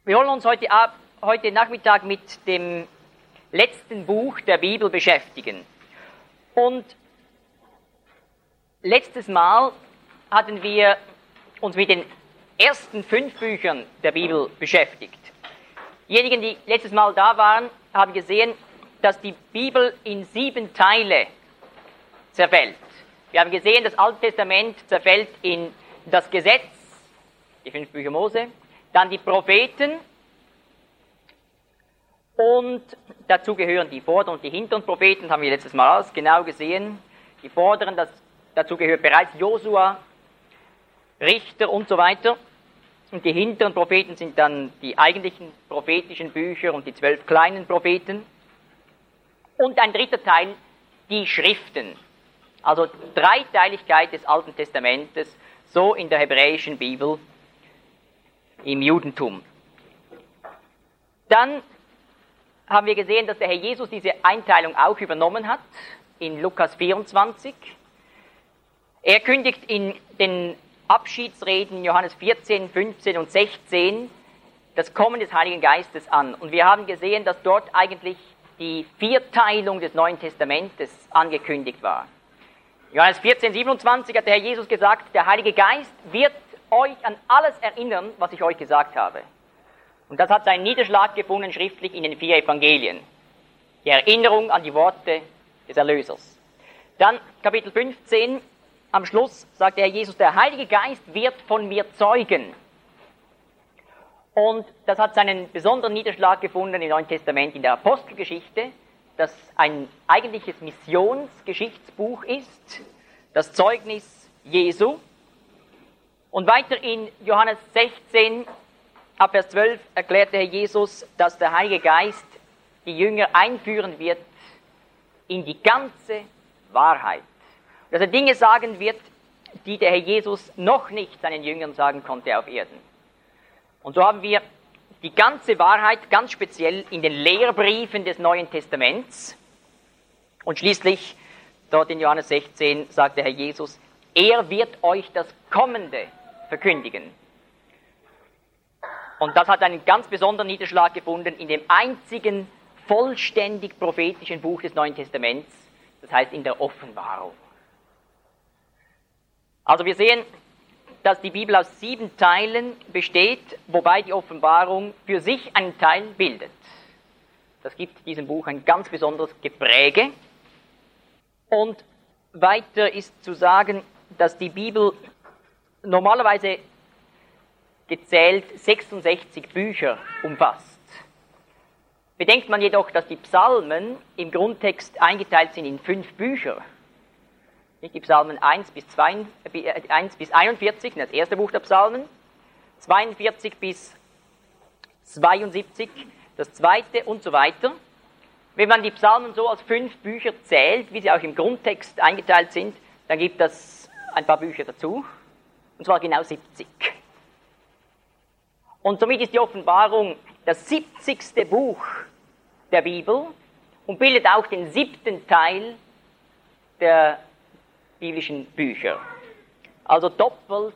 Wir wollen uns heute Nachmittag mit dem letzten Buch der Bibel beschäftigen. Und letztes Mal hatten wir uns mit den ersten 5 Büchern der Bibel beschäftigt. Diejenigen, die letztes Mal da waren, haben gesehen, dass die Bibel in 7 Teile zerfällt. Wir haben gesehen, das Alte Testament zerfällt in das Gesetz, die 5 Bücher Mose, dann die Propheten und dazu gehören die vorderen und die hinteren Propheten, haben wir letztes Mal alles genau gesehen. Die vorderen, dazu gehört bereits Josua, Richter und so weiter. Und die hinteren Propheten sind dann die eigentlichen prophetischen Bücher und die 12 kleinen Propheten. Und ein dritter Teil, die Schriften. Also Dreiteiligkeit des Alten Testamentes, so in der hebräischen Bibel, im Judentum. Dann haben wir gesehen, dass der Herr Jesus diese Einteilung auch übernommen hat, in Lukas 24. Er kündigt in den Abschiedsreden Johannes 14, 15 und 16 das Kommen des Heiligen Geistes an. Und wir haben gesehen, dass dort eigentlich die Vierteilung des Neuen Testamentes angekündigt war. Johannes 14, 27 hat der Herr Jesus gesagt, der Heilige Geist wird euch an alles erinnern, was ich euch gesagt habe. Und das hat seinen Niederschlag gefunden schriftlich in den 4 Evangelien. Die Erinnerung an die Worte des Erlösers. Dann Kapitel 15, am Schluss sagt der Herr Jesus, der Heilige Geist wird von mir zeugen. Und das hat seinen besonderen Niederschlag gefunden im Neuen Testament, in der Apostelgeschichte, das ein eigentliches Missionsgeschichtsbuch ist, das Zeugnis Jesu. Und weiter in Johannes 16, ab Vers 12, erklärt der Herr Jesus, dass der Heilige Geist die Jünger einführen wird in die ganze Wahrheit. Dass er Dinge sagen wird, die der Herr Jesus noch nicht seinen Jüngern sagen konnte auf Erden. Und so haben wir die ganze Wahrheit ganz speziell in den Lehrbriefen des Neuen Testaments. Und schließlich, dort in Johannes 16, sagt der Herr Jesus, er wird euch das Kommende verkündigen. Und das hat einen ganz besonderen Niederschlag gefunden in dem einzigen vollständig prophetischen Buch des Neuen Testaments, das heißt in der Offenbarung. Also wir sehen, dass die Bibel aus 7 Teilen besteht, wobei die Offenbarung für sich einen Teil bildet. Das gibt diesem Buch ein ganz besonderes Gepräge. Und weiter ist zu sagen, dass die Bibel normalerweise gezählt 66 Bücher umfasst. Bedenkt man jedoch, dass die Psalmen im Grundtext eingeteilt sind in 5 Bücher. Die Psalmen 1 bis 41, das erste Buch der Psalmen, 42 bis 72, das zweite und so weiter. Wenn man die Psalmen so als 5 Bücher zählt, wie sie auch im Grundtext eingeteilt sind, dann gibt es ein paar Bücher dazu, und zwar genau 70. Und somit ist die Offenbarung das 70. Buch der Bibel und bildet auch den 7. Teil der biblischen Bücher. Also doppelt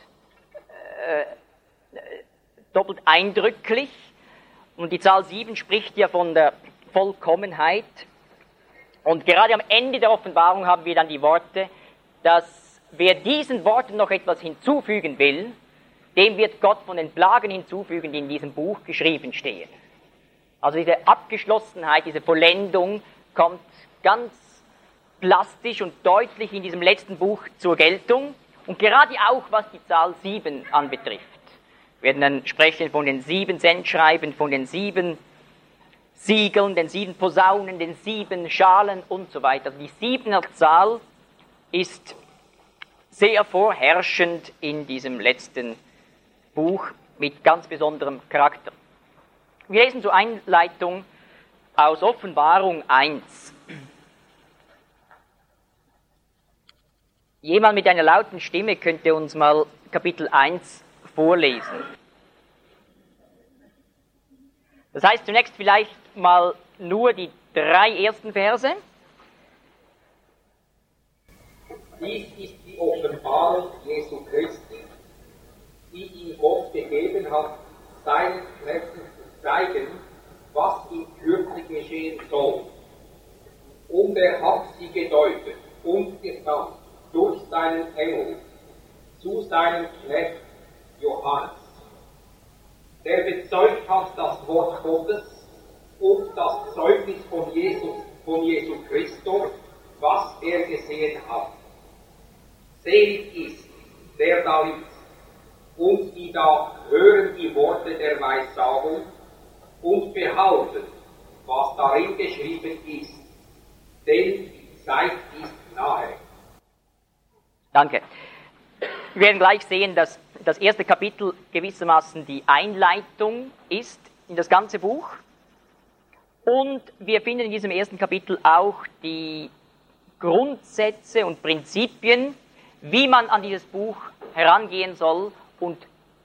eindrücklich. Und die Zahl 7 spricht ja von der Vollkommenheit. Und gerade am Ende der Offenbarung haben wir dann die Worte, dass wer diesen Worten noch etwas hinzufügen will, dem wird Gott von den Plagen hinzufügen, die in diesem Buch geschrieben stehen. Also diese Abgeschlossenheit, diese Vollendung kommt ganz plastisch und deutlich in diesem letzten Buch zur Geltung. Und gerade auch, was die Zahl 7 anbetrifft. Wir werden dann sprechen von den 7 Sendschreiben, von den 7 Siegeln, den 7 Posaunen, den 7 Schalen und so weiter. Also die 7er Zahl ist sehr vorherrschend in diesem letzten Buch mit ganz besonderem Charakter. Wir lesen zur Einleitung aus Offenbarung 1. Jemand mit einer lauten Stimme könnte uns mal Kapitel 1 vorlesen. Das heißt zunächst vielleicht mal nur die 3 ersten Verse. Dies ist die Offenbarung Jesu Christi, die ihm Gott gegeben hat seinen Knechten zu zeigen, was in Kürze geschehen soll. Und er hat sie gedeutet und gesandt durch seinen Engel zu seinem Knecht Johannes, der bezeugt hat das Wort Gottes und das Zeugnis von Jesu Christus, was er gesehen hat. Selig ist, der da liest, und die da hören die Worte der Weissagung und behalten, was darin geschrieben ist, denn die Zeit ist nahe. Danke. Wir werden gleich sehen, dass das erste Kapitel gewissermaßen die Einleitung ist in das ganze Buch. Und wir finden in diesem ersten Kapitel auch die Grundsätze und Prinzipien, wie man an dieses Buch herangehen soll und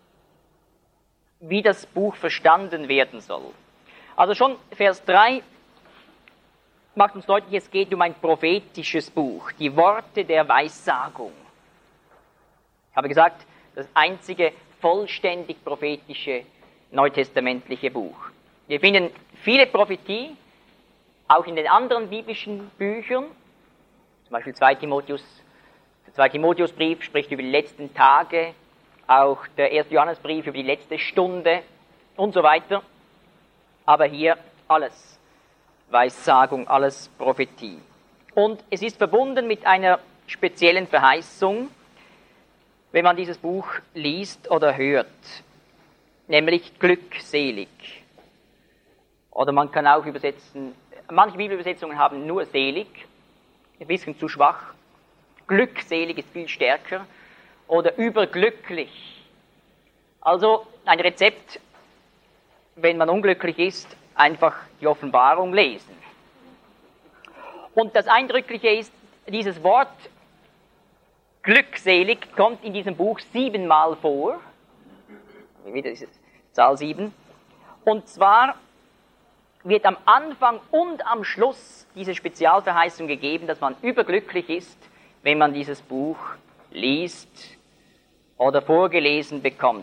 wie das Buch verstanden werden soll. Also schon Vers 3 macht uns deutlich, es geht um ein prophetisches Buch, die Worte der Weissagung. Ich habe gesagt, das einzige vollständig prophetische neutestamentliche Buch. Wir finden viele Prophetie, auch in den anderen biblischen Büchern, zum Beispiel der 2. Timotheusbrief spricht über die letzten Tage, auch der 1. Johannesbrief über die letzte Stunde und so weiter. Aber hier alles Weissagung, alles Prophetie. Und es ist verbunden mit einer speziellen Verheißung, wenn man dieses Buch liest oder hört, nämlich glückselig. Oder man kann auch übersetzen, manche Bibelübersetzungen haben nur selig, ein bisschen zu schwach. Glückselig ist viel stärker. Oder überglücklich. Also ein Rezept, wenn man unglücklich ist, einfach die Offenbarung lesen. Und das Eindrückliche ist, dieses Wort glückselig kommt in diesem Buch 7-mal vor. Wieder ist es Zahl 7. Und zwar wird am Anfang und am Schluss diese Spezialverheißung gegeben, dass man überglücklich ist, wenn man dieses Buch liest oder vorgelesen bekommt.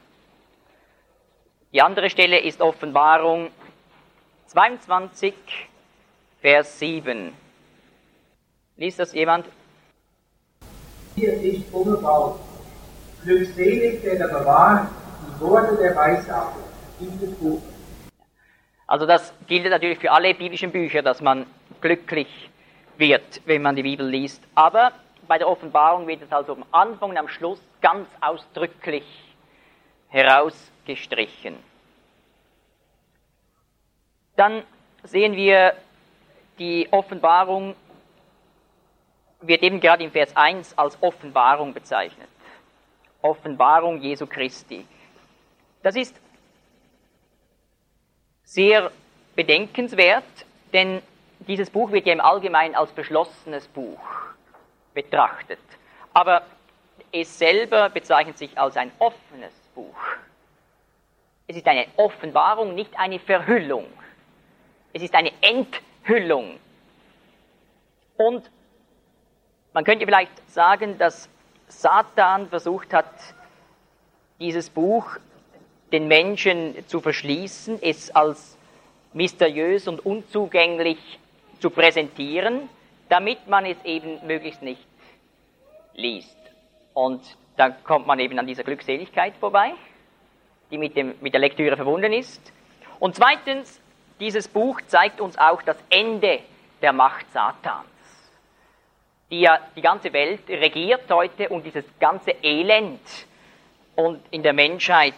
Die andere Stelle ist Offenbarung 22, Vers 7. Liest das jemand? Hier ist ungebaut. Glückselig, der da bewahrt die Worte der Weissagung, dieses Buch. Also das gilt natürlich für alle biblischen Bücher, dass man glücklich wird, wenn man die Bibel liest. Aber bei der Offenbarung wird es also am Anfang und am Schluss ganz ausdrücklich herausgestrichen. Dann sehen wir, die Offenbarung wird eben gerade im Vers 1 als Offenbarung bezeichnet. Offenbarung Jesu Christi. Das ist sehr bedenkenswert, denn dieses Buch wird ja im Allgemeinen als beschlossenes Buch betrachtet. Aber es selber bezeichnet sich als ein offenes Buch. Es ist eine Offenbarung, nicht eine Verhüllung. Es ist eine Enthüllung. Und man könnte vielleicht sagen, dass Satan versucht hat, dieses Buch den Menschen zu verschließen, es als mysteriös und unzugänglich zu präsentieren, damit man es eben möglichst nicht liest. Und dann kommt man eben an dieser Glückseligkeit vorbei, die mit der Lektüre verbunden ist. Und zweitens, dieses Buch zeigt uns auch das Ende der Macht Satans, die ja die ganze Welt regiert heute und dieses ganze Elend und in der Menschheit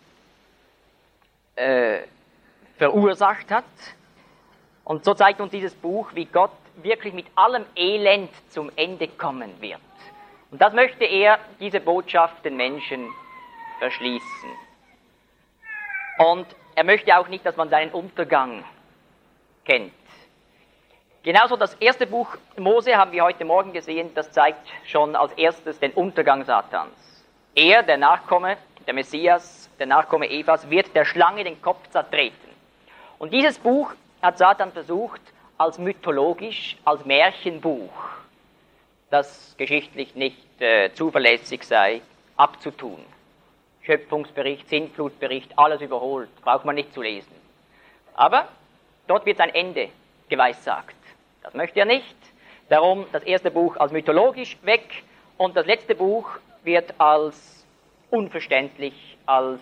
verursacht hat. Und so zeigt uns dieses Buch, wie Gott wirklich mit allem Elend zum Ende kommen wird. Und das möchte er, diese Botschaft, den Menschen verschließen. Und er möchte auch nicht, dass man seinen Untergang kennt. Genauso das erste Buch Mose haben wir heute Morgen gesehen, das zeigt schon als erstes den Untergang Satans. Er, der Nachkomme, der Messias, der Nachkomme Evas, wird der Schlange den Kopf zertreten. Und dieses Buch hat Satan versucht, als mythologisch, als Märchenbuch, das geschichtlich nicht zuverlässig sei, abzutun. Schöpfungsbericht, Sintflutbericht, alles überholt, braucht man nicht zu lesen. Aber dort wird sein Ende geweissagt. Das möchte er nicht. Darum das erste Buch als mythologisch weg und das letzte Buch wird als unverständlich, als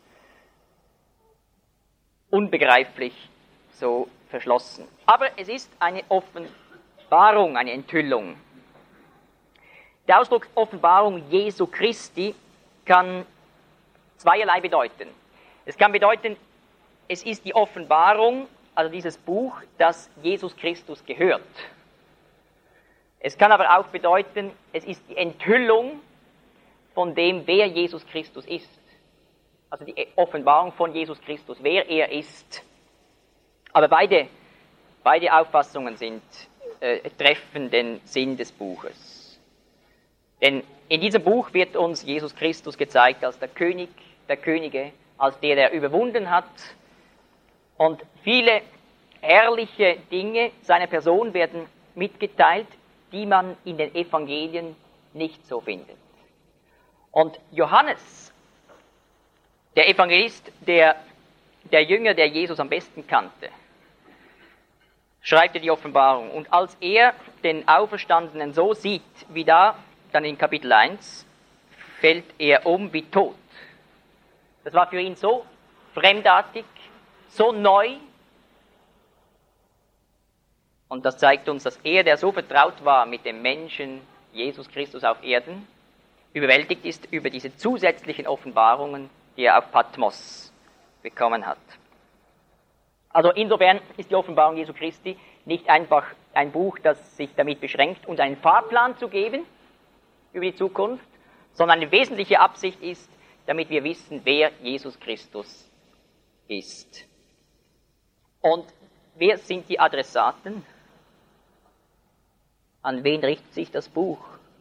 unbegreiflich so verschlossen. Aber es ist eine Offenbarung, eine Enthüllung. Der Ausdruck Offenbarung Jesu Christi kann zweierlei bedeuten. Es kann bedeuten, es ist die Offenbarung, also dieses Buch, das Jesus Christus gehört. Es kann aber auch bedeuten, es ist die Enthüllung von dem, wer Jesus Christus ist. Also die Offenbarung von Jesus Christus, wer er ist. Aber beide Auffassungen treffen den Sinn des Buches. Denn in diesem Buch wird uns Jesus Christus gezeigt als der König der Könige, als der überwunden hat. Und viele herrliche Dinge seiner Person werden mitgeteilt, die man in den Evangelien nicht so findet. Und Johannes, der Evangelist, der Jünger, der Jesus am besten kannte, schreibt er die Offenbarung. Und als er den Auferstandenen so sieht, wie da, dann in Kapitel 1, fällt er um wie tot. Das war für ihn so fremdartig, so neu. Und das zeigt uns, dass er, der so vertraut war mit dem Menschen Jesus Christus auf Erden, überwältigt ist über diese zusätzlichen Offenbarungen, die er auf Patmos bekommen hat. Also insofern ist die Offenbarung Jesu Christi nicht einfach ein Buch, das sich damit beschränkt, uns einen Fahrplan zu geben über die Zukunft, sondern eine wesentliche Absicht ist, damit wir wissen, wer Jesus Christus ist. Und wer sind die Adressaten? An wen richtet sich das Buch?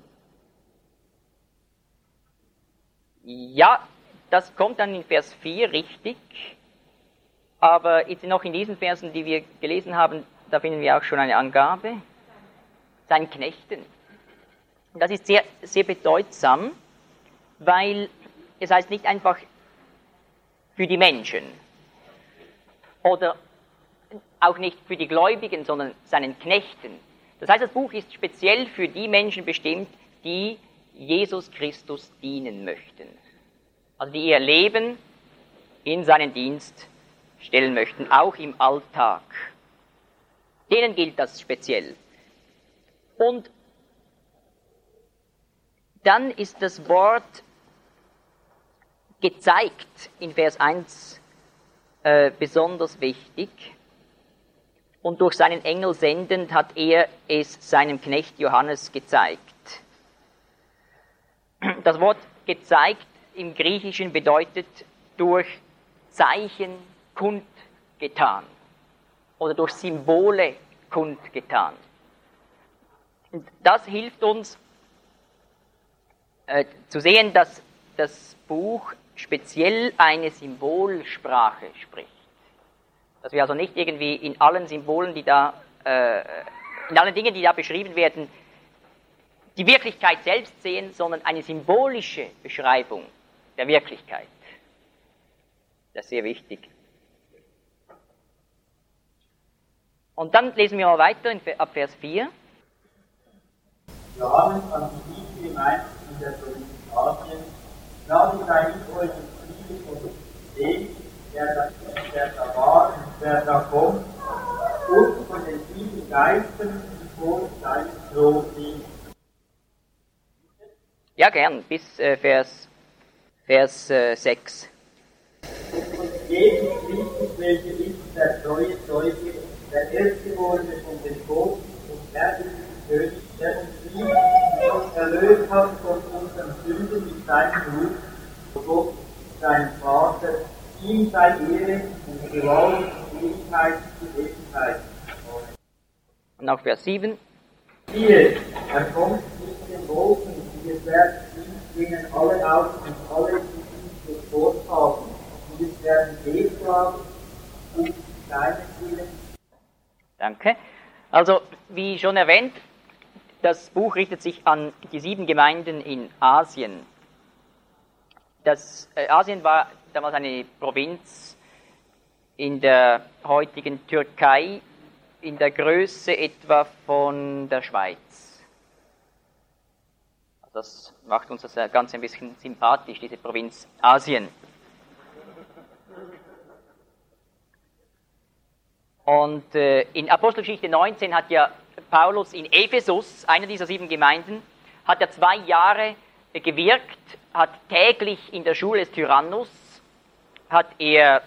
Ja, das kommt dann in Vers 4 richtig, aber jetzt noch in diesen Versen, die wir gelesen haben, da finden wir auch schon eine Angabe. Seinen Knechten. Und das ist sehr, sehr bedeutsam, weil es heißt nicht einfach für die Menschen oder auch nicht für die Gläubigen, sondern seinen Knechten. Das heißt, das Buch ist speziell für die Menschen bestimmt, die Jesus Christus dienen möchten. Also die ihr Leben in seinen Dienst stellen möchten, auch im Alltag. Denen gilt das speziell. Und dann ist das Wort gezeigt in Vers 1 besonders wichtig. Und durch seinen Engel sendend hat er es seinem Knecht Johannes gezeigt. Das Wort gezeigt im Griechischen bedeutet durch Zeichen kundgetan oder durch Symbole kundgetan. Und das hilft uns zu sehen, dass das Buch speziell eine Symbolsprache spricht. Dass wir also nicht irgendwie in allen Symbolen, in allen Dingen, die da beschrieben werden, die Wirklichkeit selbst sehen, sondern eine symbolische Beschreibung der Wirklichkeit. Das ist sehr wichtig. Und dann lesen wir mal weiter ab Vers 4. Johannes an die sieben Gemeinden in der Provinz Asien, sage sei ich euch im Frieden von dem, der da war und der da kommt, und von den sieben Geistern, die vor seinem Thron sind. Ja, gern, bis Vers 6. Und Jesus Christus, welcher ist der treue Zeuge, der Erstgeborene von den Toten und ewige König, der uns liebt und uns erlöst hat von unseren Sünden mit seinem Blut, vor Gott, seinem Vater, ihm sei Ehre und Gewalt und Ewigkeit zu Ewigkeit. Und auch Vers 7. Siehe, er kommt mit den Wolken, die es werden denen alle Augen und alle, die ihn sofort haben. Und es werden wehklagen und seinetwillen. Danke. Also, wie schon erwähnt, das Buch richtet sich an die 7 Gemeinden in Asien. Asien war damals eine Provinz in der heutigen Türkei, in der Größe etwa von der Schweiz. Das macht uns das Ganze ein bisschen sympathisch, diese Provinz Asien. Und in Apostelgeschichte 19 hat ja Paulus in Ephesus, einer dieser 7 Gemeinden, hat er 2 Jahre gewirkt, hat täglich in der Schule des Tyrannus, hat er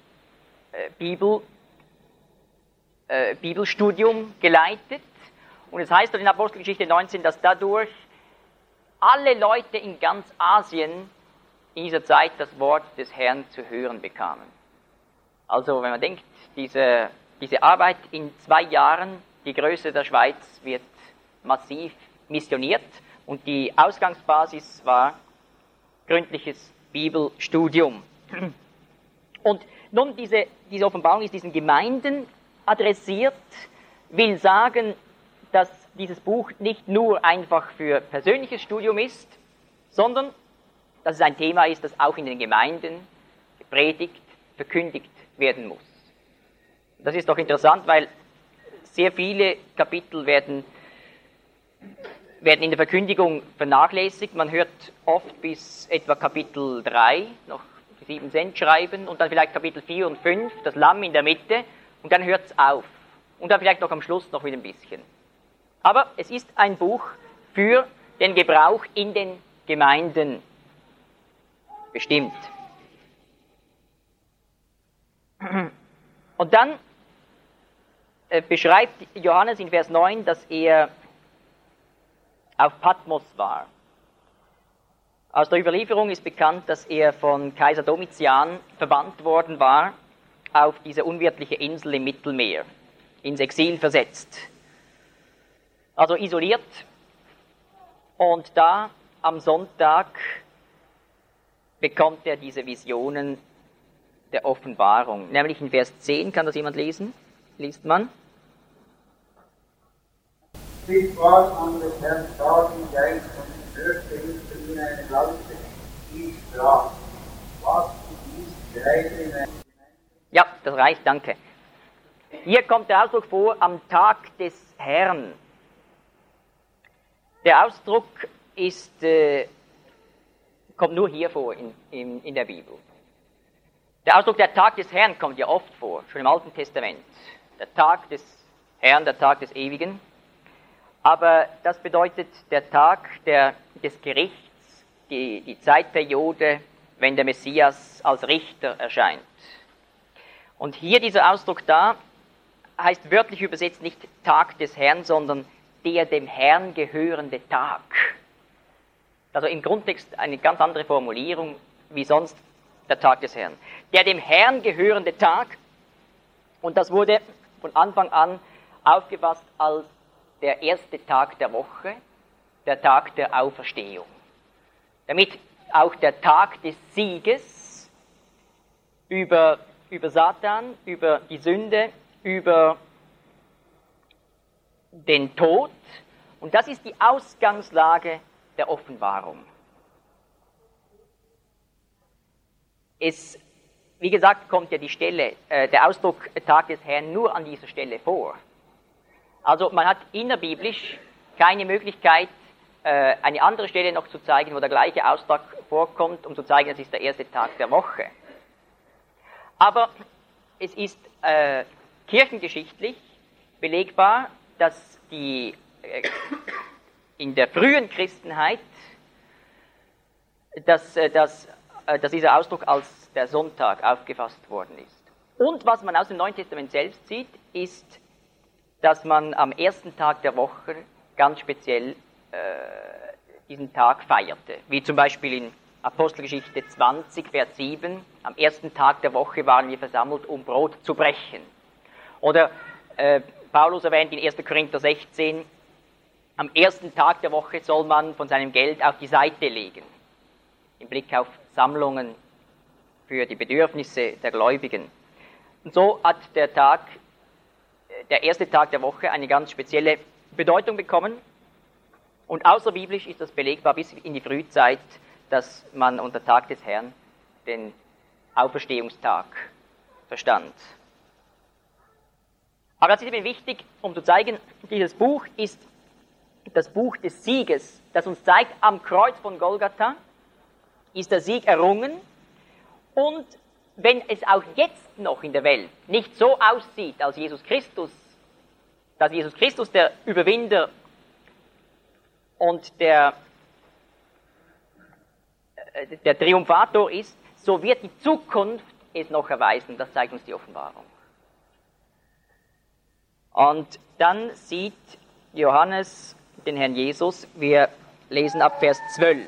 Bibelstudium geleitet. Und es heißt dort in Apostelgeschichte 19, dass dadurch alle Leute in ganz Asien in dieser Zeit das Wort des Herrn zu hören bekamen. Also wenn man denkt, diese Arbeit in 2 Jahren, die Größe der Schweiz, wird massiv missioniert und die Ausgangsbasis war gründliches Bibelstudium. Und nun, diese Offenbarung ist diesen Gemeinden adressiert, will sagen, dass dieses Buch nicht nur einfach für persönliches Studium ist, sondern dass es ein Thema ist, das auch in den Gemeinden gepredigt, verkündigt werden muss. Das ist doch interessant, weil sehr viele Kapitel werden in der Verkündigung vernachlässigt. Man hört oft bis etwa Kapitel 3, noch 7 Cent schreiben, und dann vielleicht Kapitel 4 und 5, das Lamm in der Mitte, und dann hört es auf. Und dann vielleicht noch am Schluss noch wieder ein bisschen. Aber es ist ein Buch für den Gebrauch in den Gemeinden bestimmt. Und dann beschreibt Johannes in Vers 9, dass er auf Patmos war. Aus der Überlieferung ist bekannt, dass er von Kaiser Domitian verbannt worden war auf diese unwirtliche Insel im Mittelmeer, ins Exil versetzt. Also isoliert. Und da am Sonntag bekommt er diese Visionen der Offenbarung. Nämlich in Vers 10, kann das jemand lesen? Liest man? Ich war an des Herrn Tag im Geist und hörte hinter mir eine Laute, die sprach, was ist Schreibe in einem... Ja, das reicht, danke. Hier kommt der Ausdruck vor, am Tag des Herrn. Der Ausdruck kommt nur hier vor in der Bibel. Der Ausdruck der Tag des Herrn kommt ja oft vor, schon im Alten Testament. Der Tag des Herrn, der Tag des Ewigen. Aber das bedeutet der Tag des Gerichts, die Zeitperiode, wenn der Messias als Richter erscheint. Und hier dieser Ausdruck da heißt wörtlich übersetzt nicht Tag des Herrn, sondern der dem Herrn gehörende Tag. Also im Grundtext eine ganz andere Formulierung wie sonst der Tag des Herrn. Der dem Herrn gehörende Tag, und das wurde von Anfang an aufgefasst als der erste Tag der Woche, der Tag der Auferstehung. Damit auch der Tag des Sieges über Satan, über die Sünde, über den Tod. Und das ist die Ausgangslage der Offenbarung. Wie gesagt, kommt ja der Ausdruck Tag des Herrn nur an dieser Stelle vor. Also man hat innerbiblisch keine Möglichkeit, eine andere Stelle noch zu zeigen, wo der gleiche Ausdruck vorkommt, um zu zeigen, es ist der erste Tag der Woche. Aber es ist kirchengeschichtlich belegbar, dass in der frühen Christenheit dass dieser Ausdruck als der Sonntag aufgefasst worden ist. Und was man aus dem Neuen Testament selbst sieht, ist, dass man am ersten Tag der Woche ganz speziell diesen Tag feierte. Wie zum Beispiel in Apostelgeschichte 20, Vers 7, am ersten Tag der Woche waren wir versammelt, um Brot zu brechen. Oder Paulus erwähnt in 1. Korinther 16, am ersten Tag der Woche soll man von seinem Geld auf die Seite legen, im Blick auf Sammlungen für die Bedürfnisse der Gläubigen. Und so hat der erste Tag der Woche eine ganz spezielle Bedeutung bekommen. Und außerbiblisch ist das belegbar bis in die Frühzeit, dass man unter Tag des Herrn den Auferstehungstag verstand. Aber das ist eben wichtig, um zu zeigen, dieses Buch ist das Buch des Sieges, das uns zeigt, am Kreuz von Golgatha ist der Sieg errungen. Und wenn es auch jetzt noch in der Welt nicht so aussieht, dass Jesus Christus der Überwinder und der Triumphator ist, so wird die Zukunft es noch erweisen. Das zeigt uns die Offenbarung. Und dann sieht Johannes den Herrn Jesus, wir lesen ab Vers 12.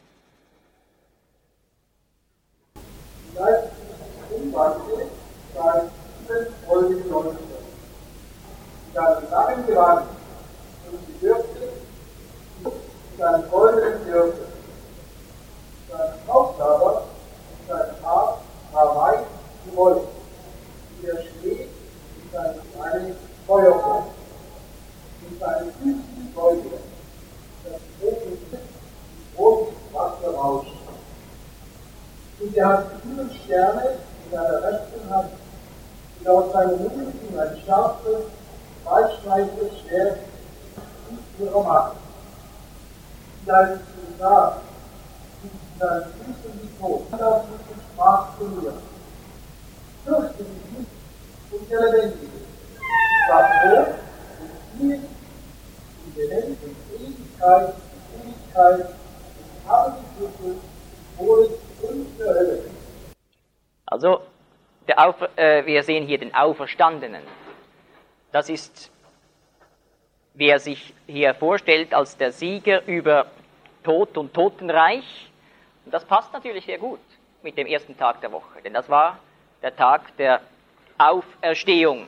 Vielleicht umwandelt sein folgende Leute. Seinen langen Gewand und die Gürtel, seinen goldenen Gürtel, sein Haupthaber und sein Haar war weiß wie Wolle, wie der Schnee in seinem kleinen Feuerfeuer, und seine Füßen Säule, das großes Wasser rauscht. Und er hat 7 Sterne in seiner rechten Hand, und aus seinem Mund ging ein scharfes, zweischneidiges Schwert in ihrer Macht. Und als ich ihn sah, und seine Füße wie tot, und sprach zu mir: Fürchte dich nicht, und der Lebendige, war hoch und tief, und gelenkt in Ewigkeit, und alle die Schlüssel, Todes und der Hölle. Also, wir sehen hier den Auferstandenen. Das ist, wie er sich hier vorstellt, als der Sieger über Tod und Totenreich. Und das passt natürlich sehr gut mit dem ersten Tag der Woche, denn das war der Tag der Auferstehung.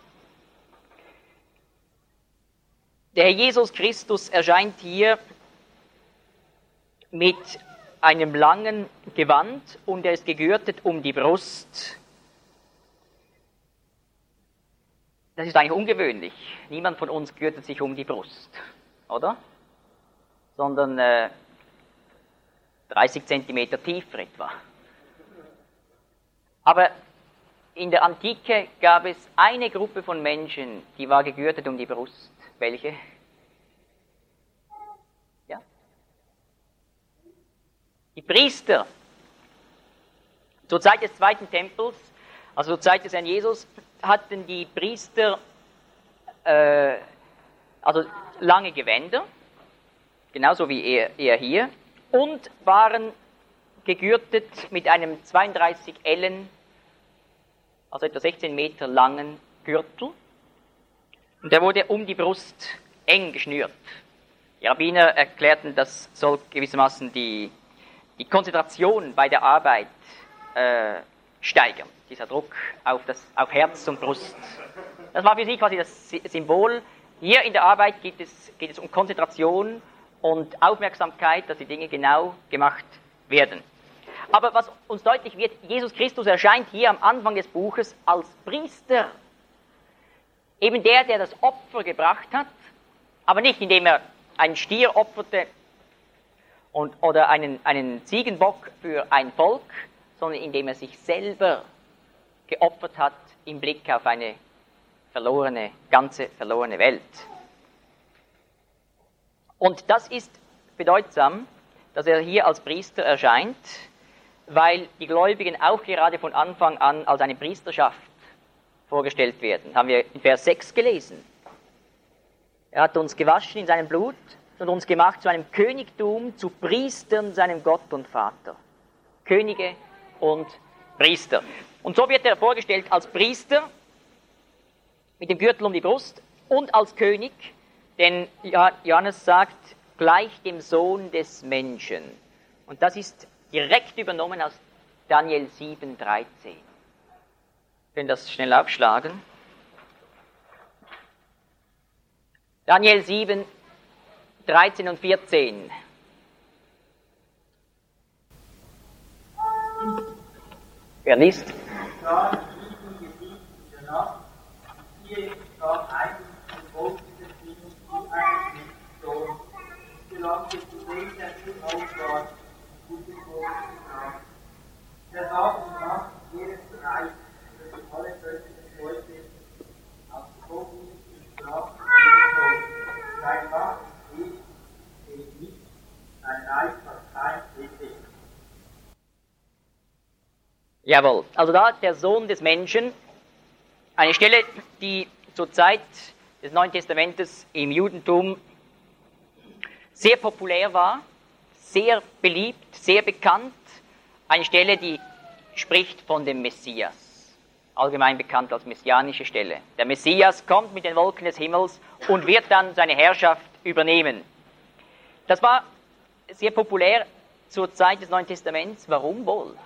Der Herr Jesus Christus erscheint hier mit einem langen Gewand und er ist gegürtet um die Brust. Das ist eigentlich ungewöhnlich. Niemand von uns gürtet sich um die Brust, oder? Sondern 30 Zentimeter tiefer etwa. Aber in der Antike gab es eine Gruppe von Menschen, die war gegürtet um die Brust. Welche? Ja? Die Priester. Zur Zeit des Zweiten Tempels, also zur Zeit des Herrn Jesus, hatten die Priester also lange Gewänder, genauso wie er hier, und waren gegürtet mit einem 32 Ellen, also etwa 16 Meter langen Gürtel. Und der wurde um die Brust eng geschnürt. Die Rabbiner erklärten, das soll gewissermaßen die Konzentration bei der Arbeit steigern. Dieser Druck auf Herz und Brust. Das war für sie quasi das Symbol. Hier in der Arbeit geht es um Konzentration und Aufmerksamkeit, dass die Dinge genau gemacht werden. Aber was uns deutlich wird, Jesus Christus erscheint hier am Anfang des Buches als Priester. Eben der das Opfer gebracht hat, aber nicht indem er einen Stier opferte oder einen Ziegenbock für ein Volk, sondern indem er sich selber geopfert hat im Blick auf eine ganze verlorene Welt. Und das ist bedeutsam, dass er hier als Priester erscheint, weil die Gläubigen auch gerade von Anfang an als eine Priesterschaft vorgestellt werden. Haben wir in Vers 6 gelesen. Er hat uns gewaschen in seinem Blut und uns gemacht zu einem Königtum, zu Priestern seinem Gott und Vater. Könige und Priester. Und so wird er vorgestellt als Priester mit dem Gürtel um die Brust und als König, denn Johannes sagt, gleich dem Sohn des Menschen. Und das ist direkt übernommen aus Daniel 7,13. Wir können das schnell aufschlagen. Daniel 7, 13 und 14. Wer liest? Da liegen Gesicht in der Nacht, hier kam eigentlich ein Volk des Himmels wie ein Lichtsohn, gelangte zu dem, der zu Haus war, und Der sagt und macht jedes Reich über die alle Völker des Volkes als Vorbild und Strafe soll. Sein Macht steht nicht, sein Reich hat kein Ende. Jawohl, also da der Sohn des Menschen, eine Stelle, die zur Zeit des Neuen Testamentes im Judentum sehr populär war, sehr beliebt, sehr bekannt, eine Stelle, die spricht von dem Messias, allgemein bekannt als messianische Stelle. Der Messias kommt mit den Wolken des Himmels und wird dann seine Herrschaft übernehmen. Das war sehr populär zur Zeit des Neuen Testaments. Warum wohl?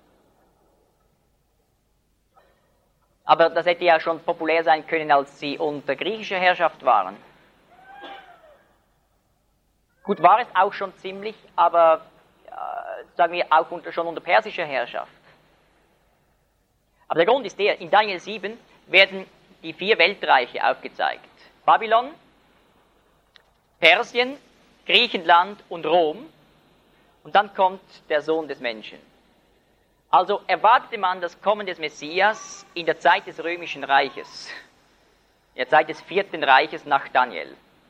Aber das hätte ja schon populär sein können, als sie unter griechischer Herrschaft waren. Gut, war es auch schon ziemlich, aber sagen wir auch schon unter persischer Herrschaft. Aber der Grund ist der, in Daniel 7 werden die 4 Weltreiche aufgezeigt. Babylon, Persien, Griechenland und Rom. Und dann kommt der Sohn des Menschen. Also erwartete man das Kommen des Messias in der Zeit des Römischen Reiches, in der Zeit des 4. Reiches nach Daniel.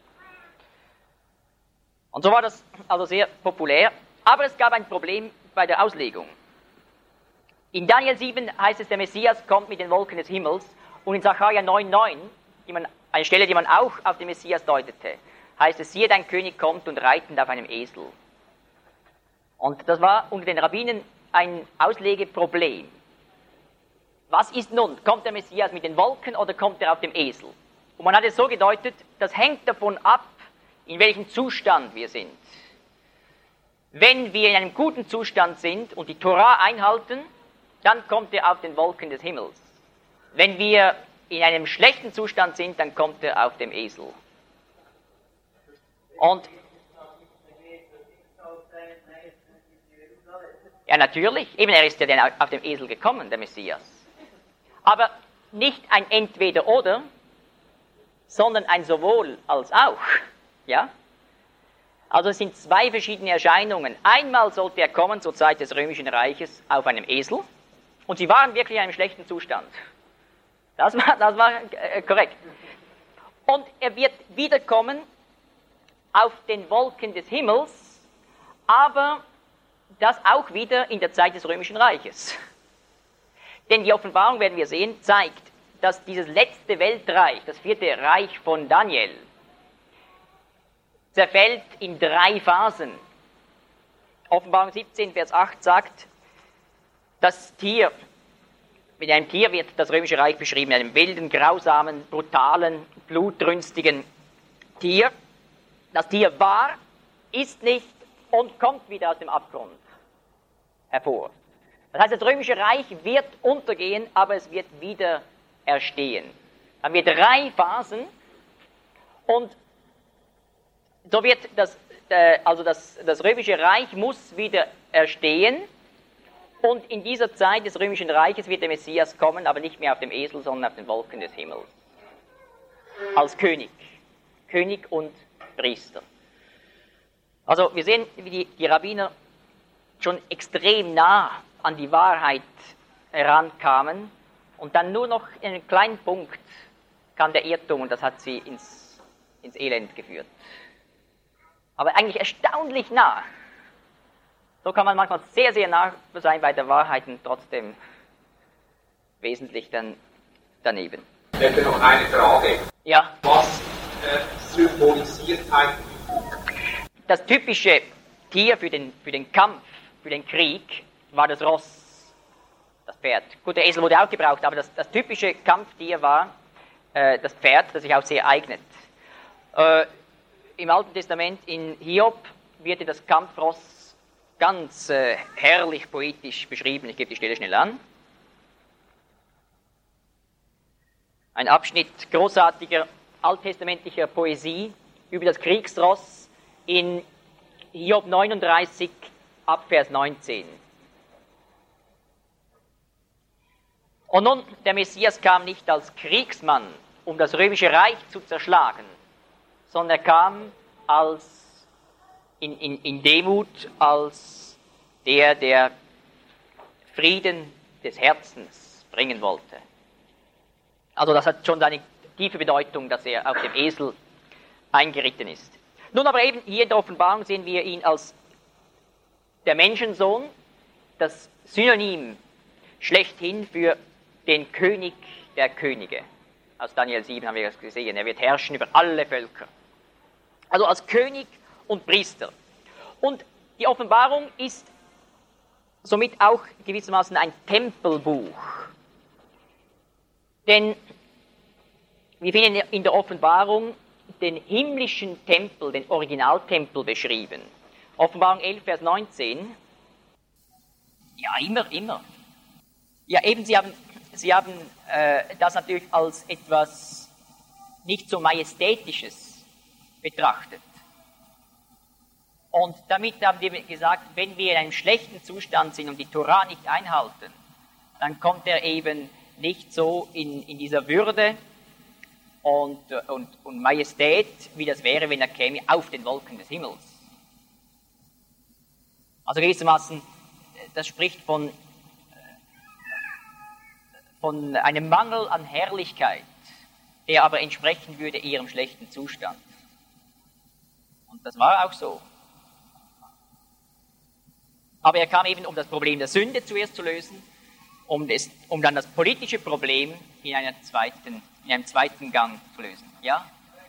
Und so war das also sehr populär, aber es gab ein Problem bei der Auslegung. In Daniel 7 heißt es, der Messias kommt mit den Wolken des Himmels, und in Sacharja 9,9, eine Stelle, die man auch auf den Messias deutete, heißt es, siehe, dein König kommt und reitend auf einem Esel. Und das war unter den Rabbinen ein Auslegeproblem. Was ist nun? Kommt der Messias mit den Wolken oder kommt er auf dem Esel? Und man hat es so gedeutet, das hängt davon ab, in welchem Zustand wir sind. Wenn wir in einem guten Zustand sind und die Torah einhalten, dann kommt er auf den Wolken des Himmels. Wenn wir in einem schlechten Zustand sind, dann kommt er auf dem Esel. Und ja, natürlich. Eben, er ist ja dann auf dem Esel gekommen, der Messias. Aber nicht ein Entweder-Oder, sondern ein Sowohl als auch. Ja? Also es sind 2 verschiedene Erscheinungen. Einmal sollte er kommen zur Zeit des Römischen Reiches auf einem Esel. Und sie waren wirklich in einem schlechten Zustand. Das war korrekt. Und er wird wiederkommen auf den Wolken des Himmels, aber das auch wieder in der Zeit des Römischen Reiches. Denn die Offenbarung, werden wir sehen, zeigt, dass dieses letzte Weltreich, das 4. Reich von Daniel, zerfällt in 3 Phasen. Offenbarung 17, Vers 8 sagt, das Tier, mit einem Tier wird das Römische Reich beschrieben, einem wilden, grausamen, brutalen, blutrünstigen Tier. Das Tier war, ist nicht und kommt wieder aus dem Abgrund hervor. Das heißt, das Römische Reich wird untergehen, aber es wird wieder erstehen. Dann haben wir 3 Phasen und so wird das Römische Reich muss wieder erstehen, und in dieser Zeit des Römischen Reiches wird der Messias kommen, aber nicht mehr auf dem Esel, sondern auf den Wolken des Himmels. Als König und Priester. Also wir sehen, wie die Rabbiner schon extrem nah an die Wahrheit herankamen, und dann nur noch in einem kleinen Punkt kam der Irrtum, und das hat sie ins Elend geführt. Aber eigentlich erstaunlich nah. So kann man manchmal sehr, sehr nah sein bei der Wahrheit und trotzdem wesentlich dann daneben. Ich hätte noch eine Frage. Ja. Was symbolisiert ein... Das typische Tier für den Kampf, für den Krieg, war das Ross, das Pferd. Gut, der Esel wurde auch gebraucht, aber das typische Kampftier war das Pferd, das sich auch sehr eignet. Im Alten Testament in Hiob wird das Kampfross ganz herrlich poetisch beschrieben. Ich gebe die Stelle schnell an. Ein Abschnitt großartiger alttestamentlicher Poesie über das Kriegsross in Hiob 39 ab Vers 19. Und nun, der Messias kam nicht als Kriegsmann, um das römische Reich zu zerschlagen, sondern er kam als in Demut als der Frieden des Herzens bringen wollte. Also das hat schon eine tiefe Bedeutung, dass er auf dem Esel eingeritten ist. Nun aber eben hier in der Offenbarung sehen wir ihn als der Menschensohn, das Synonym schlechthin für den König der Könige. Aus Daniel 7 haben wir das gesehen, er wird herrschen über alle Völker. Also als König und Priester. Und die Offenbarung ist somit auch gewissermaßen ein Tempelbuch. Denn wir finden in der Offenbarung den himmlischen Tempel, den Originaltempel beschrieben. Offenbarung 11, Vers 19. Ja, immer. Ja, eben, Sie haben das natürlich als etwas nicht so Majestätisches betrachtet. Und damit haben wir gesagt, wenn wir in einem schlechten Zustand sind und die Torah nicht einhalten, dann kommt er eben nicht so in dieser Würde und Majestät, wie das wäre, wenn er käme auf den Wolken des Himmels. Also gewissermaßen, das spricht von einem Mangel an Herrlichkeit, der aber entsprechen würde ihrem schlechten Zustand. Und das war auch so. Aber er kam eben, um das Problem der Sünde zuerst zu lösen, um dann das politische Problem in einem zweiten Gang zu lösen. Ja?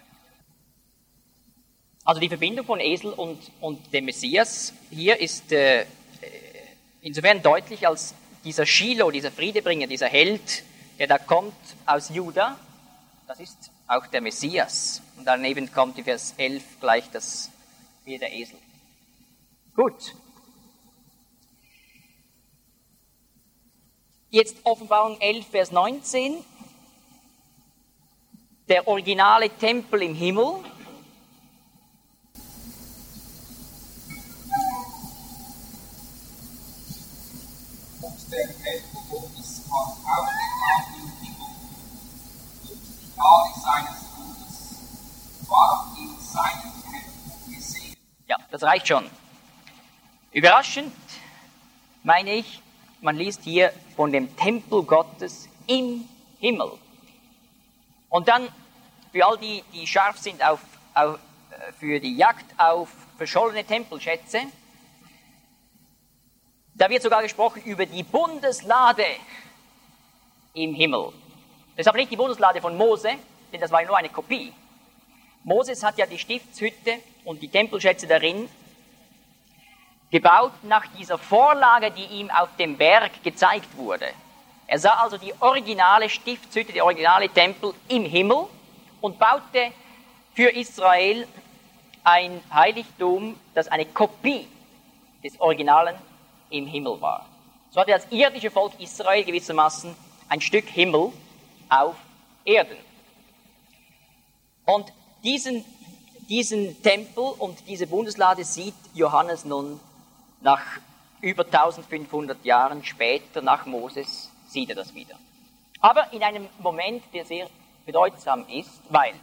Also die Verbindung von Esel und dem Messias hier ist insofern deutlich, als dieser Shiloh, dieser Friedebringer, dieser Held, der da kommt aus Juda, das ist auch der Messias. Und daneben kommt in Vers 11 gleich wie der Esel. Gut. Jetzt Offenbarung 11, Vers 19. Der originale Tempel im Himmel. Und der Tempel Gottes war aufgetan im Himmel. Und die Gnade seines Bundes war in seinem Tempel gesehen. Ja, das reicht schon. Überraschend, meine ich, man liest hier von dem Tempel Gottes im Himmel. Und dann, für all die scharf sind für die Jagd auf verschollene Tempelschätze, da wird sogar gesprochen über die Bundeslade im Himmel. Deshalb nicht die Bundeslade von Mose, denn das war ja nur eine Kopie. Moses hat ja die Stiftshütte und die Tempelschätze darin gebaut nach dieser Vorlage, die ihm auf dem Berg gezeigt wurde. Er sah also die originale Stiftshütte, der originale Tempel im Himmel und baute für Israel ein Heiligtum, das eine Kopie des Originalen im Himmel war. So hatte das irdische Volk Israel gewissermaßen ein Stück Himmel auf Erden. Und diesen Tempel und diese Bundeslade sieht Johannes nun nach über 1500 Jahren später, nach Moses, sieht er das wieder. Aber in einem Moment, der sehr bedeutsam ist, weil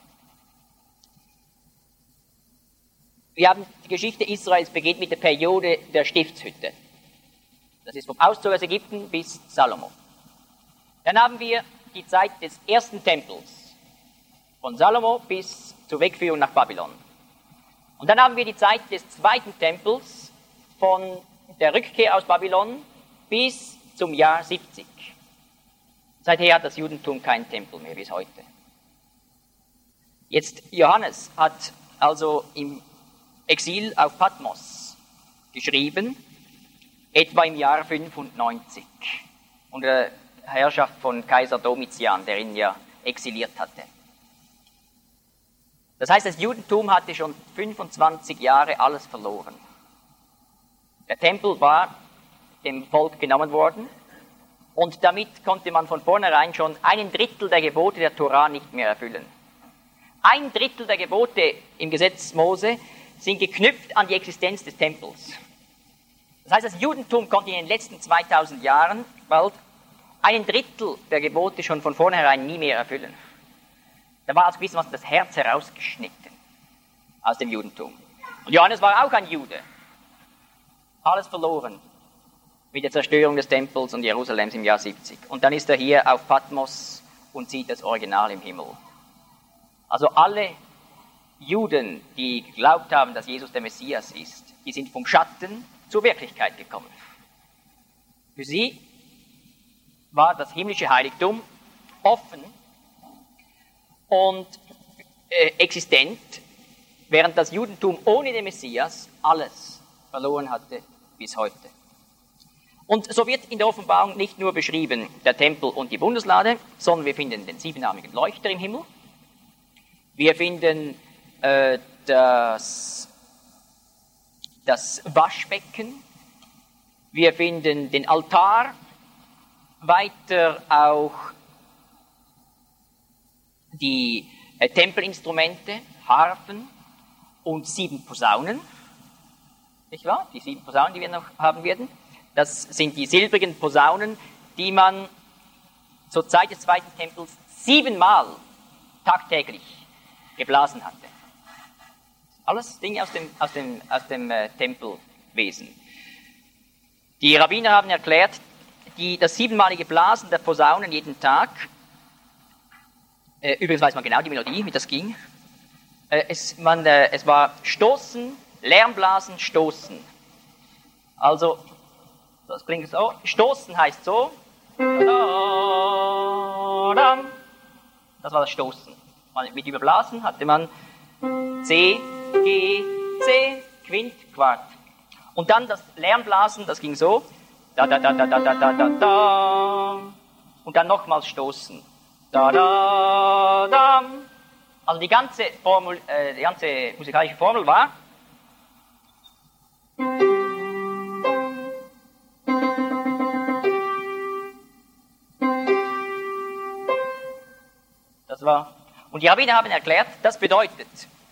wir haben die Geschichte Israels beginnt mit der Periode der Stiftshütte. Das ist vom Auszug aus Ägypten bis Salomo. Dann haben wir die Zeit des ersten Tempels, von Salomo bis zur Wegführung nach Babylon. Und dann haben wir die Zeit des zweiten Tempels, von der Rückkehr aus Babylon bis zum Jahr 70. Seither hat das Judentum keinen Tempel mehr bis heute. Jetzt Johannes hat also im Exil auf Patmos geschrieben, etwa im Jahr 95, unter der Herrschaft von Kaiser Domitian, der ihn ja exiliert hatte. Das heißt, das Judentum hatte schon 25 Jahre alles verloren. Der Tempel war dem Volk genommen worden und damit konnte man von vornherein schon 1/3 der Gebote der Torah nicht mehr erfüllen. 1/3 der Gebote im Gesetz Mose sind geknüpft an die Existenz des Tempels. Das heißt, das Judentum konnte in den letzten 2000 Jahren bald 1/3 der Gebote schon von vornherein nie mehr erfüllen. Da war also gewissermaßen das Herz herausgeschnitten aus dem Judentum. Und Johannes war auch ein Jude. Alles verloren mit der Zerstörung des Tempels und Jerusalems im Jahr 70. Und dann ist er hier auf Patmos und sieht das Original im Himmel. Also alle Juden, die geglaubt haben, dass Jesus der Messias ist, die sind vom Schatten zur Wirklichkeit gekommen. Für sie war das himmlische Heiligtum offen und existent, während das Judentum ohne den Messias alles verloren hatte bis heute. Und so wird in der Offenbarung nicht nur beschrieben der Tempel und die Bundeslade, sondern wir finden den siebenarmigen Leuchter im Himmel. Wir finden das Waschbecken. Wir finden den Altar. Weiter auch die Tempelinstrumente, Harfen und 7 Posaunen. Nicht wahr? Die 7 Posaunen, die wir noch haben werden. Das sind die silbrigen Posaunen, die man zur Zeit des zweiten Tempels 7-mal tagtäglich geblasen hatte. Alles Dinge aus dem Tempelwesen. Die Rabbiner haben erklärt, das 7-malige Blasen der Posaunen jeden Tag, übrigens weiß man genau die Melodie, wie das ging. Es war Stoßen, Lärmblasen, Stoßen. Also, das klingt so. Stoßen heißt so. Das war das Stoßen. Mit Überblasen hatte man C, G, C, Quint, Quart. Und dann das Lärmblasen, das ging so. Da, da, da, da, da, da, da, da, da. Und dann nochmals Stoßen. Da, da, da. Also die ganze musikalische Formel war. Das war. Und die Rabbiner haben erklärt, das bedeutet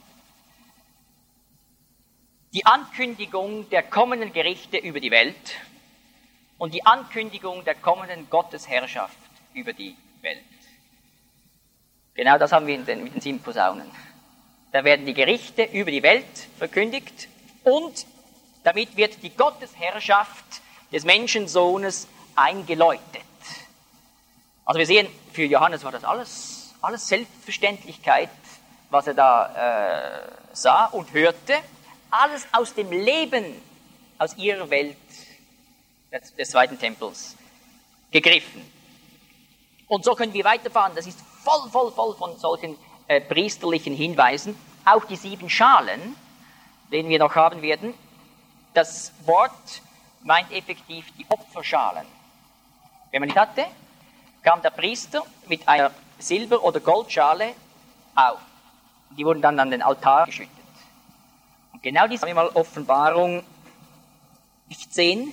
die Ankündigung der kommenden Gerichte über die Welt und die Ankündigung der kommenden Gottesherrschaft über die Welt. Genau das haben wir mit den 7 Posaunen. Da werden die Gerichte über die Welt verkündigt und damit wird die Gottesherrschaft des Menschensohnes eingeläutet. Also wir sehen, für Johannes war das alles Selbstverständlichkeit, was er da sah und hörte, alles aus dem Leben, aus ihrer Welt des zweiten Tempels gegriffen. Und so können wir weiterfahren, das ist voll von solchen priesterlichen Hinweisen. Auch die 7 Schalen, den wir noch haben werden, das Wort meint effektiv die Opferschalen. Wenn man die hatte, kam der Priester mit einer Silber- oder Goldschale auf. Die wurden dann an den Altar geschüttet. Und genau dies haben wir mal Offenbarung 16,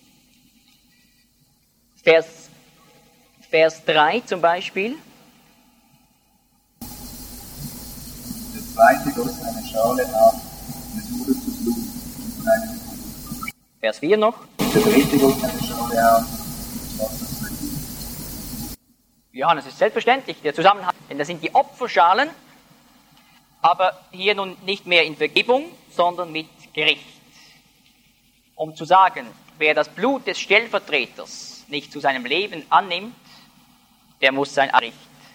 Vers 3 zum Beispiel. Der zweite goss eine Schale auf und es wurde zu Blut und einem Blut. Vers 4 noch. Der dritte goss eine Schale auf und das Wasser verging. Johannes ist selbstverständlich, der Zusammenhang, denn das sind die Opferschalen, aber hier nun nicht mehr in Vergebung, sondern mit Gericht. Um zu sagen, wer das Blut des Stellvertreters nicht zu seinem Leben annimmt, der muss sein Gericht.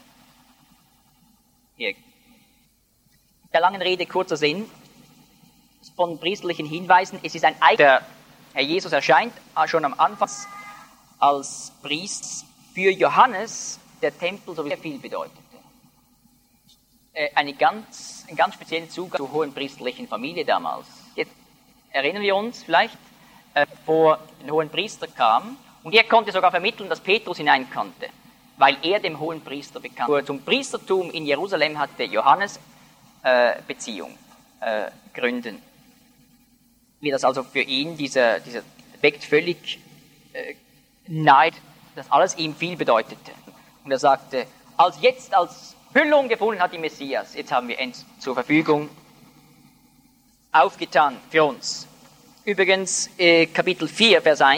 Hier. Der langen Rede kurzer Sinn von priesterlichen Hinweisen. Es ist ein der Herr Jesus erscheint schon am Anfang als Priester. Für Johannes der Tempel so viel bedeutete. Einen ganz speziellen Zugang zur hohen priesterlichen Familie damals. Jetzt erinnern wir uns vielleicht, vor den hohen Priester kam und er konnte sogar vermitteln, dass Petrus hinein konnte, weil er dem hohen Priester bekannt war. Zum Priestertum in Jerusalem hatte Johannes Beziehung gründen. Wie das also für ihn, dieser Aspekt völlig nahe, dass alles ihm viel bedeutete. Und er sagte, als Hüllung gefunden hat die Messias, jetzt haben wir ihn zur Verfügung aufgetan für uns. Übrigens, Kapitel 4, Vers 1.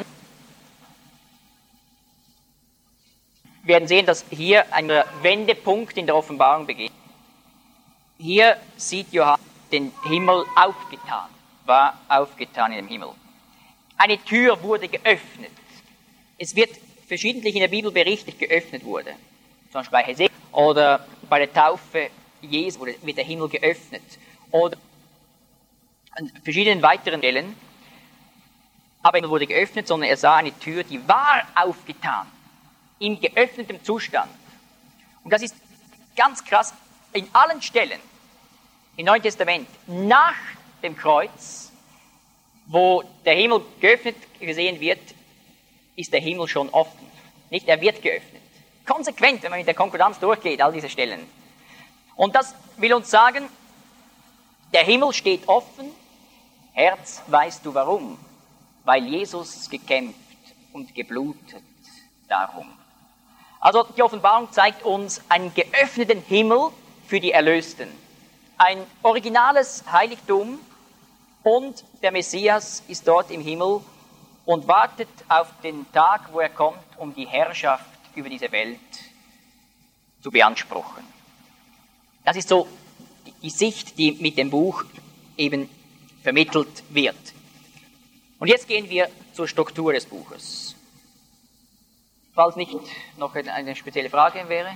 Wir werden sehen, dass hier ein Wendepunkt in der Offenbarung beginnt. Hier sieht Johannes den Himmel aufgetan, war aufgetan in dem Himmel. eine Tür wurde geöffnet. Es wird verschiedentlich in der Bibel berichtet, geöffnet wurde. Zum Beispiel bei Hesekiel oder bei der Taufe Jesu wird der Himmel geöffnet. Oder an verschiedenen weiteren Stellen. Aber er wurde geöffnet, sondern er sah eine Tür, die war aufgetan. In geöffnetem Zustand. Und das ist ganz krass. In allen Stellen im Neuen Testament nach dem Kreuz, wo der Himmel geöffnet gesehen wird, ist der Himmel schon offen. Nicht, er wird geöffnet. Konsequent, wenn man mit der Konkordanz durchgeht, all diese Stellen. Und das will uns sagen, der Himmel steht offen. Herz, weißt du warum? Weil Jesus gekämpft und geblutet darum. Also die Offenbarung zeigt uns einen geöffneten Himmel für die Erlösten. Ein originales Heiligtum und der Messias ist dort im Himmel und wartet auf den Tag, wo er kommt, um die Herrschaft über diese Welt zu beanspruchen. Das ist so die Sicht, die mit dem Buch eben vermittelt wird. Und jetzt gehen wir zur Struktur des Buches. Falls nicht noch eine spezielle Frage wäre.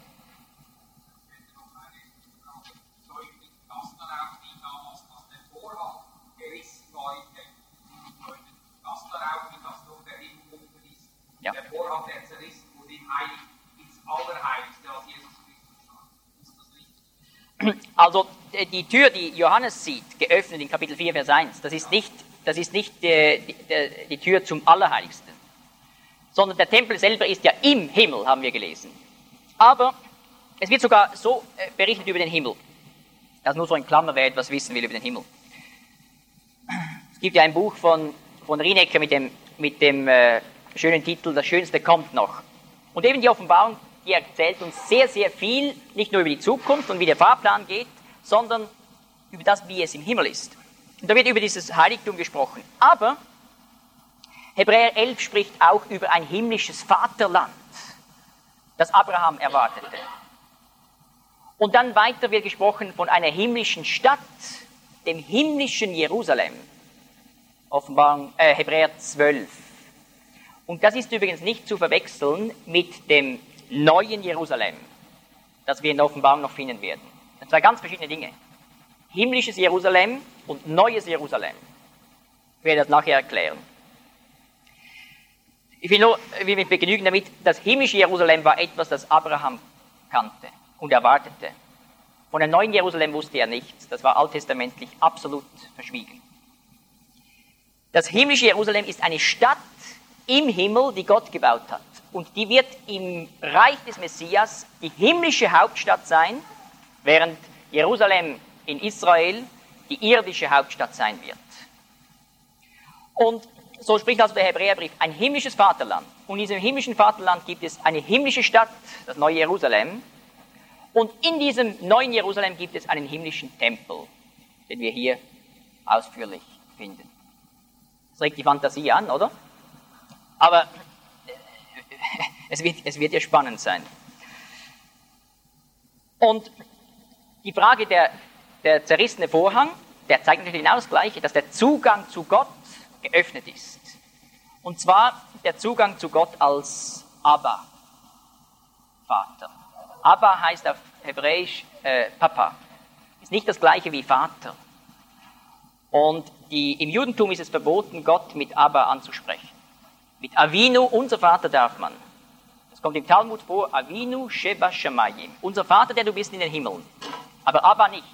Ja. Der Vorhang, der zerrissen wurde, im Heilig ins Allerheiligste, als Jesus Christus starb. Ist das richtig? Also die Tür, die Johannes sieht, geöffnet in Kapitel 4, Vers 1, das ist nicht die Tür zum Allerheiligsten, sondern der Tempel selber ist ja im Himmel, haben wir gelesen. Aber es wird sogar so berichtet über den Himmel, dass nur so in Klammer, wer etwas wissen will über den Himmel. Es gibt ja ein Buch von Rienäcker mit dem schönen Titel Das Schönste kommt noch. Und eben die Offenbarung, die erzählt uns sehr, sehr viel, nicht nur über die Zukunft und wie der Fahrplan geht, sondern über das, wie es im Himmel ist. Und da wird über dieses Heiligtum gesprochen. Aber Hebräer 11 spricht auch über ein himmlisches Vaterland, das Abraham erwartete. Und dann weiter wird gesprochen von einer himmlischen Stadt, dem himmlischen Jerusalem. Offenbarung, Hebräer 12. Und das ist übrigens nicht zu verwechseln mit dem neuen Jerusalem, das wir in der Offenbarung noch finden werden. Das sind zwei ganz verschiedene Dinge. Himmlisches Jerusalem und neues Jerusalem. Ich werde das nachher erklären. Ich will nur mit Begnügen damit, das himmlische Jerusalem war etwas, das Abraham kannte und erwartete. Von dem neuen Jerusalem wusste er nichts. Das war alttestamentlich absolut verschwiegen. Das himmlische Jerusalem ist eine Stadt im Himmel, die Gott gebaut hat. Und die wird im Reich des Messias die himmlische Hauptstadt sein, während Jerusalem in Israel die irdische Hauptstadt sein wird. Und so spricht also der Hebräerbrief, ein himmlisches Vaterland. Und in diesem himmlischen Vaterland gibt es eine himmlische Stadt, das neue Jerusalem. Und in diesem neuen Jerusalem gibt es einen himmlischen Tempel, den wir hier ausführlich finden. Das regt die Fantasie an, oder? Aber es wird ja spannend sein. Und die Frage der zerrissene Vorhang, der zeigt natürlich genau das Gleiche, dass der Zugang zu Gott geöffnet ist. Und zwar der Zugang zu Gott als Abba, Vater. Abba heißt auf Hebräisch Papa. Ist nicht das Gleiche wie Vater. Und im Judentum ist es verboten, Gott mit Abba anzusprechen. Mit Avinu, unser Vater, darf man. Das kommt im Talmud vor, Avinu Sheba Shamayim. Unser Vater, der du bist in den Himmeln. Aber Abba nicht.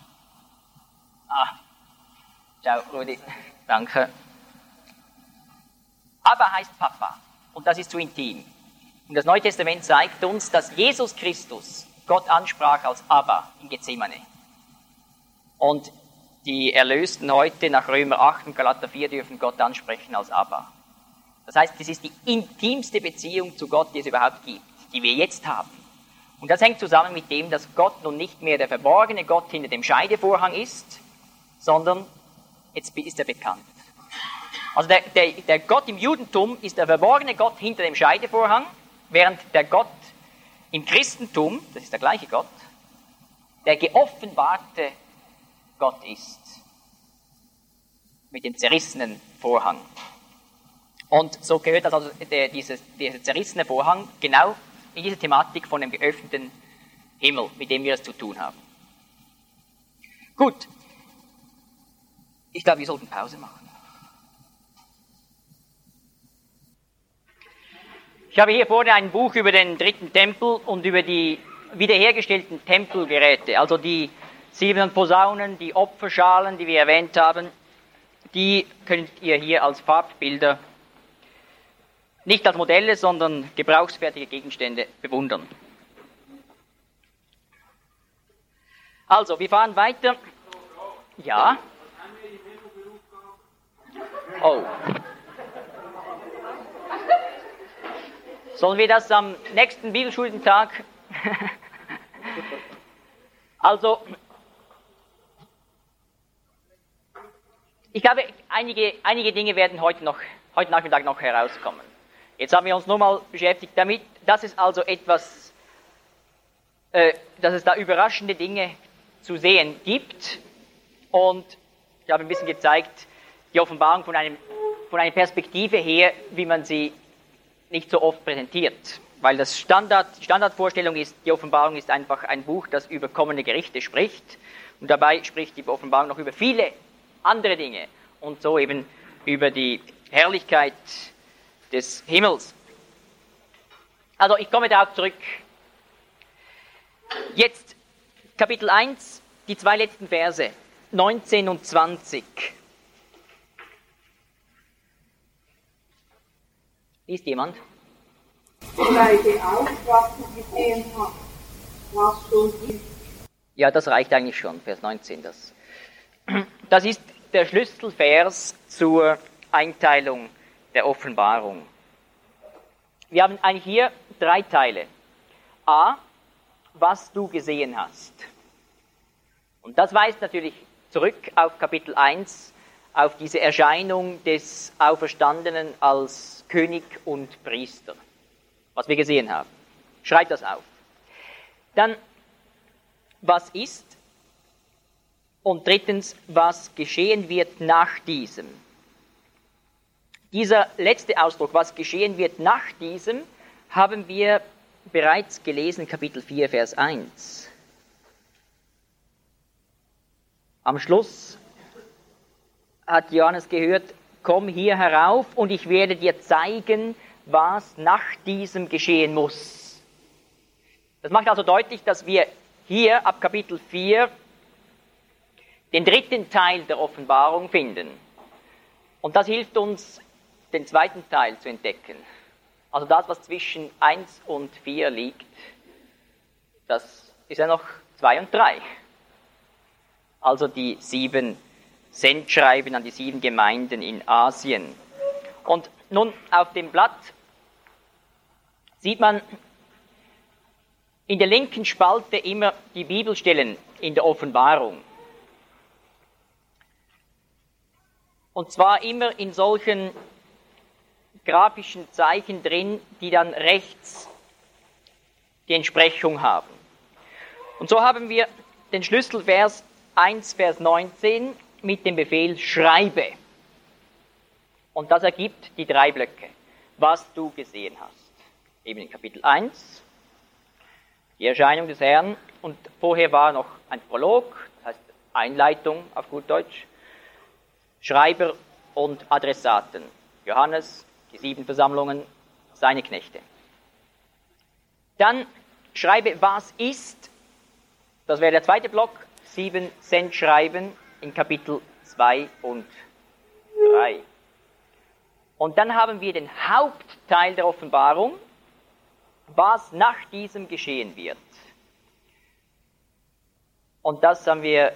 Ciao, Rudi. Danke. Abba heißt Papa. Und das ist zu intim. Und das Neue Testament zeigt uns, dass Jesus Christus Gott ansprach als Abba in Gethsemane. Und die Erlösten heute nach Römer 8 und Galater 4 dürfen Gott ansprechen als Abba. Das heißt, das ist die intimste Beziehung zu Gott, die es überhaupt gibt, die wir jetzt haben. Und das hängt zusammen mit dem, dass Gott nun nicht mehr der verborgene Gott hinter dem Scheidevorhang ist, sondern jetzt ist er bekannt. Also der Gott im Judentum ist der verborgene Gott hinter dem Scheidevorhang, während der Gott im Christentum, das ist der gleiche Gott, der geoffenbarte Gott ist, mit dem zerrissenen Vorhang. Und so gehört also dieser zerrissene Vorhang genau in diese Thematik von dem geöffneten Himmel, mit dem wir es zu tun haben. Gut, ich glaube, wir sollten Pause machen. Ich habe hier vorne ein Buch über den dritten Tempel und über die wiederhergestellten Tempelgeräte, also die 7 Posaunen, die Opferschalen, die wir erwähnt haben, die könnt ihr hier als Farbbilder, nicht als Modelle, sondern gebrauchsfertige Gegenstände bewundern. Also, wir fahren weiter. Ja? Oh. Sollen wir das am nächsten Bibelschultag? Also, ich glaube, einige Dinge werden heute Nachmittag noch herauskommen. Jetzt haben wir uns nur mal beschäftigt damit, dass es also dass es da überraschende Dinge zu sehen gibt. Und ich habe ein bisschen gezeigt, die Offenbarung von einer Perspektive her, wie man sie nicht so oft präsentiert. Weil die Standardvorstellung ist, die Offenbarung ist einfach ein Buch, das über kommende Gerichte spricht. Und dabei spricht die Offenbarung noch über viele andere Dinge. Und so eben über die Herrlichkeit des Himmels. Also ich komme darauf zurück. Jetzt Kapitel 1, die 2 letzten Verse, 19 und 20. Liest jemand? Schreibe auf, was du gesehen hast, was schon ist. Ja, das reicht eigentlich schon, Vers 19. Das ist der Schlüsselvers zur Einteilung der Offenbarung. Wir haben eigentlich hier 3 Teile. A, was du gesehen hast. Und das weist natürlich zurück auf Kapitel 1, auf diese Erscheinung des Auferstandenen als König und Priester, was wir gesehen haben. Schreibt das auf. Dann, was ist? Und drittens, was geschehen wird nach diesem. Dieser letzte Ausdruck, was geschehen wird nach diesem, haben wir bereits gelesen, Kapitel 4, Vers 1. Am Schluss hat Johannes gehört, komm hier herauf und ich werde dir zeigen, was nach diesem geschehen muss. Das macht also deutlich, dass wir hier ab Kapitel 4 den dritten Teil der Offenbarung finden. Und das hilft uns, den zweiten Teil zu entdecken. Also das, was zwischen 1 und 4 liegt, das ist ja noch 2 und 3. Also die 7 Sendschreiben an die 7 Gemeinden in Asien. Und nun auf dem Blatt sieht man in der linken Spalte immer die Bibelstellen in der Offenbarung. Und zwar immer in solchen grafischen Zeichen drin, die dann rechts die Entsprechung haben. Und so haben wir den Schlüsselvers 1, Vers 19 mit dem Befehl schreibe. Und das ergibt die 3 Blöcke, was du gesehen hast. Eben in Kapitel 1, die Erscheinung des Herrn, und vorher war noch ein Prolog, das heißt Einleitung auf gut Deutsch, Schreiber und Adressaten. Johannes, die 7 Versammlungen, seine Knechte. Dann schreibe, was ist, das wäre der zweite Block, 7 Sendschreiben in Kapitel 2 und 3. Und dann haben wir den Hauptteil der Offenbarung, was nach diesem geschehen wird. Und das haben wir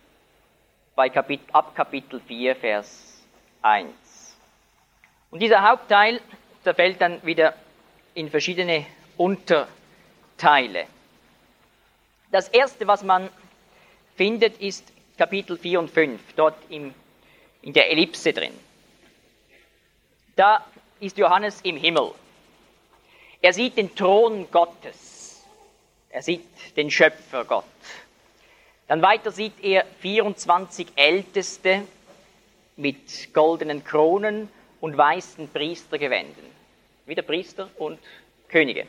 ab Kapitel 4, Vers 1. Und dieser Hauptteil zerfällt dann wieder in verschiedene Unterteile. Das erste, was man findet, ist Kapitel 4 und 5, dort in der Ellipse drin. Da ist Johannes im Himmel. Er sieht den Thron Gottes. Er sieht den Schöpfer Gott. Dann weiter sieht er 24 Älteste mit goldenen Kronen und weißen Priestergewänden. Wieder Priester und Könige.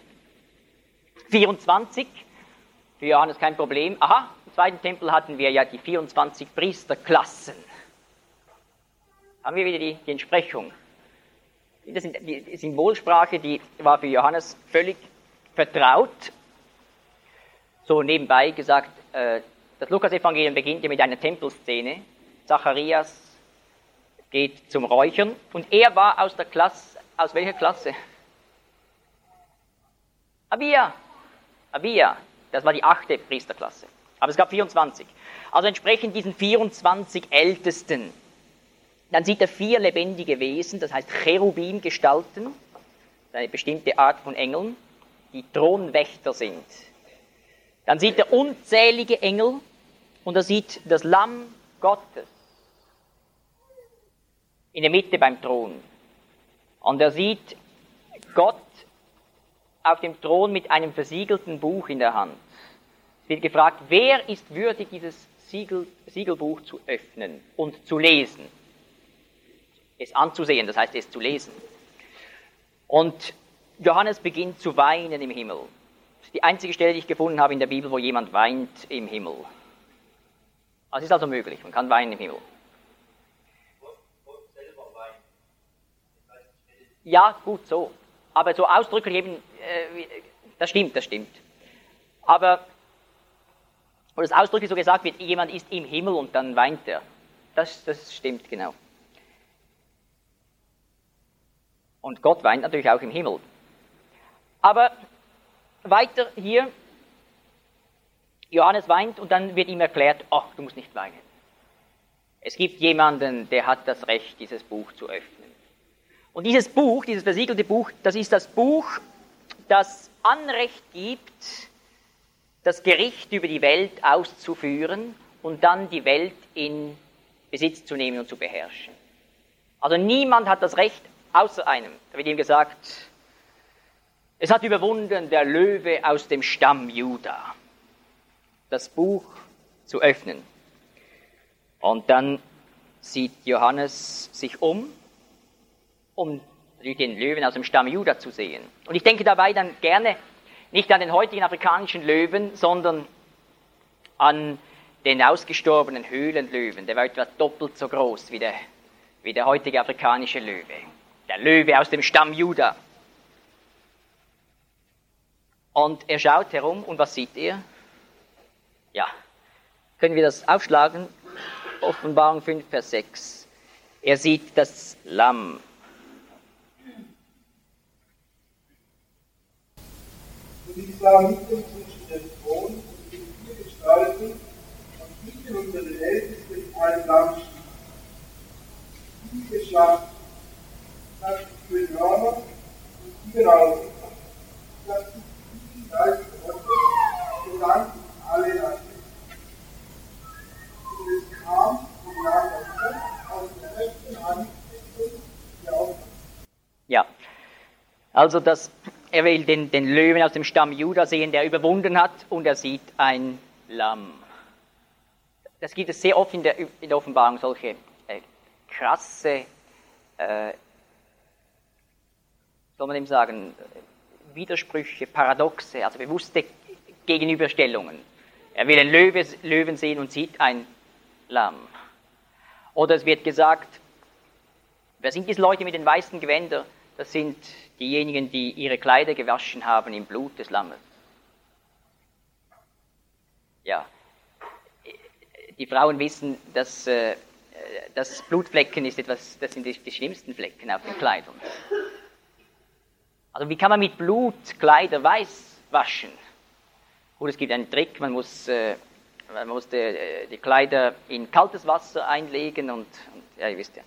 24, für Johannes kein Problem. Aha, im zweiten Tempel hatten wir ja die 24 Priesterklassen. Haben wir wieder die Entsprechung. Das ist die Symbolsprache, die war für Johannes völlig vertraut. So nebenbei gesagt, das Lukas-Evangelium beginnt ja mit einer Tempelszene. Zacharias geht zum Räuchern und er war aus der Klasse, aus welcher Klasse? Abia, das war die 8. Priesterklasse. Aber es gab 24. Also entsprechend diesen 24 Ältesten. Dann sieht er 4 lebendige Wesen, das heißt Cherubim-Gestalten, eine bestimmte Art von Engeln, die Thronwächter sind. Dann sieht er unzählige Engel und er sieht das Lamm Gottes in der Mitte beim Thron. Und er sieht Gott auf dem Thron mit einem versiegelten Buch in der Hand. Es wird gefragt, wer ist würdig, dieses Siegelbuch zu öffnen und zu lesen? Es anzusehen, das heißt es zu lesen. Und Johannes beginnt zu weinen im Himmel. Das ist die einzige Stelle, die ich gefunden habe in der Bibel, wo jemand weint im Himmel. Es ist also möglich, man kann weinen im Himmel. Ja, gut so. Aber so ausdrücklich eben, das stimmt. Aber, wo das ausdrücklich so gesagt wird, jemand ist im Himmel und dann weint er. Das stimmt, genau. Und Gott weint natürlich auch im Himmel. Aber weiter hier, Johannes weint und dann wird ihm erklärt, ach, du musst nicht weinen. Es gibt jemanden, der hat das Recht, dieses Buch zu öffnen. Und dieses Buch, dieses versiegelte Buch, das ist das Buch, das Anrecht gibt, das Gericht über die Welt auszuführen und dann die Welt in Besitz zu nehmen und zu beherrschen. Also niemand hat das Recht außer einem. Da wird ihm gesagt, es hat überwunden der Löwe aus dem Stamm Juda, das Buch zu öffnen. Und dann sieht Johannes sich um den Löwen aus dem Stamm Juda zu sehen. Und ich denke dabei dann gerne nicht an den heutigen afrikanischen Löwen, sondern an den ausgestorbenen Höhlenlöwen. Der war etwa doppelt so groß wie der heutige afrikanische Löwe. Der Löwe aus dem Stamm Juda. Und er schaut herum und was sieht er? Ja, können wir das aufschlagen? Offenbarung 5, Vers 6. Er sieht das Lamm. Und ich sah mitten zwischen dem Thron und den 4 Gestalten und mitten unter den Ältesten ein Lamm stehen. Diese Schlacht hat 4 Hörner und 4 Augen. Das ist die Geist Gottes, solange alle Nationen. Und es kam und lag aus der rechten Hand der Augen. Ja, also er will den Löwen aus dem Stamm Juda sehen, der überwunden hat, und er sieht ein Lamm. Das gibt es sehr oft in der Offenbarung, solche krasse, soll man dem sagen, Widersprüche, Paradoxe, also bewusste Gegenüberstellungen. Er will einen Löwen sehen und sieht ein Lamm. Oder es wird gesagt, wer sind diese Leute mit den weißen Gewändern? Das sind diejenigen, die ihre Kleider gewaschen haben im Blut des Lammes. Ja, die Frauen wissen, dass Blutflecken ist etwas, das sind die schlimmsten Flecken auf den Kleidern. Also wie kann man mit Blut Kleider weiß waschen? Gut, es gibt einen Trick, man muss die Kleider in kaltes Wasser einlegen und ja, ihr wisst ja.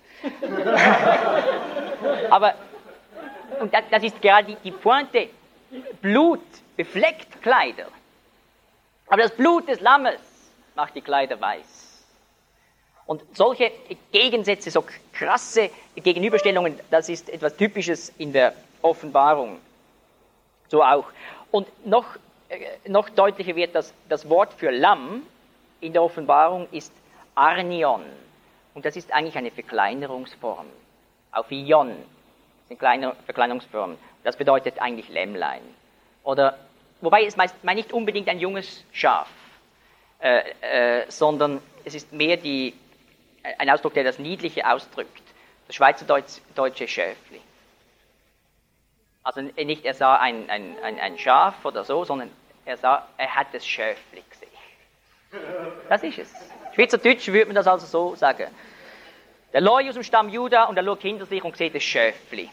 Aber und das ist gerade die Pointe. Blut befleckt Kleider. Aber das Blut des Lammes macht die Kleider weiß. Und solche Gegensätze, so krasse Gegenüberstellungen, das ist etwas Typisches in der Offenbarung. So auch. Und noch deutlicher wird, dass das Wort für Lamm in der Offenbarung ist Arnion. Und das ist eigentlich eine Verkleinerungsform. Auf Ion, das sind kleine Verkleinerungsformen. Das bedeutet eigentlich Lämmlein. Oder, wobei es meint nicht unbedingt ein junges Schaf, sondern es ist mehr ein Ausdruck, der das Niedliche ausdrückt. Das schweizerdeutsche Schäfli. Also nicht, er sah ein Schaf oder so, sondern er hat das Schäfli gesehen. Das ist es. Schweizerdeutsch würde man das also so sagen. Der Leu aus dem Stamm Juda und er schaut hinter sich und sieht das Schäfli.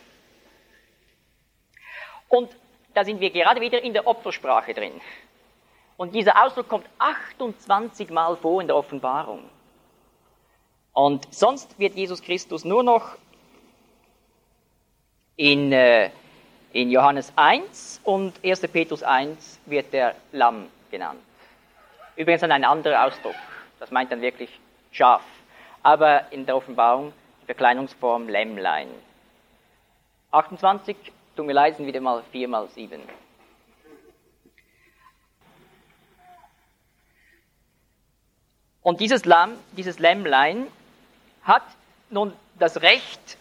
Und da sind wir gerade wieder in der Opfersprache drin. Und dieser Ausdruck kommt 28 Mal vor in der Offenbarung. Und sonst wird Jesus Christus nur noch in Johannes 1 und 1. Petrus 1 wird der Lamm genannt. Übrigens ein anderer Ausdruck. Das meint dann wirklich Schaf. Aber in der Offenbarung die Verkleinerungsform Lämmlein. 28, tut mir leid, sind wieder mal 4 mal 7. Und dieses Lämmlein hat nun das Recht,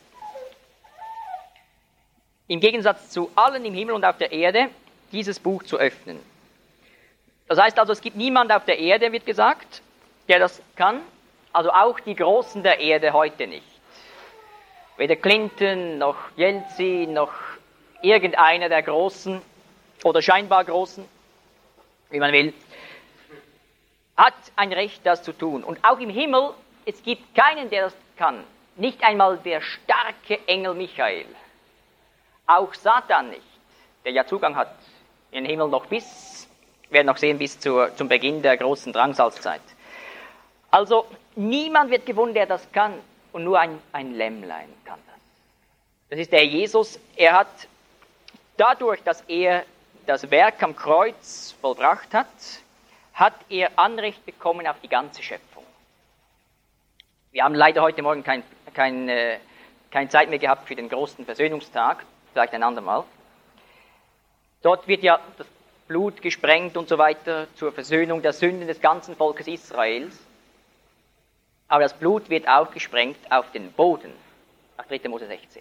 im Gegensatz zu allen im Himmel und auf der Erde, dieses Buch zu öffnen. Das heißt also, es gibt niemand auf der Erde, wird gesagt, der das kann, also auch die Großen der Erde heute nicht. Weder Clinton, noch Jelzin, noch irgendeiner der Großen oder scheinbar Großen, wie man will, hat ein Recht, das zu tun. Und auch im Himmel, es gibt keinen, der das kann. Nicht einmal der starke Engel Michael. Auch Satan nicht, der ja Zugang hat in den Himmel noch wir werden noch sehen, bis zum Beginn der großen Drangsalzzeit. Also niemand wird gefunden, der das kann, und nur ein Lämmlein kann das. Das ist der Jesus, er hat dadurch, dass er das Werk am Kreuz vollbracht hat er Anrecht bekommen auf die ganze Schöpfung. Wir haben leider heute Morgen keine Zeit mehr gehabt für den großen Versöhnungstag, vielleicht ein andermal. Dort wird ja das Blut gesprengt und so weiter zur Versöhnung der Sünden des ganzen Volkes Israels. Aber das Blut wird auch gesprengt auf den Boden, nach 3. Mose 16.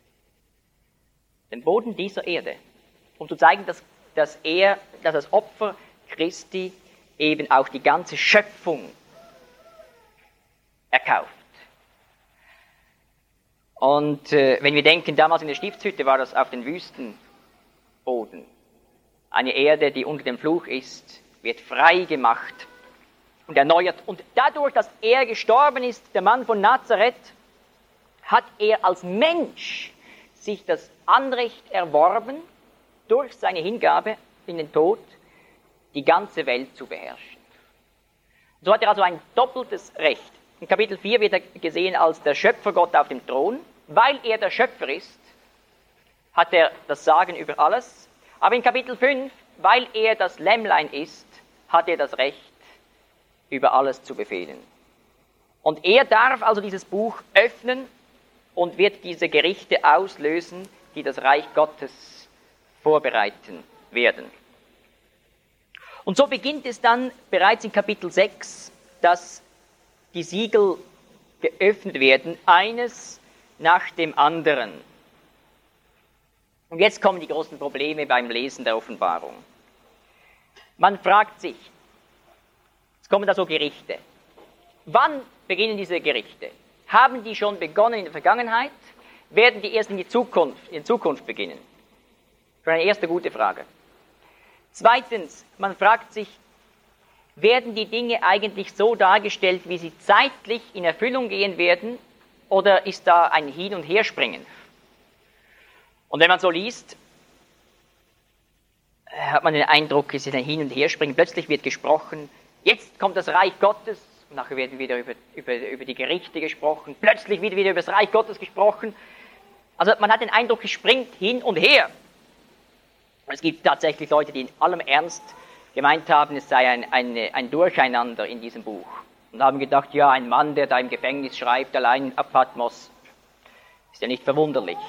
Den Boden dieser Erde, um zu zeigen, dass das Opfer Christi eben auch die ganze Schöpfung erkauft. Und wenn wir denken, damals in der Stiftshütte war das auf den Wüstenboden. Eine Erde, die unter dem Fluch ist, wird frei gemacht und erneuert. Und dadurch, dass er gestorben ist, der Mann von Nazareth, hat er als Mensch sich das Anrecht erworben, durch seine Hingabe in den Tod, die ganze Welt zu beherrschen. So hat er also ein doppeltes Recht. In Kapitel 4 wird er gesehen als der Schöpfergott auf dem Thron. Weil er der Schöpfer ist, hat er das Sagen über alles. Aber in Kapitel 5, weil er das Lämmlein ist, hat er das Recht, über alles zu befehlen. Und er darf also dieses Buch öffnen und wird diese Gerichte auslösen, die das Reich Gottes vorbereiten werden. Und so beginnt es dann bereits in Kapitel 6, dass die Siegel geöffnet werden, eines nach dem anderen. Und jetzt kommen die großen Probleme beim Lesen der Offenbarung. Man fragt sich, es kommen da so Gerichte. Wann beginnen diese Gerichte? Haben die schon begonnen in der Vergangenheit? Werden die erst in Zukunft beginnen? Schon eine erste gute Frage. Zweitens, man fragt sich, werden die Dinge eigentlich so dargestellt, wie sie zeitlich in Erfüllung gehen werden, oder ist da ein Hin- und Herspringen? Und wenn man so liest, hat man den Eindruck, es ist ein Hin- und Herspringen. Plötzlich wird gesprochen, jetzt kommt das Reich Gottes, und nachher werden wieder über die Gerichte gesprochen, plötzlich wird wieder über das Reich Gottes gesprochen. Also man hat den Eindruck, es springt hin und her. Es gibt tatsächlich Leute, die in allem Ernst gemeint haben, es sei ein Durcheinander in diesem Buch. Und haben gedacht, ja, ein Mann, der da im Gefängnis schreibt, allein auf Patmos, ist ja nicht verwunderlich.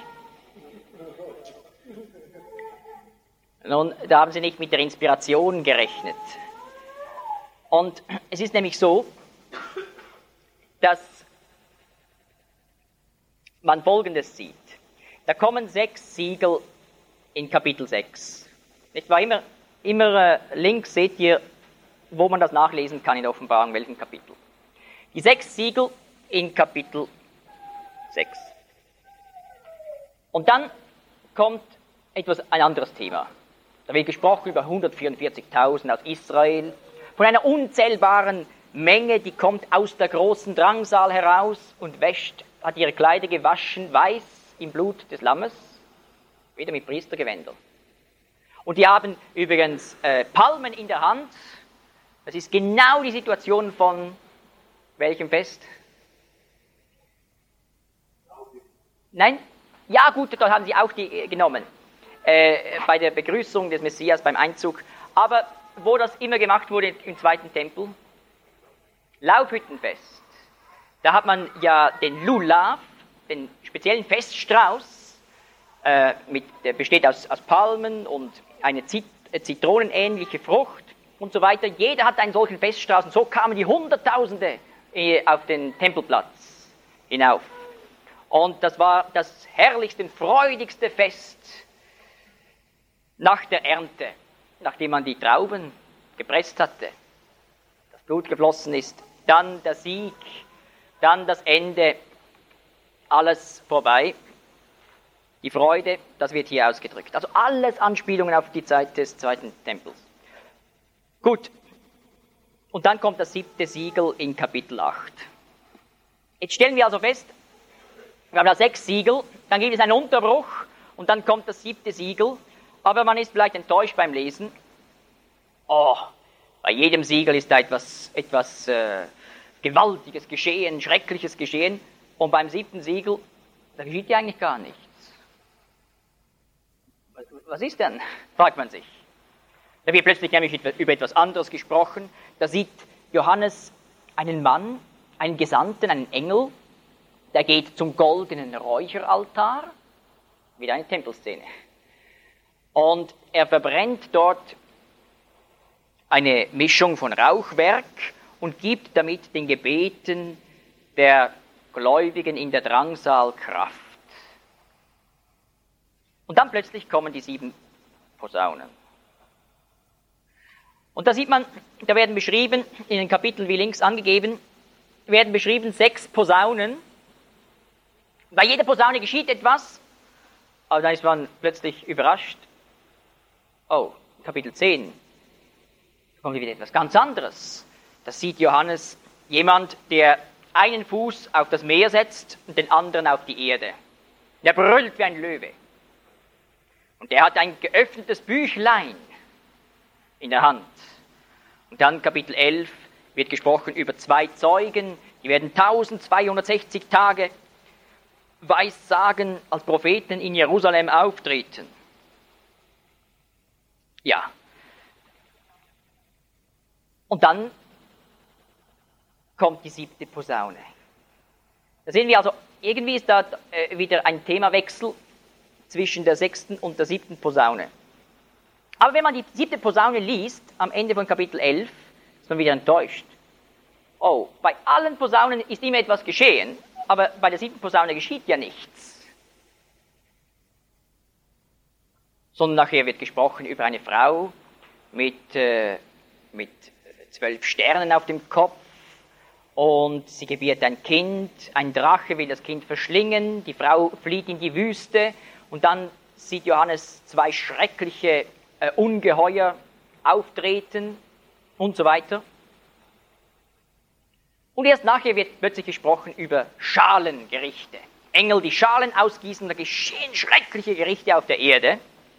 Nun, da haben sie nicht mit der Inspiration gerechnet. Und es ist nämlich so, dass man Folgendes sieht. Da kommen 6 Siegel in Kapitel 6. Nicht wahr? Immer links seht ihr, wo man das nachlesen kann in der Offenbarung, welchen Kapitel. Die 6 Siegel in Kapitel 6. Und dann kommt ein anderes Thema. Da wird gesprochen über 144.000 aus Israel, von einer unzählbaren Menge, die kommt aus der großen Drangsal heraus und hat ihre Kleider gewaschen, weiß im Blut des Lammes, wieder mit Priestergewändern. Und die haben übrigens Palmen in der Hand. Das ist genau die Situation von welchem Fest? Nein? Ja gut, da haben sie auch die genommen. Bei der Begrüßung des Messias, beim Einzug. Aber wo das immer gemacht wurde im zweiten Tempel? Laubhüttenfest. Da hat man ja den Lulav, den speziellen Feststrauß, der besteht aus Palmen und eine zitronenähnliche Frucht und so weiter. Jeder hat einen solchen Feststrauß und so kamen die Hunderttausende auf den Tempelplatz hinauf. Und das war das herrlichste, freudigste Fest nach der Ernte, nachdem man die Trauben gepresst hatte, das Blut geflossen ist, dann der Sieg, dann das Ende, alles vorbei. Die Freude, das wird hier ausgedrückt. Also alles Anspielungen auf die Zeit des zweiten Tempels. Gut, und dann kommt das 7. Siegel in Kapitel 8. Jetzt stellen wir also fest, wir haben da 6 Siegel, dann gibt es einen Unterbruch und dann kommt das 7. Siegel, aber man ist vielleicht enttäuscht beim Lesen. Oh, bei jedem Siegel ist da etwas Gewaltiges geschehen, Schreckliches geschehen und beim 7. Siegel, da geschieht ja eigentlich gar nichts. Was ist denn, fragt man sich. Da wird plötzlich nämlich über etwas anderes gesprochen. Da sieht Johannes einen Mann, einen Gesandten, einen Engel, der geht zum goldenen Räucheraltar, wieder eine Tempelszene. Und er verbrennt dort eine Mischung von Rauchwerk und gibt damit den Gebeten der Gläubigen in der Drangsal Kraft. Und dann plötzlich kommen die 7 Posaunen. Und da sieht man, da werden beschrieben, in den Kapiteln wie links angegeben, werden beschrieben 6 Posaunen. Bei jeder Posaune geschieht etwas, aber dann ist man plötzlich überrascht. Oh, Kapitel 10, da kommt wieder etwas ganz anderes. Da sieht Johannes jemand, der einen Fuß auf das Meer setzt und den anderen auf die Erde. Der brüllt wie ein Löwe. Und der hat ein geöffnetes Büchlein in der Hand. Und dann Kapitel 11 wird gesprochen über 2 Zeugen, die werden 1260 Tage Weissagen als Propheten in Jerusalem auftreten. Ja. Und dann kommt die 7. Posaune. Da sehen wir also, irgendwie ist da wieder ein Themawechsel zwischen der 6. und der 7. Posaune. Aber wenn man die 7. Posaune liest, am Ende von Kapitel 11, ist man wieder enttäuscht. Oh, bei allen Posaunen ist immer etwas geschehen, aber bei der 7. Posaune geschieht ja nichts. Sondern nachher wird gesprochen über eine Frau mit 12 Sternen auf dem Kopf und sie gebiert ein Kind, ein Drache will das Kind verschlingen, die Frau flieht in die Wüste und dann sieht Johannes 2 schreckliche Ungeheuer auftreten und so weiter. Und erst nachher wird plötzlich gesprochen über Schalengerichte. Engel, die Schalen ausgießen, da geschehen schreckliche Gerichte auf der Erde.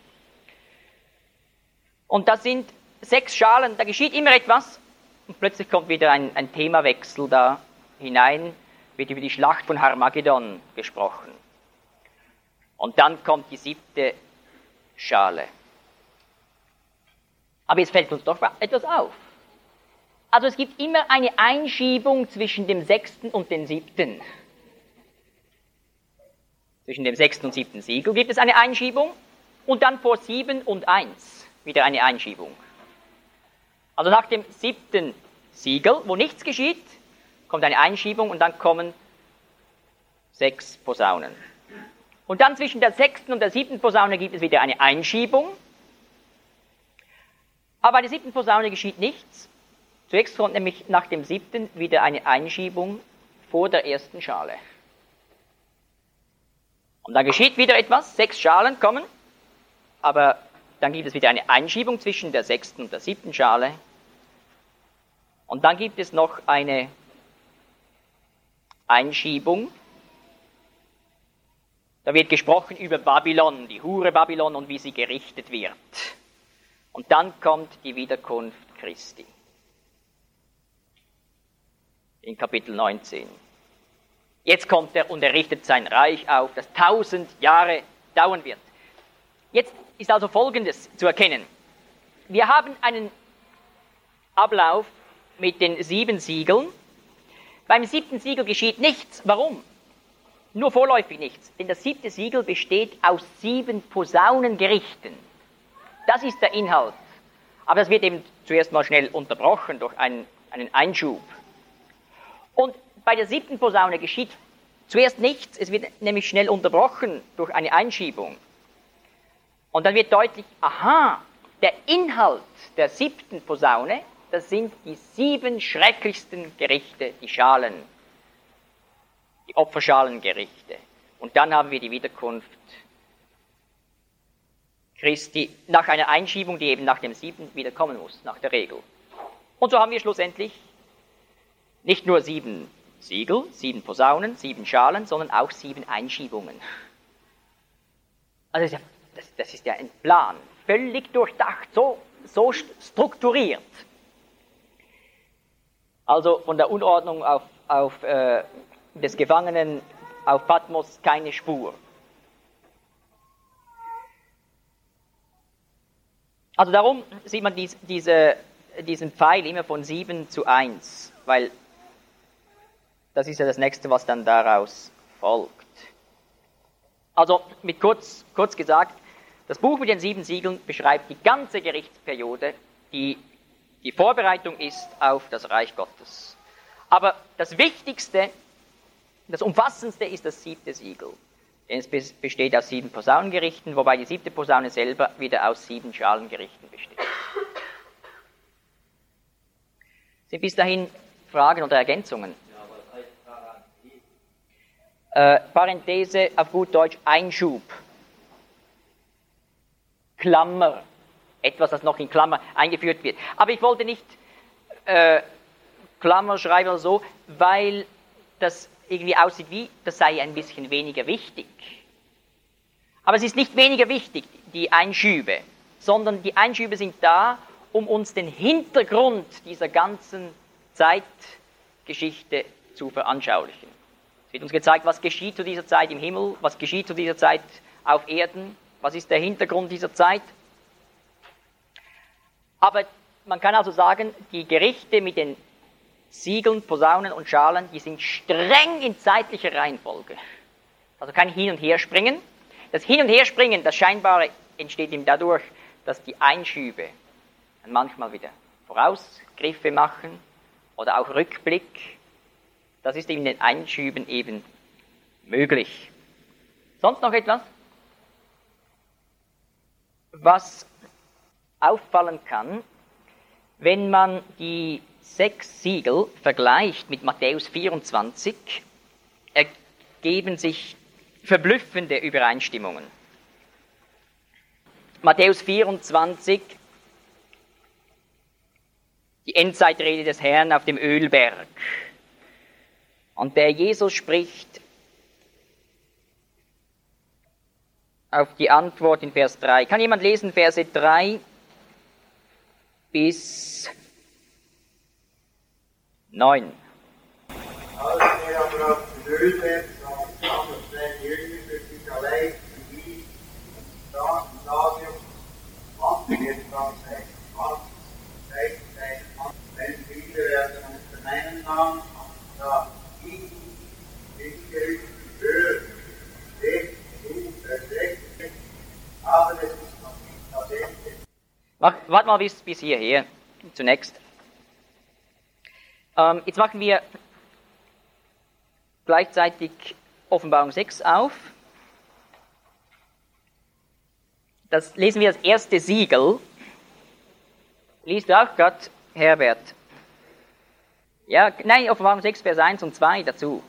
Und das sind 6 Schalen, da geschieht immer etwas. Und plötzlich kommt wieder ein Themawechsel da hinein, wird über die Schlacht von Harmagedon gesprochen. Und dann kommt die 7. Schale. Aber jetzt fällt uns doch etwas auf. Also es gibt immer eine Einschiebung zwischen dem 6. und dem 7. Zwischen dem 6. und 7. Siegel gibt es eine Einschiebung und dann vor 7 und 1 wieder eine Einschiebung. Also nach dem 7. Siegel, wo nichts geschieht, kommt eine Einschiebung und dann kommen 6 Posaunen. Und dann zwischen der 6. und der 7. Posaune gibt es wieder eine Einschiebung. Aber bei der 7. Posaune geschieht nichts. Zunächst kommt nämlich nach dem 7. wieder eine Einschiebung vor der ersten Schale. Und dann geschieht wieder etwas, 6 Schalen kommen, aber dann gibt es wieder eine Einschiebung zwischen der 6. und der 7. Schale. Und dann gibt es noch eine Einschiebung. Da wird gesprochen über Babylon, die Hure Babylon und wie sie gerichtet wird. Und dann kommt die Wiederkunft Christi. In Kapitel 19. Jetzt kommt er und er richtet sein Reich auf, das 1000 Jahre dauern wird. Jetzt ist also Folgendes zu erkennen. Wir haben einen Ablauf mit den 7 Siegeln. Beim 7. Siegel geschieht nichts. Warum? Nur vorläufig nichts. Denn das 7. Siegel besteht aus 7 Posaunengerichten. Das ist der Inhalt. Aber das wird eben zuerst mal schnell unterbrochen durch einen Einschub. Und bei der 7. Posaune geschieht zuerst nichts. Es wird nämlich schnell unterbrochen durch eine Einschiebung. Und dann wird deutlich, aha, der Inhalt der 7. Posaune, das sind die 7 schrecklichsten Gerichte, die Schalen, die Opferschalengerichte. Und dann haben wir die Wiederkunft Christi nach einer Einschiebung, die eben nach dem 7. wieder kommen muss, nach der Regel. Und so haben wir schlussendlich nicht nur 7 Siegel, 7 Posaunen, 7 Schalen, sondern auch 7 Einschiebungen. Also das ist ja ein Plan, völlig durchdacht, so strukturiert. Also von der Unordnung auf des Gefangenen auf Patmos keine Spur. Also darum sieht man diesen Pfeil immer von 7:1, weil das ist ja das Nächste, was dann daraus folgt. Also mit kurz gesagt, das Buch mit den 7 Siegeln beschreibt die ganze Gerichtsperiode, die die Vorbereitung ist auf das Reich Gottes. Aber das Wichtigste, das Umfassendste ist das 7. Siegel. Denn es besteht aus 7 Posaunengerichten, wobei die 7. Posaune selber wieder aus 7 Schalengerichten besteht. Sind bis dahin Fragen oder Ergänzungen? Parenthese, auf gut Deutsch Einschub. Klammer. Etwas, das noch in Klammer eingeführt wird. Aber ich wollte nicht Klammer schreiben oder so, weil das irgendwie aussieht wie, das sei ein bisschen weniger wichtig. Aber es ist nicht weniger wichtig, die Einschübe, sondern die Einschübe sind da, um uns den Hintergrund dieser ganzen Zeitgeschichte zu veranschaulichen. Es wird uns gezeigt, was geschieht zu dieser Zeit im Himmel, was geschieht zu dieser Zeit auf Erden, was ist der Hintergrund dieser Zeit. Aber man kann also sagen, die Gerichte mit den Siegeln, Posaunen und Schalen, die sind streng in zeitlicher Reihenfolge. Also kein Hin- und Herspringen. Das Hin- und Herspringen, das Scheinbare, entsteht eben dadurch, dass die Einschübe manchmal wieder Vorausgriffe machen oder auch Rückblick. Das ist in den Einschüben eben möglich. Sonst noch etwas? Was auffallen kann, wenn man die 6 Siegel vergleicht mit Matthäus 24, ergeben sich verblüffende Übereinstimmungen. Matthäus 24, die Endzeitrede des Herrn auf dem Ölberg. Und der Jesus spricht auf die Antwort in Vers 3. Kann jemand lesen, Verse 3 bis 9? Als er aber auf den Ölberg kam, kamen seine Jünger für sich allein zu ihm und sagen, was wird dann sein? Was zeigt sein Mann? Wenn viele werden uns verneinen haben, da ihn nicht hören, steht du verdeckt, aber es ist noch nicht das Ende. Warte mal bis hierher, zunächst. Jetzt machen wir gleichzeitig Offenbarung 6 auf. Das lesen wir das erste Siegel. Liest du auch gerade, Herbert? Ja, nein, Offenbarung 6, Vers 1 und 2 dazu.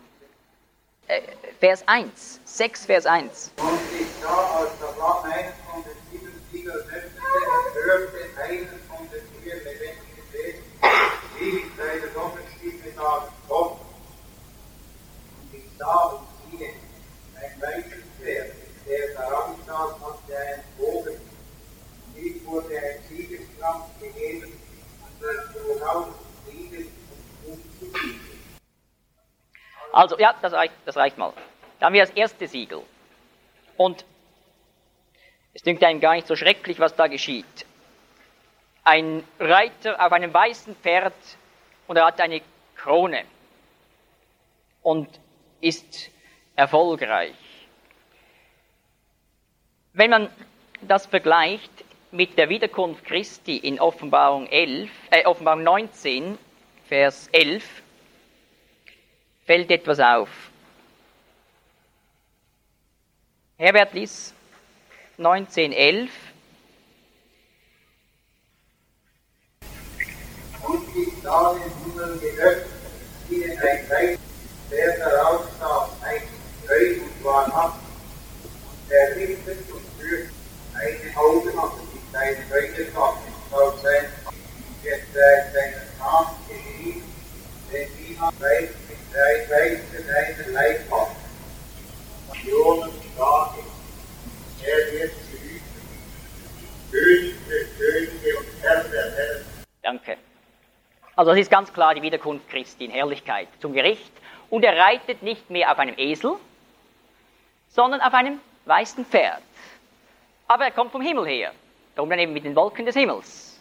Vers 1, 6, Vers 1. Und ich sah, als der Flamme eines von den 7 Siegeln öffnete, hörte einen von den 4 lebendigen Wesen, ewig seine Doppelstimme sagen, Gott. Und ich sah und siehe, ein weißes Pferd, der darauf saß, hatte einen Bogen. Und ihm wurde ein Siegeskranz gegeben, und das woraus Frieden und Ruhm zu bieten. Also, ja, das reicht mal. Da haben wir das erste Siegel. Und es dünkt einem gar nicht so schrecklich, was da geschieht. Ein Reiter auf einem weißen Pferd und er hat eine Krone und ist erfolgreich. Wenn man das vergleicht mit der Wiederkunft Christi in Offenbarung 19, Vers 11, fällt etwas auf. Herbert liest 19,11. Und ich sah den Himmel geöffnet, wie ein Geist, der darauf saß, ein König und war nackt, und der richtet und führt eine Augen hatte, die seine Beine sagten, auf sein seinen Namen geschrieben, denn niemand weiß, mit 3 Geister seinen Leib hat. Millionen starke, er wird gehütet, König der Könige und Herr der Herren. Danke. Also das ist ganz klar die Wiederkunft Christi in Herrlichkeit zum Gericht. Und er reitet nicht mehr auf einem Esel, sondern auf einem weißen Pferd. Aber er kommt vom Himmel her, darum dann eben mit den Wolken des Himmels.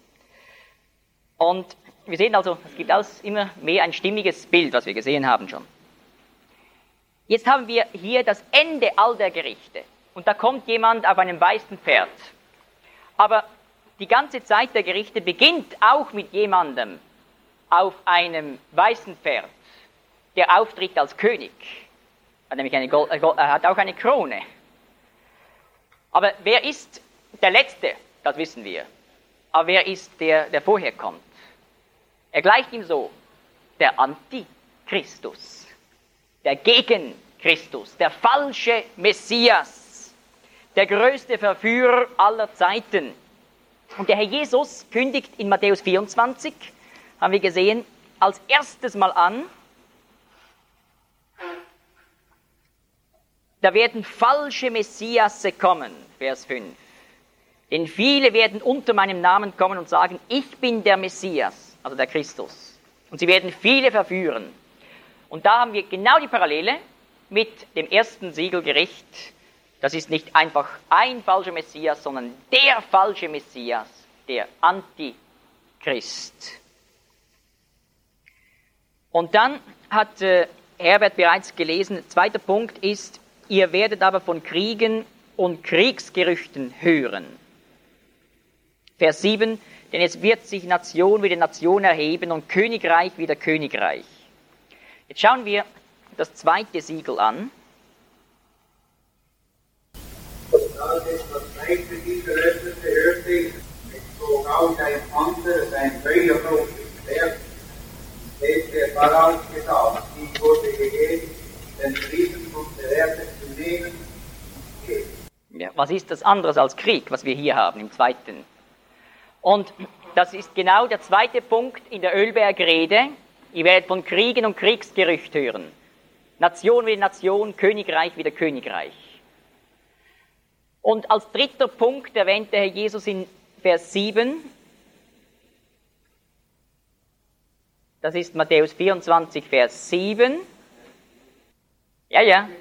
Und wir sehen also, es gibt alles immer mehr ein stimmiges Bild, was wir gesehen haben schon. Jetzt haben wir hier das Ende all der Gerichte. Und da kommt jemand auf einem weißen Pferd. Aber die ganze Zeit der Gerichte beginnt auch mit jemandem auf einem weißen Pferd, der auftritt als König. Er hat nämlich er hat auch eine Krone. Aber wer ist der Letzte? Das wissen wir. Aber wer ist der vorher kommt? Er gleicht ihm so: der Antichristus, der Gegenchristus, der falsche Messias, der größte Verführer aller Zeiten. Und der Herr Jesus kündigt in Matthäus 24, haben wir gesehen, als erstes Mal an, da werden falsche Messiasse kommen, Vers 5. Denn viele werden unter meinem Namen kommen und sagen, ich bin der Messias, also der Christus. Und sie werden viele verführen. Und da haben wir genau die Parallele mit dem ersten Siegelgericht. Das ist nicht einfach ein falscher Messias, sondern der falsche Messias, der Antichrist. Und dann hat Herbert bereits gelesen, zweiter Punkt ist, ihr werdet aber von Kriegen und Kriegsgerüchten hören. Vers 7, denn es wird sich Nation wieder Nation erheben und Königreich wieder Königreich. Jetzt schauen wir das zweite Siegel an. Als es das zweite Siegel öffnete, hörte ich, es zog aus ein anderes, ein feuerrotes Schwert, das der Pharao gesagt, ihm wurde gegeben, den Frieden von der Erde zu nehmen und geben. Ja, was ist das anderes als Krieg, was wir hier haben im zweiten? Und das ist genau der zweite Punkt in der Ölbergrede. Ihr werdet von Kriegen und Kriegsgerücht hören. Nation wieder Nation, Königreich wieder Königreich. Und als dritter Punkt erwähnt der Herr Jesus in Vers 7, das ist Matthäus 24, Vers 7. Ja.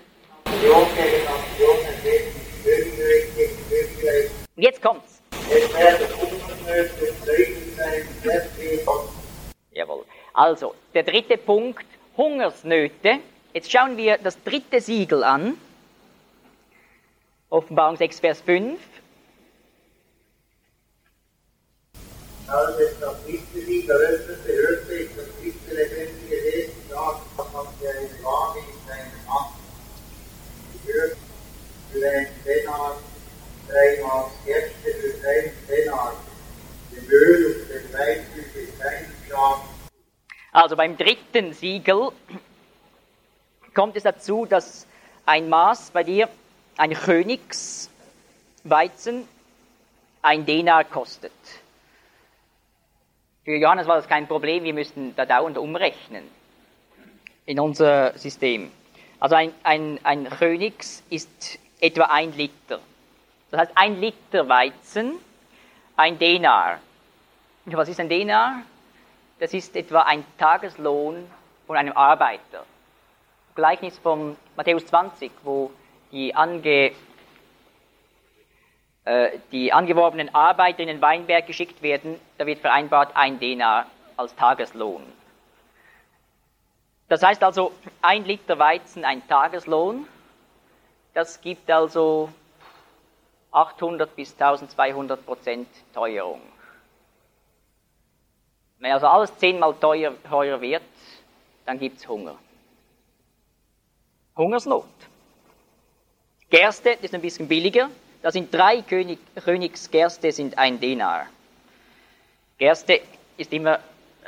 Und jetzt kommt's. Es werden Hungersnöte, Frieden sein, Selbstliebe. Jawohl. Also, der dritte Punkt, Hungersnöte. Jetzt schauen wir das dritte Siegel an. Offenbarung 6, Vers 5. Als es das dritte Siegel öffnete, hörte ich das dritte lebendige Wesen sagen, was hat er in Waage in seinem Hand. den Denar, 3 Maß Gerste für 1 Denar, den Öl und den Wein für keinen Schaf. Also beim dritten Siegel kommt es dazu, dass ein Maß bei dir, ein Königsweizen, ein Denar kostet. Für Johannes war das kein Problem, wir müssten da dauernd umrechnen in unser System. Also ein Königs ist etwa 1 Liter. Das heißt, 1 Liter Weizen, ein Denar. Und was ist ein Denar? Das ist etwa ein Tageslohn von einem Arbeiter. Gleichnis von Matthäus 20, wo die angeworbenen Arbeiter in den Weinberg geschickt werden, da wird vereinbart 1 Denar als Tageslohn. Das heißt also, 1 Liter Weizen, ein Tageslohn, das gibt also 800 bis 1200% Teuerung. Wenn also alles 10-mal teurer wird, dann gibt es Hunger. Hungersnot. Gerste, das ist ein bisschen billiger. Da sind 3 Königsgerste, sind 1 Denar. Gerste ist immer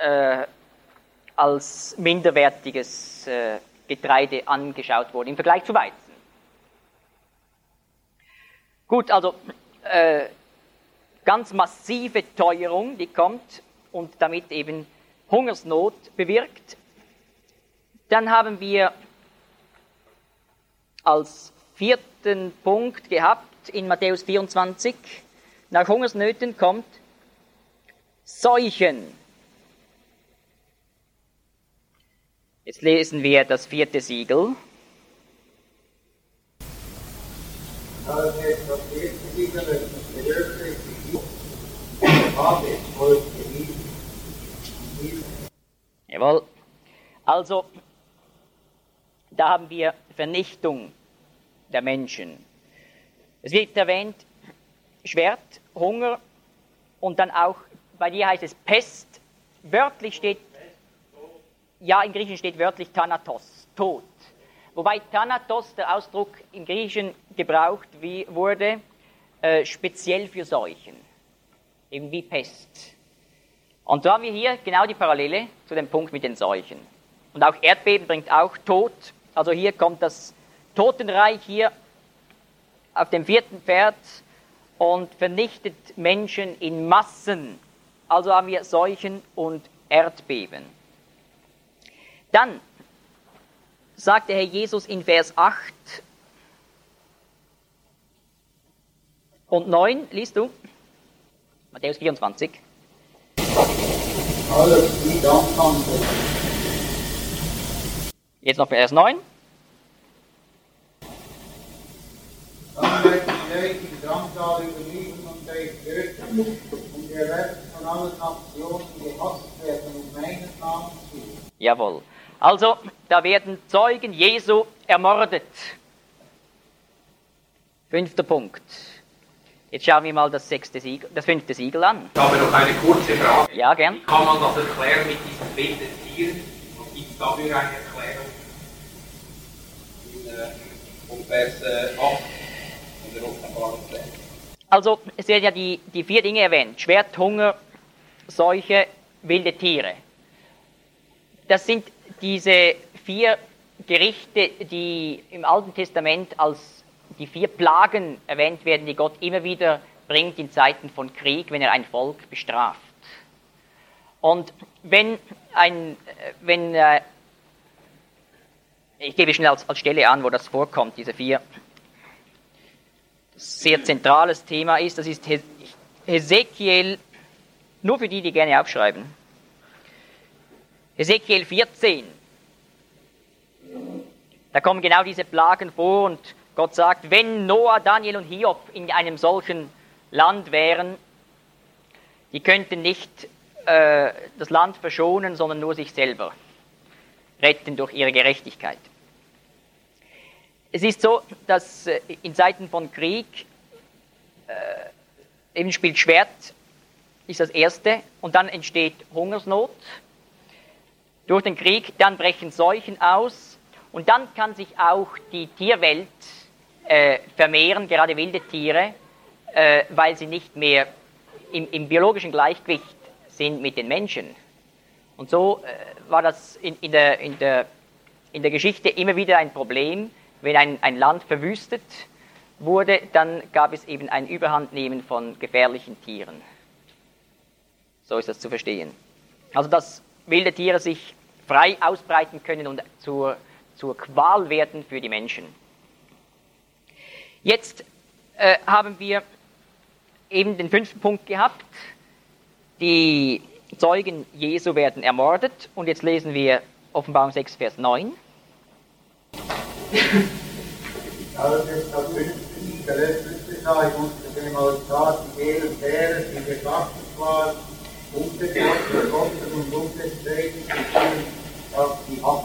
als minderwertiges Getreide angeschaut worden im Vergleich zu Weizen. Gut, also ganz massive Teuerung, die kommt und damit eben Hungersnot bewirkt. Dann haben wir als 4. Punkt gehabt in Matthäus 24, nach Hungersnöten kommt Seuchen. Jetzt lesen wir das 4. Siegel. Also das erste Siegel ist das Bedürfnis, Jawohl. Also, da haben wir Vernichtung der Menschen. Es wird erwähnt, Schwert, Hunger und dann auch, bei dir heißt es Pest. Wörtlich steht, ja, im Griechischen steht wörtlich Thanatos, Tod. Wobei Thanatos, der Ausdruck im Griechischen gebraucht wurde, speziell für Seuchen. Eben wie Pest. Und so haben wir hier genau die Parallele zu dem Punkt mit den Seuchen. Und auch Erdbeben bringt auch Tod. Also hier kommt das Totenreich hier auf dem 4. Pferd und vernichtet Menschen in Massen. Also haben wir Seuchen und Erdbeben. Dann sagt der Herr Jesus in Vers 8 und 9, liest du? Matthäus 24. alles wie Dampfhandel. Jetzt noch Vers 9. Dann werden die euch in Drangsal überliefern und euch töten, und ihr werdet von allen Nationen gehasst werden um meines Namens willen. Jawohl. Also, da werden Zeugen Jesu ermordet. 5. Punkt. Jetzt schauen wir mal das 5. Siegel an. Ich habe noch eine kurze Frage. Ja, gern. Wie kann man das erklären mit diesen wilden Tieren? Was gibt es dafür eine Erklärung? In Vers 8 in der Offenbarung. Also, es werden ja die 4 Dinge erwähnt. Schwert, Hunger, Seuche, wilde Tiere. Das sind diese 4 Gerichte, die im Alten Testament als die 4 Plagen erwähnt werden, die Gott immer wieder bringt in Zeiten von Krieg, wenn er ein Volk bestraft. Und ich gebe schnell als Stelle an, wo das vorkommt, diese 4, sehr zentrales Thema ist, das ist Hesekiel, nur für die gerne aufschreiben. Hesekiel 14. Da kommen genau diese Plagen vor und Gott sagt, wenn Noah, Daniel und Hiob in einem solchen Land wären, die könnten nicht das Land verschonen, sondern nur sich selber retten durch ihre Gerechtigkeit. Es ist so, dass in Zeiten von Krieg eben spielt Schwert, ist das Erste, und dann entsteht Hungersnot durch den Krieg, dann brechen Seuchen aus und dann kann sich auch die Tierwelt vermehren, gerade wilde Tiere, weil sie nicht mehr im biologischen Gleichgewicht sind mit den Menschen. Und so war das in der Geschichte immer wieder ein Problem. Wenn ein Land verwüstet wurde, dann gab es eben ein Überhandnehmen von gefährlichen Tieren. So ist das zu verstehen. Also dass wilde Tiere sich frei ausbreiten können und zur Qual werden für die Menschen. Jetzt haben wir eben den 5. Punkt gehabt. Die Zeugen Jesu werden ermordet. Und jetzt lesen wir Offenbarung 6, Vers 9. Als es das 5. geöffnet sah ich unter dem Altar die hellen Fähren, die geschlachtet waren, unbegrenzt Gottes und unbestreiten, auf die Hand.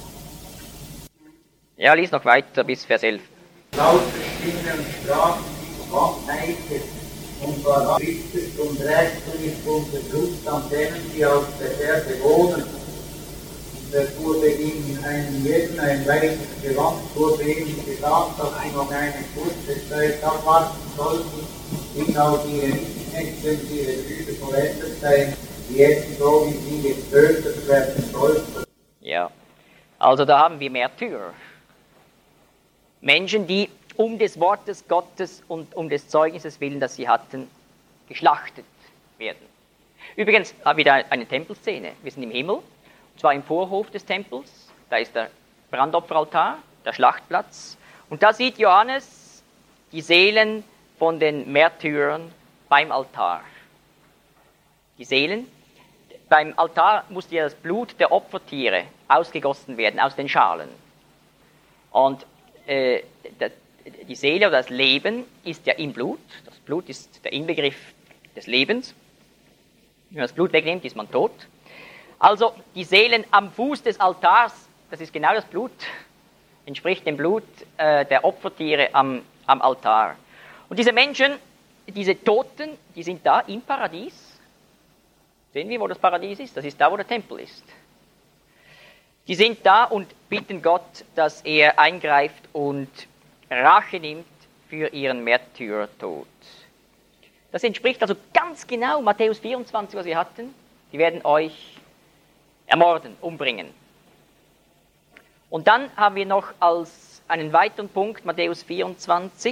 Ja, lies noch weiter bis Vers 11. Laute Stimmen sprachen die Wahrheit und war richtig und rechtlich unterdrückt an denen, die auf der Erde wohnen. Und es wurde ihnen einen jeden ein weißes Gewand wurde ihnen gesagt, dass sie noch eine kurze Zeit abwarten sollten, bis auch ihre Knechte und ihre Brüder vollendet seien, die jetzt so wie sie getötet werden sollten. Ja, also da haben wir Märtyrer. Menschen, die um des Wortes Gottes und um des Zeugnisses willen, das sie hatten, geschlachtet werden. Übrigens haben wir da eine Tempelszene. Wir sind im Himmel, und zwar im Vorhof des Tempels. Da ist der Brandopferaltar, der Schlachtplatz. Und da sieht Johannes die Seelen von den Märtyrern beim Altar. Die Seelen. Beim Altar musste ja das Blut der Opfertiere ausgegossen werden aus den Schalen. Und die Seele oder das Leben ist ja im Blut. Das Blut ist der Inbegriff des Lebens. Wenn man das Blut wegnimmt, ist man tot. Also die Seelen am Fuß des Altars, das ist genau das Blut, entspricht dem Blut der Opfertiere am Altar. Und diese Menschen, diese Toten, die sind da im Paradies. Sehen wir, wo das Paradies ist? Das ist da, wo der Tempel ist. Die sind da und bitten Gott, dass er eingreift und Rache nimmt für ihren Märtyrertod. Das entspricht also ganz genau Matthäus 24, was wir hatten. Die werden euch ermorden, umbringen. Und dann haben wir noch als einen weiteren Punkt Matthäus 24.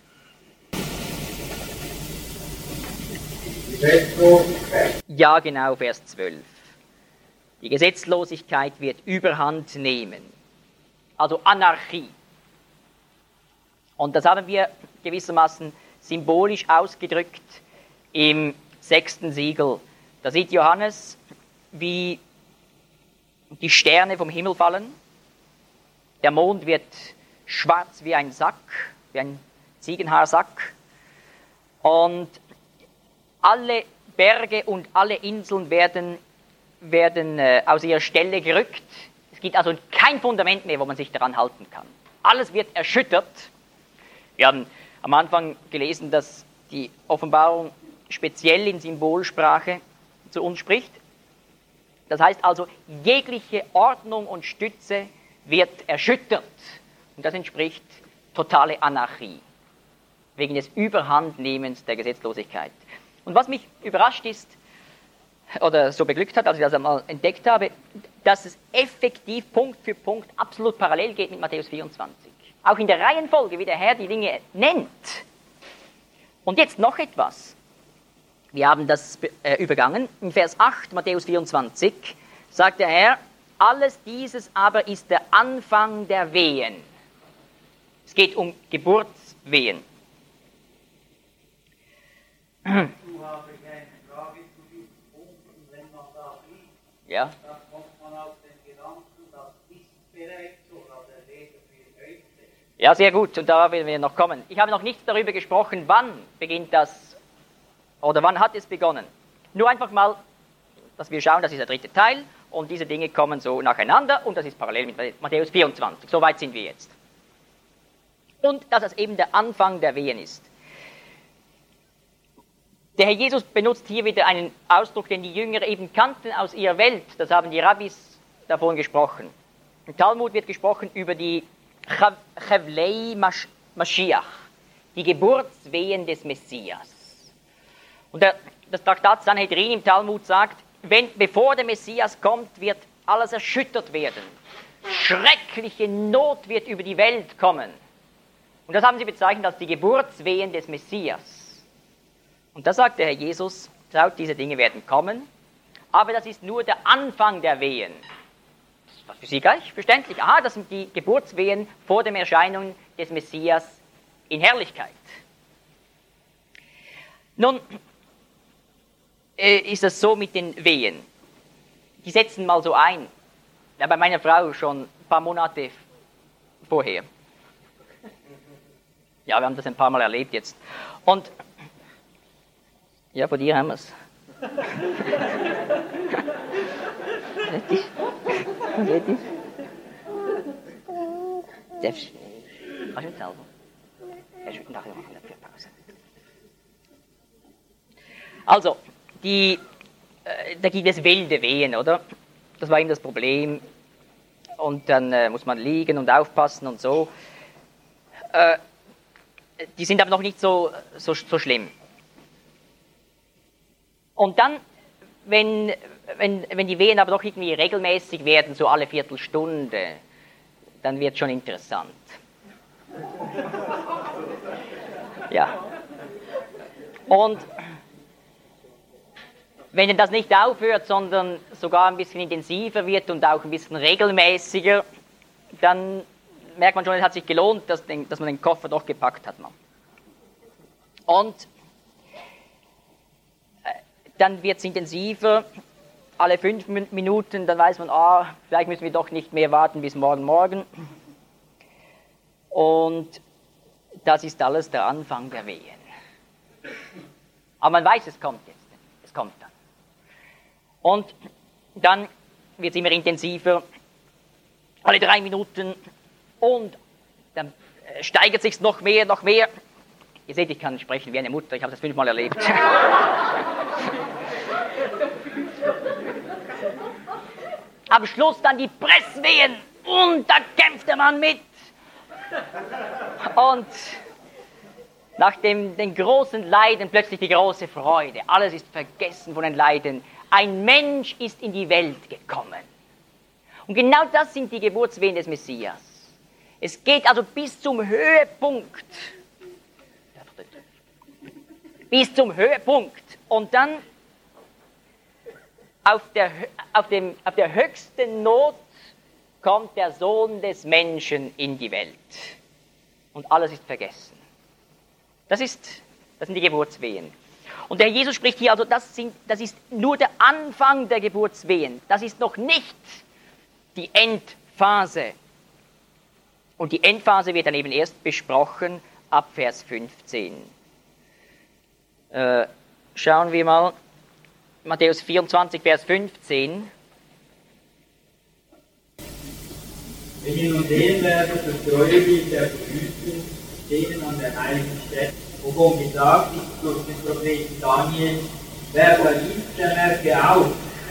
Ja, genau, Vers 12. Die Gesetzlosigkeit wird Überhand nehmen. Also Anarchie. Und das haben wir gewissermaßen symbolisch ausgedrückt im 6. Siegel. Da sieht Johannes, wie die Sterne vom Himmel fallen. Der Mond wird schwarz wie ein Sack, wie ein Ziegenhaarsack. Und alle Berge und alle Inseln werden aus ihrer Stelle gerückt. Es gibt also kein Fundament mehr, wo man sich daran halten kann. Alles wird erschüttert. Wir haben am Anfang gelesen, dass die Offenbarung speziell in Symbolsprache zu uns spricht. Das heißt also, jegliche Ordnung und Stütze wird erschüttert. Und das entspricht totale Anarchie, wegen des Überhandnehmens der Gesetzlosigkeit. Und was mich überrascht ist, oder so beglückt hat, als ich das einmal entdeckt habe, dass es effektiv Punkt für Punkt absolut parallel geht mit Matthäus 24. Auch in der Reihenfolge, wie der Herr die Dinge nennt. Und jetzt noch etwas. Wir haben das übergangen. In Vers 8, Matthäus 24, sagt der Herr, alles dieses aber ist der Anfang der Wehen. Es geht um Geburtswehen. Du habe ich eine Frage zu diesem Punkt, und wenn man da liest, Ja. dann kommt man auf den Gedanken, das ist bereits so, dass der Leben für heute. Ja, sehr gut, und da werden wir noch kommen. Ich habe noch nicht darüber gesprochen, wann beginnt das, oder wann hat es begonnen. Nur einfach mal, dass wir schauen, das ist der 3. Teil, und diese Dinge kommen so nacheinander, und das ist parallel mit Matthäus 24. So weit sind wir jetzt. Und dass es eben der Anfang der Wehen ist. Der Herr Jesus benutzt hier wieder einen Ausdruck, den die Jünger eben kannten aus ihrer Welt. Das haben die Rabbis davon gesprochen. Im Talmud wird gesprochen über die Chevlei Maschiach, die Geburtswehen des Messias. Und das Traktat Sanhedrin im Talmud sagt, bevor der Messias kommt, wird alles erschüttert werden. Schreckliche Not wird über die Welt kommen. Und das haben sie bezeichnet als die Geburtswehen des Messias. Und da sagt der Herr Jesus, schaut, diese Dinge werden kommen, aber das ist nur der Anfang der Wehen. Das war für sie gleich verständlich. Aha, das sind die Geburtswehen vor der Erscheinung des Messias in Herrlichkeit. Nun ist es so mit den Wehen. Die setzen mal so ein. Ja, bei meiner Frau schon ein paar Monate vorher. Ja, wir haben das ein paar Mal erlebt jetzt. Und ja, von dir haben wir es. Kannst du nicht selber? Kannst du nachher machen, für Pause. Also, da gibt es wilde Wehen, oder? Das war eben das Problem. Und dann muss man liegen und aufpassen und so. Die sind aber noch nicht so schlimm. Und dann, wenn die Wehen aber doch irgendwie regelmäßig werden, so alle Viertelstunde, dann wird es schon interessant. Ja. Und wenn das nicht aufhört, sondern sogar ein bisschen intensiver wird und auch ein bisschen regelmäßiger, dann merkt man schon, es hat sich gelohnt, dass man den Koffer doch gepackt hat. Und dann wird es intensiver, alle 5 Minuten, dann weiß man, vielleicht müssen wir doch nicht mehr warten bis morgen. Und das ist alles der Anfang der Wehen. Aber man weiß, es kommt jetzt. Es kommt dann. Und dann wird es immer intensiver, alle 3 Minuten. Und dann steigert es sich noch mehr. Ihr seht, ich kann sprechen wie eine Mutter, ich habe das 5-mal erlebt. Am Schluss dann die Presswehen und da kämpft der Mann mit. Und nach den großen Leiden plötzlich die große Freude. Alles ist vergessen von den Leiden. Ein Mensch ist in die Welt gekommen. Und genau das sind die Geburtswehen des Messias. Es geht also bis zum Höhepunkt. Bis zum Höhepunkt. Und dann auf der höchsten Not kommt der Sohn des Menschen in die Welt. Und alles ist vergessen. Das sind die Geburtswehen. Und der Herr Jesus spricht hier, also das ist nur der Anfang der Geburtswehen. Das ist noch nicht die Endphase. Und die Endphase wird dann eben erst besprochen ab Vers 15. Schauen wir mal, Matthäus 24, Vers 15. Wenn ihr nun sehen werdet, das Treue gilt der Verwüstung, stehen an der heiligen Stätte, wovon gesagt ist durch den Propheten Daniel, wer verliebt, der merke auf.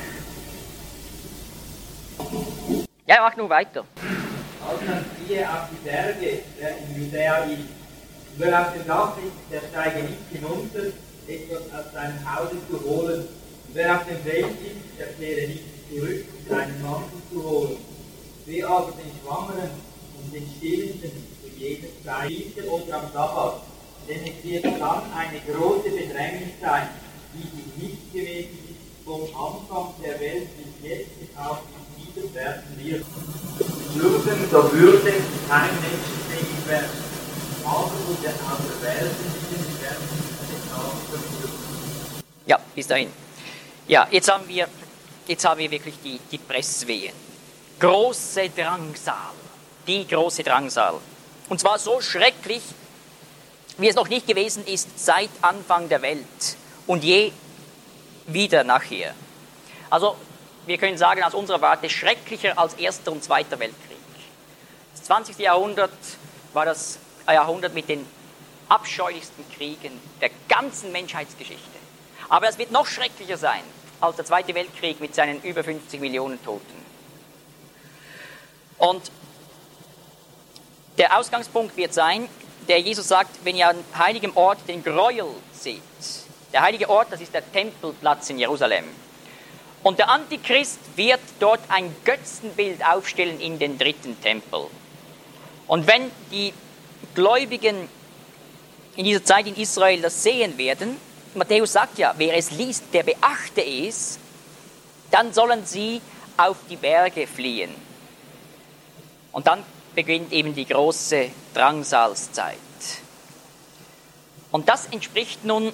Ja, mach nur weiter. Also dann ziehe auf die Berge, der in Judäa ist. Und wer auf dem Dach ist, der steige nicht hinunter, etwas aus seinem Hause zu holen. Und wer auf dem Feld ist, der kehre nicht zurück, um seinen Mantel zu holen. Wer aber den Schwangeren und den Stillenden zu jeder Zeit oder am Sabbat, denn es wird dann eine große Bedrängnis sein, die sich nicht gewesen ist vom Anfang der Welt bis jetzt auch nicht wieder werden wird. Schlucken, so würde kein Menschenleben werden, aber von der Auserwählten werden es auch verführen. Ja, bis dahin. Ja, jetzt haben wir wirklich die Presswehen. Große Drangsal. Die große Drangsal. Und zwar so schrecklich, wie es noch nicht gewesen ist seit Anfang der Welt und je wieder nachher. Also wir können sagen, aus unserer Warte schrecklicher als Erster und Zweiter Weltkrieg. Das 20. Jahrhundert war das Jahrhundert mit den abscheulichsten Kriegen der ganzen Menschheitsgeschichte. Aber es wird noch schrecklicher sein als der Zweite Weltkrieg mit seinen über 50 Millionen Toten. Und der Ausgangspunkt wird sein, der Jesus sagt, wenn ihr an heiligem Ort den Gräuel seht. Der heilige Ort, das ist der Tempelplatz in Jerusalem. Und der Antichrist wird dort ein Götzenbild aufstellen in den dritten Tempel. Und wenn die Gläubigen in dieser Zeit in Israel das sehen werden, Matthäus sagt ja, wer es liest, der beachte es, dann sollen sie auf die Berge fliehen. Und dann beginnt eben die große Drangsalszeit. Und das entspricht nun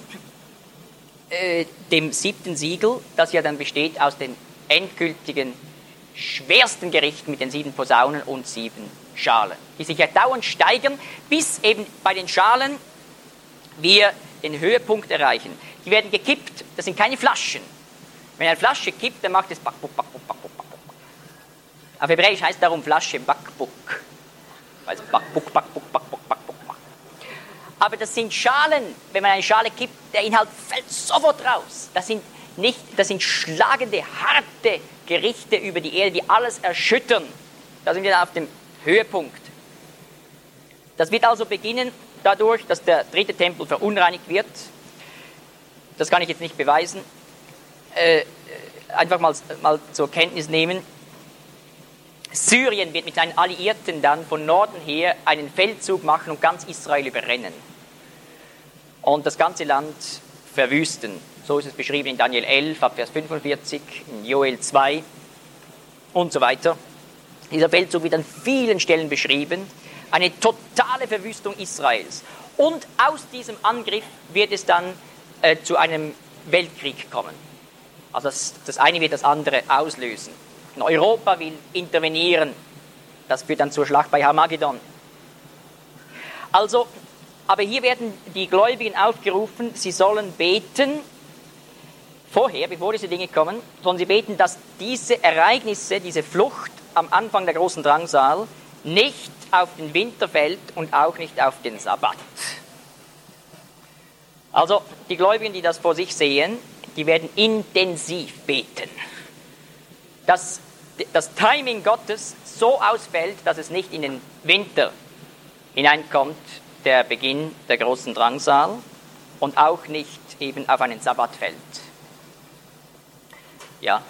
dem 7. Siegel, das ja dann besteht aus den endgültigen, schwersten Gerichten mit den 7 Posaunen und 7 Schalen, die sich ja dauernd steigern, bis eben bei den Schalen wir den Höhepunkt erreichen. Die werden gekippt, das sind keine Flaschen. Wenn eine Flasche kippt, dann macht es Backbuck, Backbuck, Backbuck, Backbuck. Auf Hebräisch heißt darum Flasche Backbuck, weil es Backbuck, Backbuck, Backbuck, Backbuck macht. Aber das sind Schalen, wenn man eine Schale kippt, der Inhalt fällt sofort raus. Das sind schlagende, harte Gerichte über die Erde, die alles erschüttern. Da sind wir dann auf dem Höhepunkt. Das wird also beginnen dadurch, dass der dritte Tempel verunreinigt wird. Das kann ich jetzt nicht beweisen. Einfach mal zur Kenntnis nehmen. Syrien wird mit seinen Alliierten dann von Norden her einen Feldzug machen und ganz Israel überrennen. Und das ganze Land verwüsten. So ist es beschrieben in Daniel 11, ab Vers 45, in Joel 2 und so weiter. Dieser Feldzug wird an vielen Stellen beschrieben. Eine totale Verwüstung Israels. Und aus diesem Angriff wird es dann zu einem Weltkrieg kommen. Also das eine wird das andere auslösen. Und Europa will intervenieren. Das führt dann zur Schlacht bei Harmagedon. Also, aber hier werden die Gläubigen aufgerufen, sie sollen beten, vorher, bevor diese Dinge kommen, sollen sie beten, dass diese Ereignisse, diese Flucht am Anfang der großen Drangsal nicht auf den Winter fällt und auch nicht auf den Sabbat. Also die Gläubigen, die das vor sich sehen, die werden intensiv beten. Dass das Timing Gottes so ausfällt, dass es nicht in den Winter hineinkommt, der Beginn der großen Drangsal, und auch nicht eben auf einen Sabbat fällt. Ja.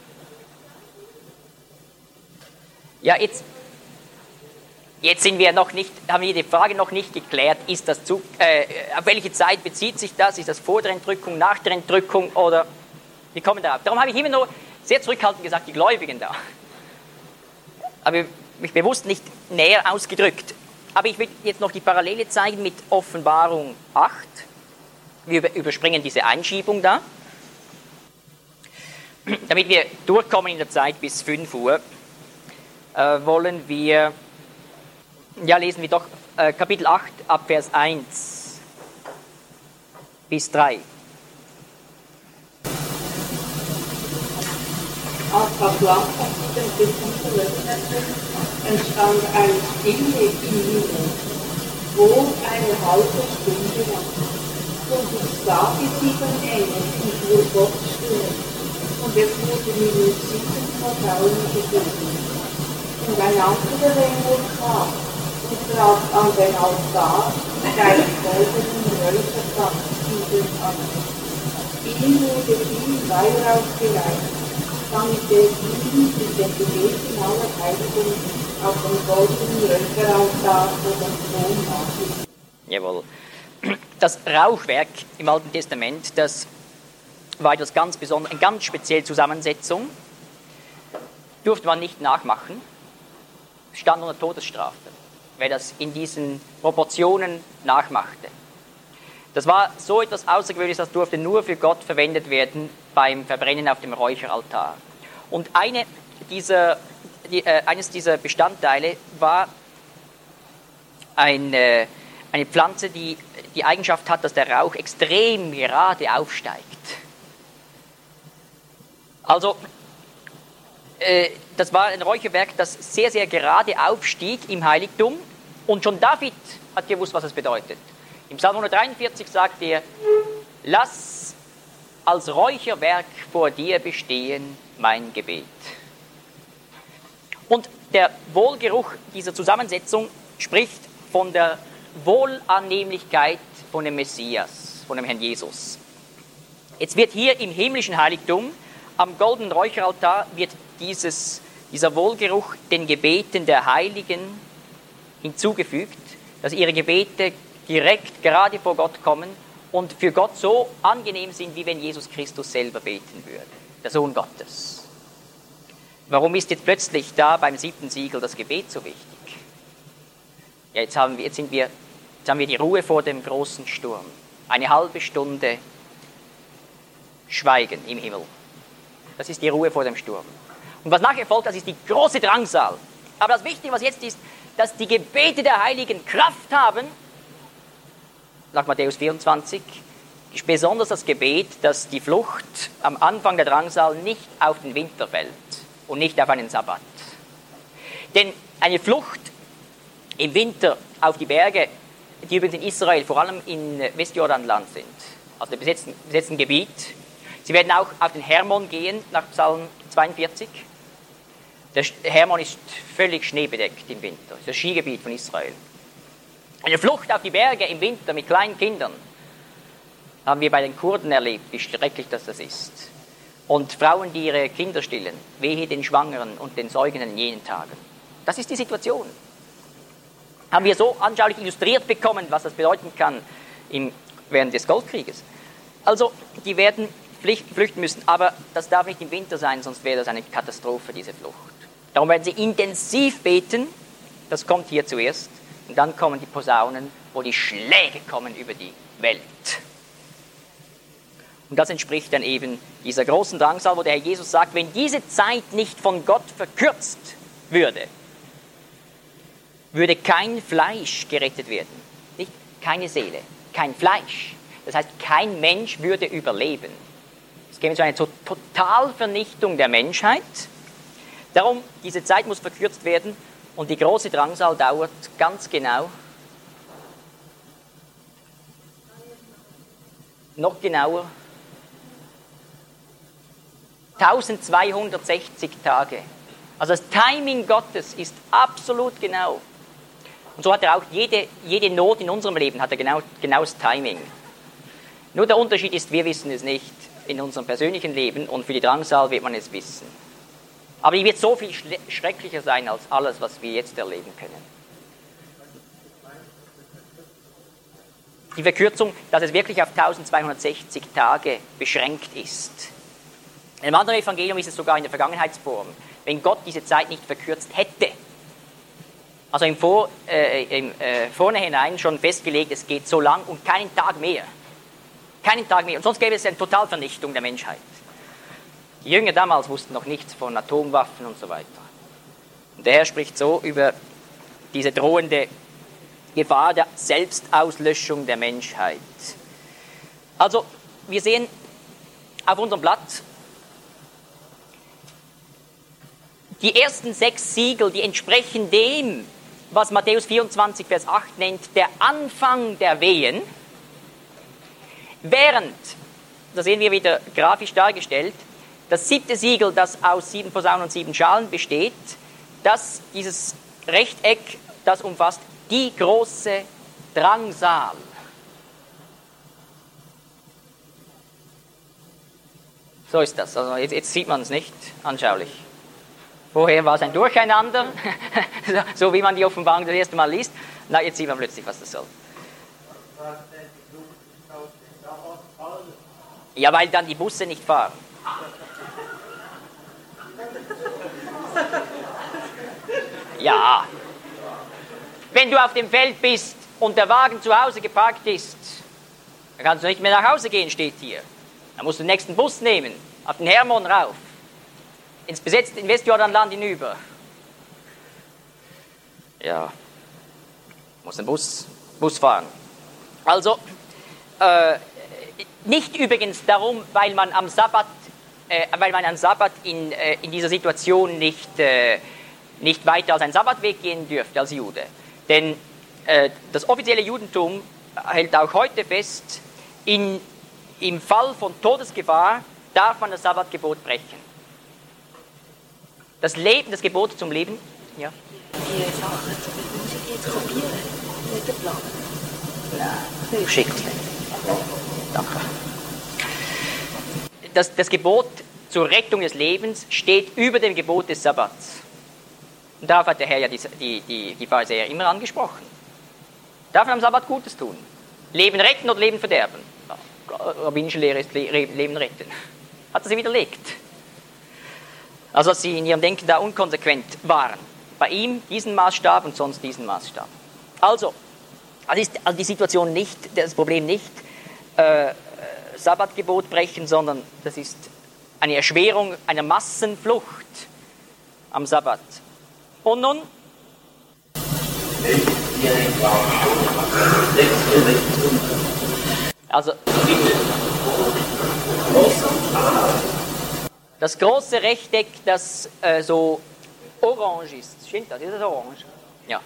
Ja, jetzt sind wir noch nicht, haben wir die Frage noch nicht geklärt, ist das auf welche Zeit bezieht sich das? Ist das vor der Entrückung, nach der Entrückung oder wir kommen darauf. Darum habe ich immer nur sehr zurückhaltend gesagt, die Gläubigen da. Aber mich bewusst nicht näher ausgedrückt. Aber ich will jetzt noch die Parallele zeigen mit Offenbarung 8. Wir überspringen diese Einschiebung da. Damit wir durchkommen in der Zeit bis 5 Uhr, wollen wir, lesen wir doch Kapitel 8 ab Vers 1 bis 3. Als das Land von dem Dritten veröffnete, entstand eine Stille im Himmel, wohl eine halbe Stunde lang. Und ich sah die 7 Engel, die vor Gott stehen, und es wurde mir mit 7 Posaunen gegeben. Und ein anderer Engel kam und trat an den Altar mit einem goldenen Räuchertannenzwiebeln an. Ihm wurde viel Weihrauch gereicht, damit er ihn mit den Gebeten aller Heiligen auf dem goldenen Räucheraltar vor dem Thron nachhielt. Jawohl. Das Rauchwerk im Alten Testament, das war etwas ganz Besonderes, eine ganz spezielle Zusammensetzung. Durfte man nicht nachmachen. Stand unter Todesstrafe, wer das in diesen Proportionen nachmachte. Das war so etwas Außergewöhnliches, das durfte nur für Gott verwendet werden beim Verbrennen auf dem Räucheraltar. Und eines dieser Bestandteile war eine Pflanze, die die Eigenschaft hat, dass der Rauch extrem gerade aufsteigt. Also, das war ein Räucherwerk, das sehr, sehr gerade aufstieg im Heiligtum. Und schon David hat gewusst, was es bedeutet. Im Psalm 143 sagt er, lass als Räucherwerk vor dir bestehen mein Gebet. Und der Wohlgeruch dieser Zusammensetzung spricht von der Wohlannehmlichkeit von dem Messias, von dem Herrn Jesus. Jetzt wird hier im himmlischen Heiligtum, am goldenen Räucheraltar, wird dieser Wohlgeruch den Gebeten der Heiligen hinzugefügt, dass ihre Gebete direkt gerade vor Gott kommen und für Gott so angenehm sind, wie wenn Jesus Christus selber beten würde, der Sohn Gottes. Warum ist jetzt plötzlich da beim 7. Siegel das Gebet so wichtig? Ja, jetzt haben wir die Ruhe vor dem großen Sturm. Eine halbe Stunde Schweigen im Himmel. Das ist die Ruhe vor dem Sturm. Und was nachher folgt, das ist die große Drangsal. Aber das Wichtige, was jetzt ist, dass die Gebete der Heiligen Kraft haben, nach Matthäus 24, besonders das Gebet, dass die Flucht am Anfang der Drangsal nicht auf den Winter fällt und nicht auf einen Sabbat. Denn eine Flucht im Winter auf die Berge, die übrigens in Israel, vor allem in Westjordanland sind, also dem besetzten Gebiet. Sie werden auch auf den Hermon gehen, nach Psalm 42. Der Hermon ist völlig schneebedeckt im Winter, das ist das Skigebiet von Israel. Eine Flucht auf die Berge im Winter mit kleinen Kindern haben wir bei den Kurden erlebt, wie schrecklich das ist. Und Frauen, die ihre Kinder stillen, wehe den Schwangeren und den Säugenden in jenen Tagen. Das ist die Situation. Haben wir so anschaulich illustriert bekommen, was das bedeuten kann während des Goldkrieges. Also, die werden flüchten müssen, aber das darf nicht im Winter sein, sonst wäre das eine Katastrophe, diese Flucht. Darum werden sie intensiv beten, das kommt hier zuerst, und dann kommen die Posaunen, wo die Schläge kommen über die Welt. Und das entspricht dann eben dieser großen Drangsal, wo der Herr Jesus sagt, wenn diese Zeit nicht von Gott verkürzt würde, würde kein Fleisch gerettet werden. Nicht keine Seele, kein Fleisch. Das heißt, kein Mensch würde überleben. Es käme zu einer Totalvernichtung der Menschheit. Darum, diese Zeit muss verkürzt werden und die große Drangsal dauert ganz genau, noch genauer, 1260 Tage. Also das Timing Gottes ist absolut genau. Und so hat er auch jede Not in unserem Leben, hat er genaues Timing. Nur der Unterschied ist, wir wissen es nicht in unserem persönlichen Leben und für die Drangsal wird man es wissen. Aber die wird so viel schrecklicher sein als alles, was wir jetzt erleben können. Die Verkürzung, dass es wirklich auf 1260 Tage beschränkt ist. In einem anderen Evangelium ist es sogar in der Vergangenheitsform. Wenn Gott diese Zeit nicht verkürzt hätte, also im Vornherein schon festgelegt, es geht so lang und keinen Tag mehr. Keinen Tag mehr. Und sonst gäbe es eine Totalvernichtung der Menschheit. Die Jünger damals wussten noch nichts von Atomwaffen und so weiter. Und der Herr spricht so über diese drohende Gefahr der Selbstauslöschung der Menschheit. Also, wir sehen auf unserem Blatt, die ersten 6 Siegel, die entsprechen dem, was Matthäus 24, Vers 8 nennt, der Anfang der Wehen. Während, da sehen wir wieder grafisch dargestellt, das 7. Siegel, das aus 7 Posaunen und 7 Schalen besteht, dieses Rechteck, das umfasst die große Drangsal. So ist das, also jetzt sieht man es nicht anschaulich. Vorher war es ein Durcheinander, so wie man die Offenbarung das erste Mal liest. Na, jetzt sieht man plötzlich, was das soll. Ja, weil dann die Busse nicht fahren. Ja. Wenn du auf dem Feld bist und der Wagen zu Hause geparkt ist, dann kannst du nicht mehr nach Hause gehen, steht hier. Dann musst du den nächsten Bus nehmen, auf den Hermon rauf, ins besetzte Westjordanland hinüber. Ja, muss den Bus fahren. Also, nicht übrigens darum, weil man am Sabbat in dieser Situation nicht weiter als ein Sabbatweg gehen dürfte als Jude. Denn das offizielle Judentum hält auch heute fest, im Fall von Todesgefahr darf man das Sabbatgebot brechen. Das Gebot zum Leben, ja. die Sachen die Musik jetzt kopieren, nicht der Plan. Nein, schickt. Danke. Das Gebot zur Rettung des Lebens steht über dem Gebot des Sabbats. Und darauf hat der Herr ja die Pharisäer immer angesprochen. Darf man am Sabbat Gutes tun? Leben retten oder Leben verderben? Rabbinische Lehre ist Leben retten. Hat er sie widerlegt. Also dass sie in ihrem Denken da unkonsequent waren. Bei ihm diesen Maßstab und sonst diesen Maßstab. Also ist die Situation nicht, das Problem nicht Sabbatgebot brechen, sondern das ist eine Erschwerung einer Massenflucht am Sabbat. Und nun? Also das große Rechteck, das so orange ist. Stimmt das? Ist das orange? Ja.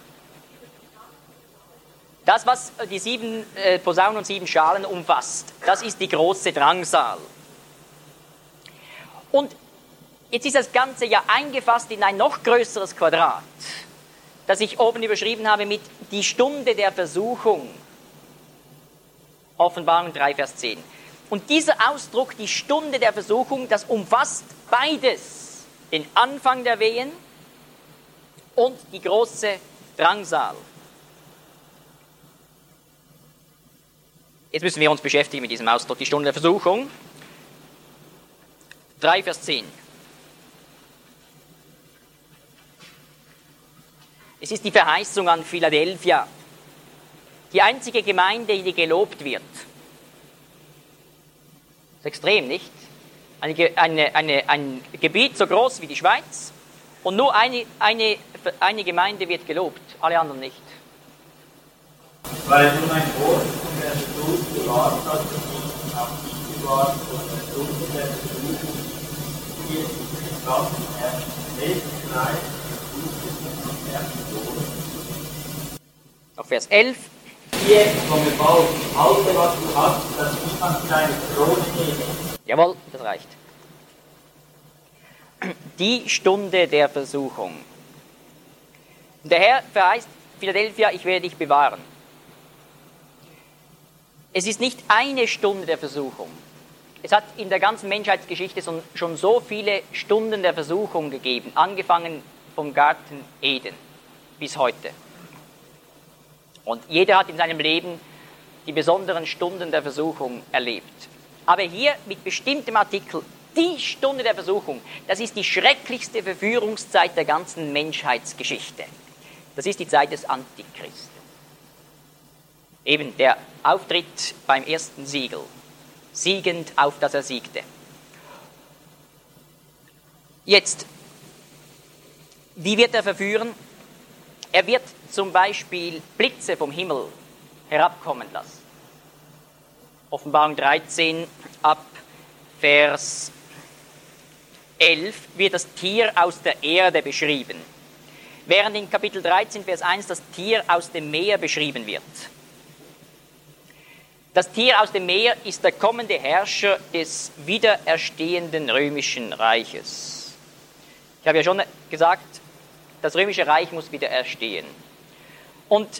Das, was die 7 Posaunen und 7 Schalen umfasst, das ist die große Drangsal. Und jetzt ist das Ganze ja eingefasst in ein noch größeres Quadrat, das ich oben überschrieben habe mit die Stunde der Versuchung. Offenbarung 3, Vers 10. Und dieser Ausdruck, die Stunde der Versuchung, das umfasst beides. Den Anfang der Wehen und die große Drangsal. Jetzt müssen wir uns beschäftigen mit diesem Ausdruck, die Stunde der Versuchung. 3, Vers 10. Es ist die Verheißung an Philadelphia, die einzige Gemeinde, die gelobt wird. Das ist extrem, nicht? Ein Gebiet so groß wie die Schweiz und nur eine Gemeinde wird gelobt, alle anderen nicht. Weil nun ein Wort von der Versuch bewahrt hat, und nicht auf dich bewahrt von der Stunde der Versuchung, die es im ganzen ersten Lebenskreis versucht und ersten Tod. Auf Vers 11. Hier vom Befall, halte was du hast, dass niemand deine Krone nehme. Jawohl, das reicht. Die Stunde der Versuchung. Der Herr verheißt Philadelphia, ich werde dich bewahren. Es ist nicht eine Stunde der Versuchung. Es hat in der ganzen Menschheitsgeschichte schon so viele Stunden der Versuchung gegeben, angefangen vom Garten Eden bis heute. Und jeder hat in seinem Leben die besonderen Stunden der Versuchung erlebt. Aber hier mit bestimmtem Artikel, die Stunde der Versuchung, das ist die schrecklichste Verführungszeit der ganzen Menschheitsgeschichte. Das ist die Zeit des Antichrist. Eben der Auftritt beim ersten Siegel, siegend auf das er siegte. Jetzt, wie wird er verführen? Er wird zum Beispiel Blitze vom Himmel herabkommen lassen. Offenbarung 13 ab Vers 11 wird das Tier aus der Erde beschrieben, während in Kapitel 13, Vers 1 das Tier aus dem Meer beschrieben wird. Das Tier aus dem Meer ist der kommende Herrscher des wiedererstehenden römischen Reiches. Ich habe ja schon gesagt, das römische Reich muss wieder erstehen. Und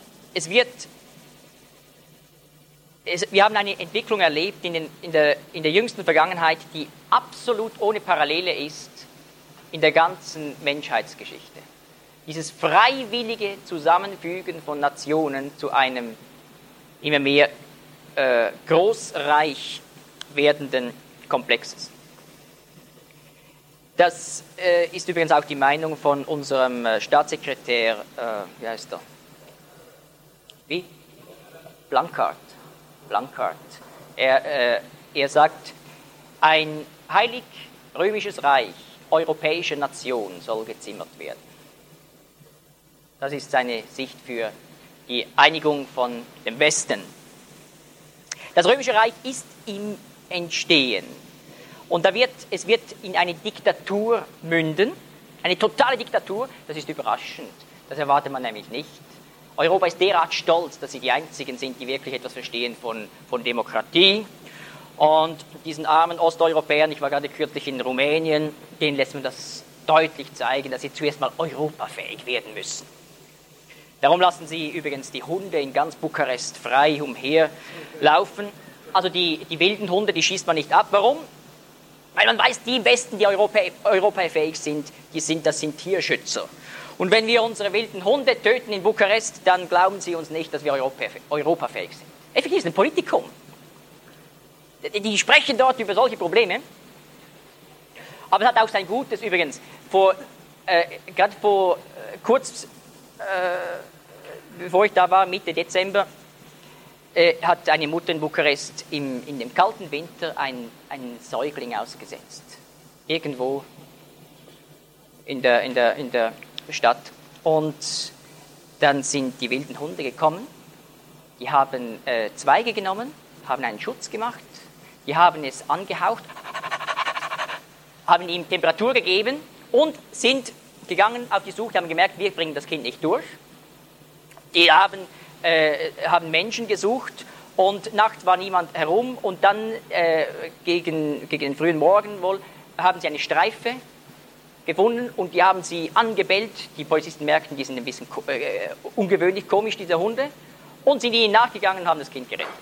wir haben eine Entwicklung erlebt in der jüngsten Vergangenheit, die absolut ohne Parallele ist in der ganzen Menschheitsgeschichte. Dieses freiwillige Zusammenfügen von Nationen zu einem immer mehr großreich werdenden Komplexes. Das ist übrigens auch die Meinung von unserem Staatssekretär, wie heißt er? Wie? Blanquart. Er sagt, ein heilig-römisches Reich, europäische Nation soll gezimmert werden. Das ist seine Sicht für die Einigung von dem Westen. Das römische Reich ist im Entstehen. Und es wird in eine Diktatur münden, eine totale Diktatur. Das ist überraschend, das erwartet man nämlich nicht. Europa ist derart stolz, dass sie die Einzigen sind, die wirklich etwas verstehen von Demokratie. Und diesen armen Osteuropäern, ich war gerade kürzlich in Rumänien, denen lässt man das deutlich zeigen, dass sie zuerst mal europafähig werden müssen. Darum lassen sie übrigens die Hunde in ganz Bukarest frei umherlaufen. Also die wilden Hunde, die schießt man nicht ab. Warum? Weil man weiß, die Westen, die europafähig sind, das sind Tierschützer. Und wenn wir unsere wilden Hunde töten in Bukarest, dann glauben sie uns nicht, dass wir europafähig sind. Effektiv ist ein Politikum. Die sprechen dort über solche Probleme. Aber es hat auch sein Gutes übrigens. Gerade vor kurz, bevor ich da war, Mitte Dezember, hat eine Mutter in Bukarest in dem kalten Winter einen Säugling ausgesetzt. Irgendwo in der Stadt. Und dann sind die wilden Hunde gekommen. Die haben Zweige genommen, haben einen Schutz gemacht. Die haben es angehaucht, haben ihm Temperatur gegeben und sind gegangen auf die Suche, haben gemerkt, wir bringen das Kind nicht durch. Die haben Menschen gesucht und nachts war niemand herum und dann gegen den frühen Morgen wohl haben sie eine Streife gefunden und die haben sie angebellt. Die Polizisten merkten, die sind ein bisschen ungewöhnlich komisch, diese Hunde, und sind ihnen nachgegangen und haben das Kind gerettet.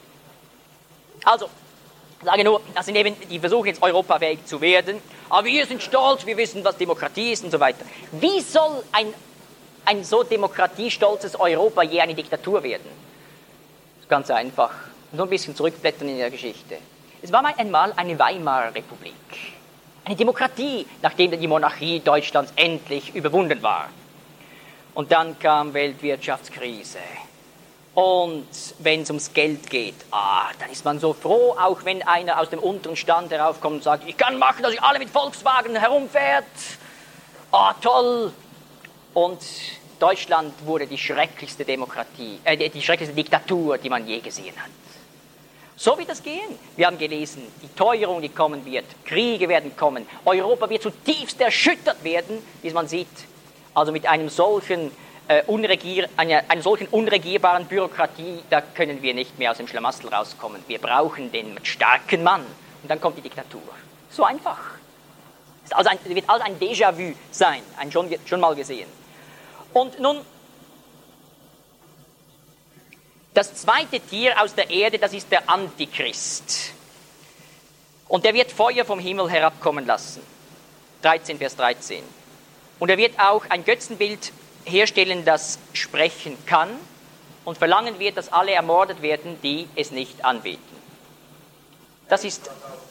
Also, ich sage nur, das sind eben die Versuche, jetzt europafähig zu werden. Aber wir sind stolz, wir wissen, was Demokratie ist und so weiter. Wie soll ein so demokratiestolzes Europa je eine Diktatur werden? Das ist ganz einfach. So ein bisschen zurückblättern in der Geschichte. Es war einmal eine Weimarer Republik. Eine Demokratie, nachdem die Monarchie Deutschlands endlich überwunden war. Und dann kam Weltwirtschaftskrise. Und wenn es ums Geld geht, dann ist man so froh, auch wenn einer aus dem unteren Stand heraufkommt und sagt, ich kann machen, dass ihr alle mit Volkswagen herumfährt. Toll. Und Deutschland wurde die schrecklichste die schrecklichste Diktatur, die man je gesehen hat. So wird das gehen. Wir haben gelesen, die Teuerung, die kommen wird, Kriege werden kommen, Europa wird zutiefst erschüttert werden, wie man sieht. Also mit einer solchen unregierbaren Bürokratie, da können wir nicht mehr aus dem Schlamassel rauskommen. Wir brauchen den starken Mann. Und dann kommt die Diktatur. So einfach. Es wird also ein Déjà-vu sein, schon mal gesehen. Und nun, das zweite Tier aus der Erde, das ist der Antichrist. Und der wird Feuer vom Himmel herabkommen lassen. 13, Vers 13. Und er wird auch ein Götzenbild herstellen, das sprechen kann und verlangen wird, dass alle ermordet werden, die es nicht anbeten. Das ist...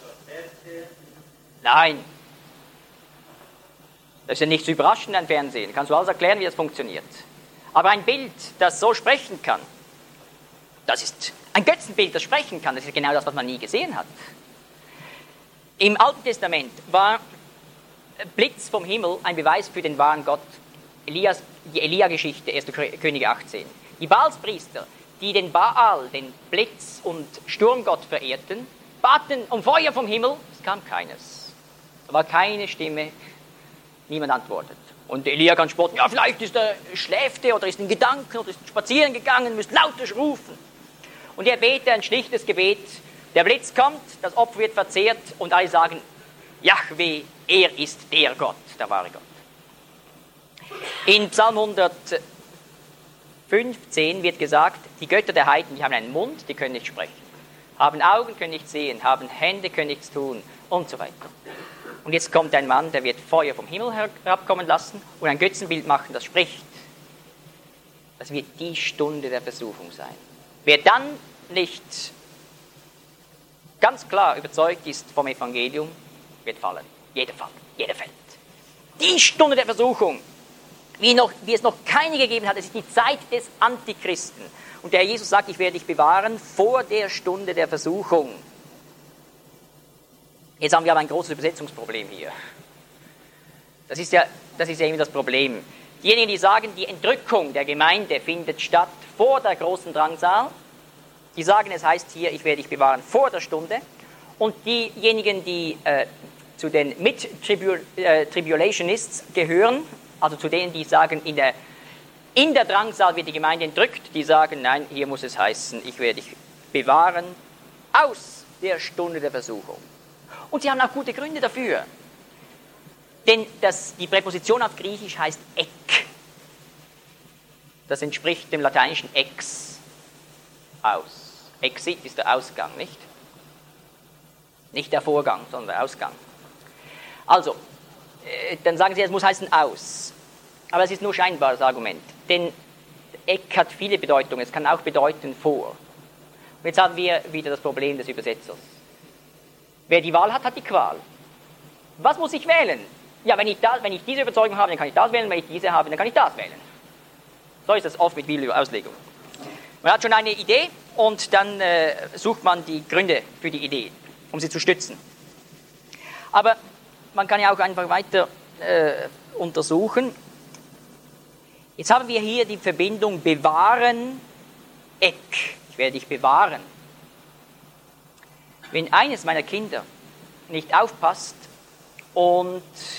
Nein. Das ist ja nicht zu überraschen, ein Fernsehen. Kannst du alles erklären, wie das funktioniert. Aber ein Bild, das so sprechen kann, das ist ein Götzenbild, das sprechen kann. Das ist genau das, was man nie gesehen hat. Im Alten Testament war Blitz vom Himmel ein Beweis für den wahren Gott. Die Elia-Geschichte, 1. Könige 18. Die Baalspriester, die den Baal, den Blitz- und Sturmgott verehrten, baten um Feuer vom Himmel, es kam keines. Da war keine Stimme, niemand antwortet. Und Elia kann spotten, ja, vielleicht schläft er oder ist in Gedanken oder ist spazieren gegangen, müsst lauter rufen. Und er betet ein schlichtes Gebet, der Blitz kommt, das Opfer wird verzehrt und alle sagen, Jahwe, er ist der Gott, der wahre Gott. In Psalm 115 wird gesagt, die Götter der Heiden, die haben einen Mund, die können nicht sprechen, haben Augen, können nicht sehen, haben Hände, können nichts tun und so weiter. Und jetzt kommt ein Mann, der wird Feuer vom Himmel herabkommen lassen und ein Götzenbild machen, das spricht. Das wird die Stunde der Versuchung sein. Wer dann nicht ganz klar überzeugt ist vom Evangelium, wird fallen. Jeder fällt. Die Stunde der Versuchung, wie es noch keine gegeben hat, es ist die Zeit des Antichristen. Und der Herr Jesus sagt, ich werde dich bewahren vor der Stunde der Versuchung. Jetzt haben wir aber ein großes Übersetzungsproblem hier. Das ist ja eben das Problem. Diejenigen, die sagen, die Entrückung der Gemeinde findet statt vor der großen Drangsal, die sagen, es heißt hier, ich werde dich bewahren vor der Stunde. Und diejenigen, die zu den Mid-Tribulationists gehören, also zu denen, die sagen, in der Drangsal wird die Gemeinde entrückt, die sagen, nein, hier muss es heißen, ich werde dich bewahren aus der Stunde der Versuchung. Und sie haben auch gute Gründe dafür. Denn die Präposition auf Griechisch heißt ek. Das entspricht dem lateinischen ex, aus. Exit ist der Ausgang, nicht? Nicht der Vorgang, sondern der Ausgang. Also, dann sagen Sie, es muss heißen aus. Aber es ist nur scheinbar das Argument. Denn Eck hat viele Bedeutungen. Es kann auch bedeuten vor. Und jetzt haben wir wieder das Problem des Übersetzers. Wer die Wahl hat, hat die Qual. Was muss ich wählen? Ja, wenn ich diese Überzeugung habe, dann kann ich das wählen. Wenn ich diese habe, dann kann ich das wählen. So ist das oft mit Bibelauslegung. Man hat schon eine Idee und dann sucht man die Gründe für die Idee, um sie zu stützen. Aber man kann ja auch einfach weiter untersuchen. Jetzt haben wir hier die Verbindung bewahren, Eck. Ich werde dich bewahren. Wenn eines meiner Kinder nicht aufpasst und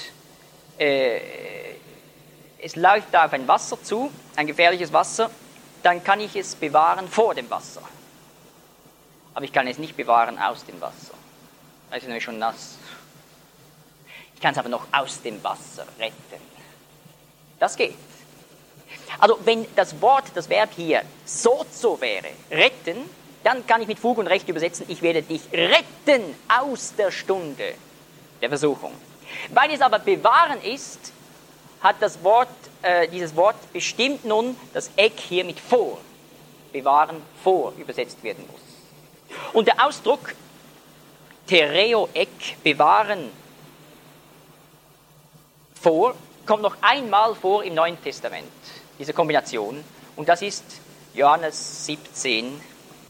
es läuft da auf ein Wasser zu, ein gefährliches Wasser, dann kann ich es bewahren vor dem Wasser. Aber ich kann es nicht bewahren aus dem Wasser. Es ist nämlich schon nass. Ich kann es aber noch aus dem Wasser retten. Das geht. Also wenn das Verb hier sozo wäre, retten, dann kann ich mit Fug und Recht übersetzen, ich werde dich retten aus der Stunde der Versuchung. Weil es aber bewahren ist, hat dieses Wort bestimmt nun, dass Eck hier mit vor, bewahren, vor übersetzt werden muss. Und der Ausdruck tereo Eck, bewahren, vor, kommt noch einmal vor im Neuen Testament, diese Kombination, und das ist Johannes 17,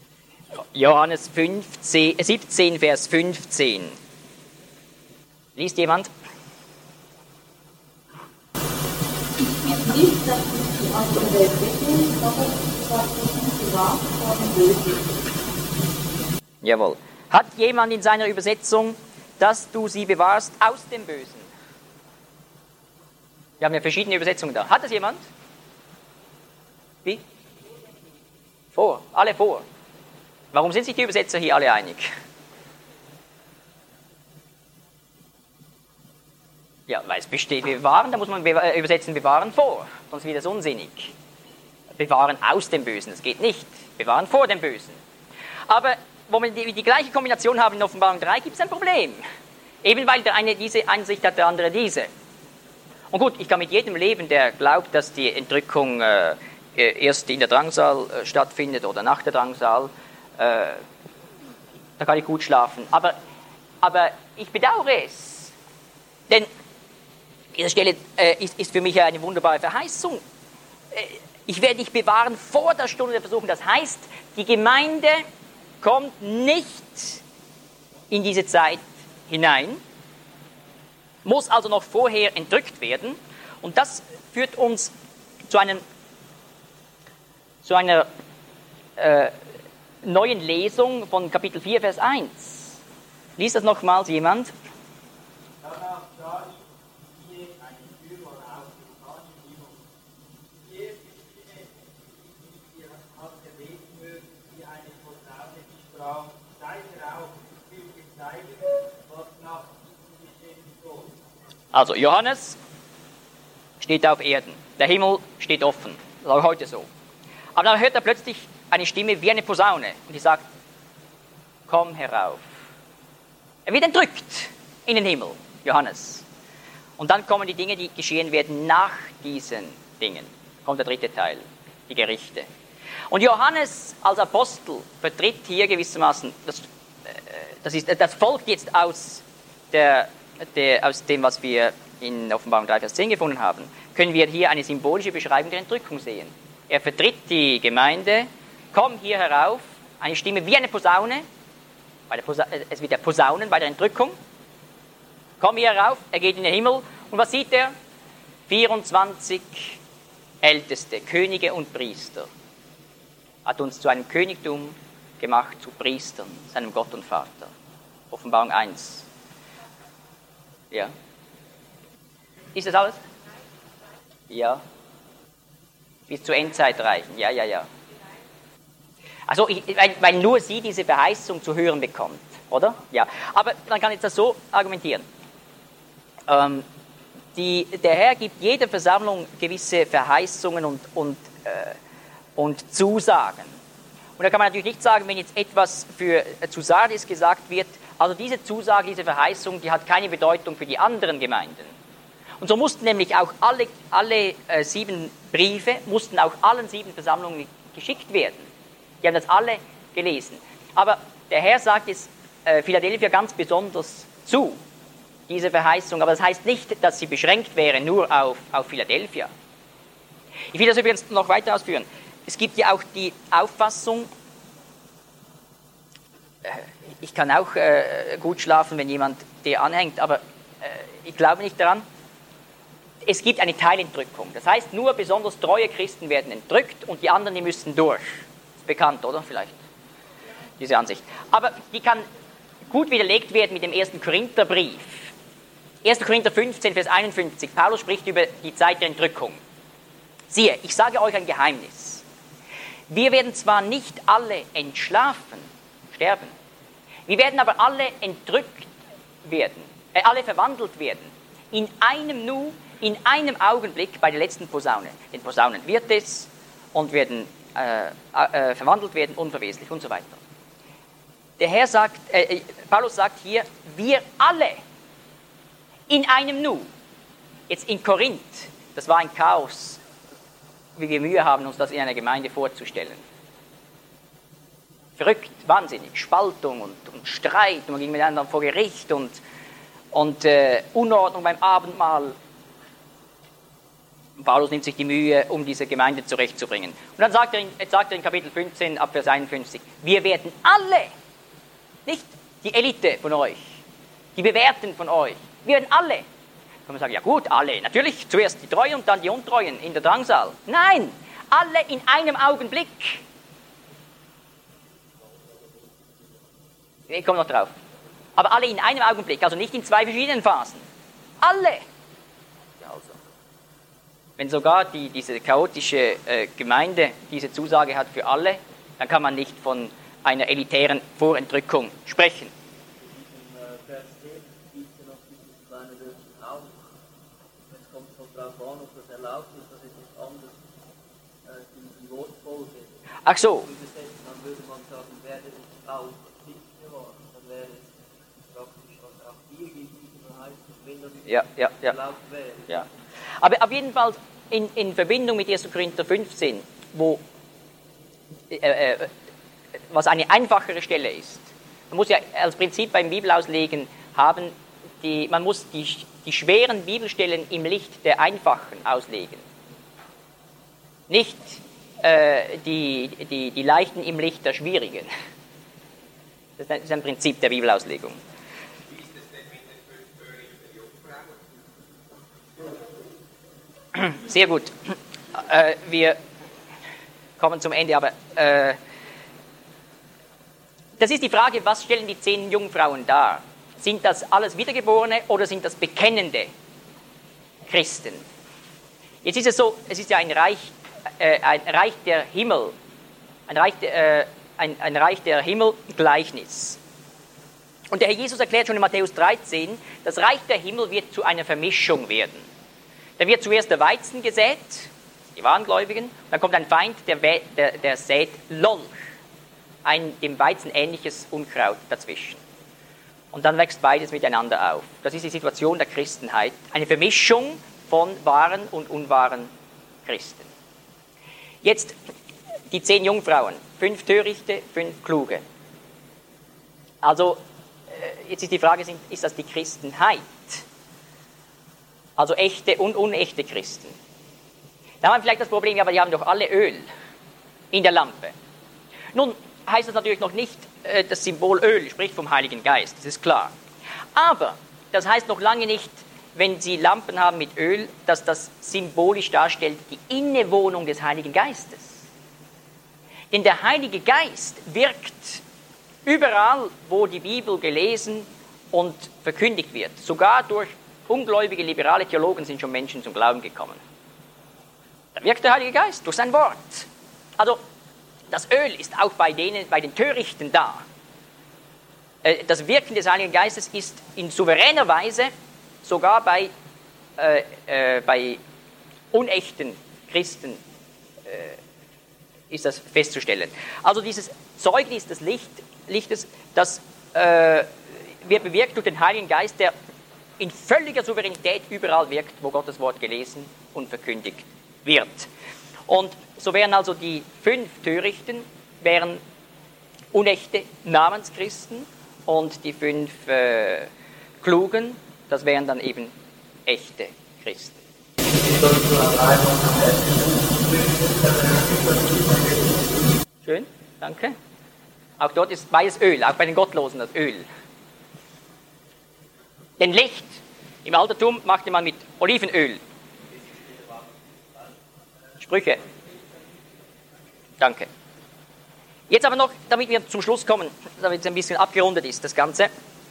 Vers 15. Liest jemand? Nicht, dass du aus der Welt weggehst, sondern dass du sie bewahrst vor dem Bösen. Jawohl. Hat jemand in seiner Übersetzung, dass du sie bewahrst aus dem Bösen? Wir haben ja verschiedene Übersetzungen da. Hat es jemand? Wie? Vor. Alle vor. Warum sind sich die Übersetzer hier alle einig? Ja, weil es besteht bewahren, da muss man übersetzen bewahren vor, sonst wird das unsinnig. Bewahren aus dem Bösen, das geht nicht. Bewahren vor dem Bösen. Aber wo wir die gleiche Kombination haben in Offenbarung 3, gibt es ein Problem. Eben weil der eine diese Ansicht hat, der andere diese. Und gut, ich kann mit jedem leben, der glaubt, dass die Entrückung erst in der Drangsal stattfindet oder nach der Drangsal. Da kann ich gut schlafen. Aber ich bedauere es. Denn diese Stelle ist für mich eine wunderbare Verheißung. Ich werde dich bewahren vor der Stunde der Versuchung. Das heißt, die Gemeinde kommt nicht in diese Zeit hinein, muss also noch vorher entrückt werden. Und das führt uns zu einer neuen Lesung von Kapitel 4, Vers 1. Liest das nochmals jemand? Danach sah ich hier eine Tür auf dem Himmel. Die erste Stimme, die ihr habt erleben mögt, wie eine Posaune, die sprach: Steig herauf, ich will dir zeigen, was nach diesem geschehen soll. Also Johannes steht auf Erden, der Himmel steht offen, das ist auch heute so. Aber dann hört er plötzlich eine Stimme wie eine Posaune und die sagt: Komm herauf. Er wird entrückt in den Himmel, Johannes. Und dann kommen die Dinge, die geschehen werden nach diesen Dingen. Kommt der dritte Teil, die Gerichte. Und Johannes als Apostel vertritt hier gewissermaßen, das folgt jetzt aus dem, was wir in Offenbarung 3, Vers 10 gefunden haben, können wir hier eine symbolische Beschreibung der Entrückung sehen. Er vertritt die Gemeinde: Komm hier herauf, eine Stimme wie eine Posaune, es wird der Posaunen bei der Entrückung. Komm hier herauf, er geht in den Himmel und was sieht er? 24 Älteste, Könige und Priester. Hat uns zu einem Königtum gemacht, zu Priestern, seinem Gott und Vater. Offenbarung 1. Ja. Ist das alles? Ja. Bis zur Endzeit reichen. Ja. Also, weil nur sie diese Verheißung zu hören bekommt, oder? Ja. Aber man kann jetzt das so argumentieren. Der Herr gibt jeder Versammlung gewisse Verheißungen und und Zusagen. Und da kann man natürlich nicht sagen, wenn jetzt etwas zu Sardis gesagt wird, also diese Zusage, diese Verheißung, die hat keine Bedeutung für die anderen Gemeinden. Und so mussten nämlich auch alle 7 Briefe, mussten auch allen 7 Versammlungen geschickt werden. Die haben das alle gelesen. Aber der Herr sagt es Philadelphia ganz besonders zu, diese Verheißung. Aber das heißt nicht, dass sie beschränkt wäre nur auf Philadelphia. Ich will das übrigens noch weiter ausführen. Es gibt ja auch die Auffassung, ich kann auch gut schlafen, wenn jemand der anhängt, aber ich glaube nicht daran. Es gibt eine Teilentrückung. Das heißt, nur besonders treue Christen werden entrückt und die anderen, die müssen durch. Ist bekannt, oder? Vielleicht diese Ansicht. Aber die kann gut widerlegt werden mit dem 1. Korintherbrief. 1. Korinther 15, Vers 51. Paulus spricht über die Zeit der Entrückung. Siehe, ich sage euch ein Geheimnis. Wir werden zwar nicht alle entschlafen, sterben. Wir werden aber alle entrückt werden, alle verwandelt werden. In einem Nu, in einem Augenblick bei der letzten Posaune. Den Posaunen wird es und werden verwandelt werden, unverweslich und so weiter. Der Herr sagt, Paulus sagt hier, wir alle in einem Nu. Jetzt in Korinth, das war ein Chaos, wie wir Mühe haben, uns das in einer Gemeinde vorzustellen. Verrückt, wahnsinnig, Spaltung und Streit, und man ging miteinander vor Gericht und Unordnung beim Abendmahl. Und Paulus nimmt sich die Mühe, um diese Gemeinde zurechtzubringen. Und dann sagt er in Kapitel 15, ab Vers 51, wir werden alle, nicht die Elite von euch, die Bewährten von euch, wir werden alle. Kann man sagen, ja gut, alle, natürlich, zuerst die Treuen und dann die Untreuen in der Drangsal. Nein, alle in einem Augenblick. Ich komme noch drauf. Aber alle in einem Augenblick, also nicht in 2 verschiedenen Phasen. Alle. Also, wenn sogar diese chaotische Gemeinde diese Zusage hat für alle, dann kann man nicht von einer elitären Vorentrückung sprechen. Vers 10 gibt es ja noch dieses kleine Wörtchen auch. Jetzt kommt es darauf an, ob das erlaubt ist, das ist nicht anders die Wortfolge. Ach so. Dann würde man sagen, werde es auch nicht geworden. Dann wäre es praktisch, was auch hier gibt, diese Verheißung, wenn das nicht erlaubt wäre. Ja. Aber auf jeden Fall in Verbindung mit 1. Korinther 15, wo was eine einfachere Stelle ist. Man muss ja als Prinzip beim Bibelauslegen haben, man muss die schweren Bibelstellen im Licht der einfachen auslegen. Nicht die leichten im Licht der schwierigen. Das ist ein Prinzip der Bibelauslegung. Wie ist es denn mit den 5 Jungfrauen? Sehr gut. Wir kommen zum Ende, aber das ist die Frage, was stellen die 10 Jungfrauen dar? Sind das alles Wiedergeborene oder sind das bekennende Christen? Jetzt ist es so, es ist ja ein Reich der Himmel, ein Reich der Himmel Gleichnis. Und der Herr Jesus erklärt schon in Matthäus 13, das Reich der Himmel wird zu einer Vermischung werden. Da wird zuerst der Weizen gesät, die Wahngläubigen, dann kommt ein Feind, der sät Lolch, ein dem Weizen ähnliches Unkraut dazwischen. Und dann wächst beides miteinander auf. Das ist die Situation der Christenheit. Eine Vermischung von wahren und unwahren Christen. Jetzt die 10 Jungfrauen. 5 Törichte, 5 Kluge. Also, jetzt ist die Frage, ist das die Christenheit? Also echte und unechte Christen. Da haben wir vielleicht das Problem, aber die haben doch alle Öl in der Lampe. Nun heißt das natürlich noch nicht, das Symbol Öl spricht vom Heiligen Geist, das ist klar. Aber das heißt noch lange nicht, wenn Sie Lampen haben mit Öl, dass das symbolisch darstellt die Innewohnung des Heiligen Geistes. Denn der Heilige Geist wirkt überall, wo die Bibel gelesen und verkündigt wird. Sogar durch ungläubige, liberale Theologen sind schon Menschen zum Glauben gekommen. Da wirkt der Heilige Geist durch sein Wort. Also, das Öl ist auch bei den Törichten da. Das Wirken des Heiligen Geistes ist in souveräner Weise sogar bei unechten Christen ist das festzustellen. Also dieses Zeugnis des Lichtes, das wird bewirkt durch den Heiligen Geist, der in völliger Souveränität überall wirkt, wo Gottes Wort gelesen und verkündigt wird. Und so wären also die 5 Törichten, wären unechte Namenschristen, und die 5 Klugen, das wären dann eben echte Christen. Schön, danke. Auch dort ist beides Öl, auch bei den Gottlosen das Öl. Denn Licht im Altertum machte man mit Olivenöl. Sprüche. Danke. Jetzt aber noch, damit wir zum Schluss kommen, damit es ein bisschen abgerundet ist, das Ganze.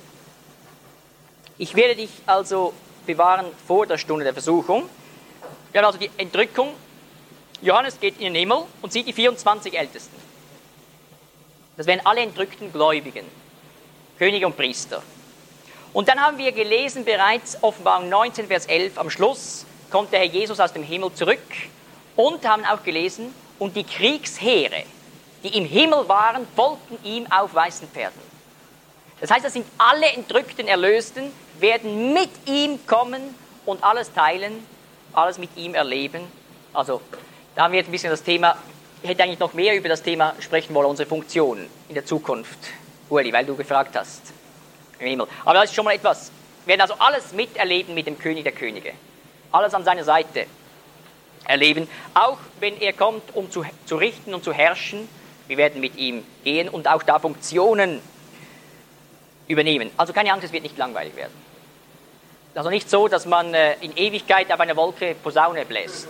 Ich werde dich also bewahren vor der Stunde der Versuchung. Wir haben also die Entrückung. Johannes geht in den Himmel und sieht die 24 Ältesten. Das wären alle entrückten Gläubigen, Könige und Priester. Und dann haben wir gelesen bereits, Offenbarung 19, Vers 11, am Schluss kommt der Herr Jesus aus dem Himmel zurück, und haben auch gelesen, und die Kriegsheere, die im Himmel waren, folgten ihm auf weißen Pferden. Das heißt, das sind alle entrückten Erlösten, werden mit ihm kommen und alles teilen, alles mit ihm erleben. Also, da haben wir jetzt ein bisschen das Thema, ich hätte eigentlich noch mehr über das Thema sprechen wollen, unsere Funktion in der Zukunft, Ueli, weil du gefragt hast. Im Himmel. Aber das ist schon mal etwas. Wir werden also alles miterleben mit dem König der Könige. Alles an seiner Seite erleben. Auch wenn er kommt, um zu richten und zu herrschen. Wir werden mit ihm gehen und auch da Funktionen übernehmen. Also keine Angst, es wird nicht langweilig werden. Also nicht so, dass man in Ewigkeit auf einer Wolke Posaune bläst.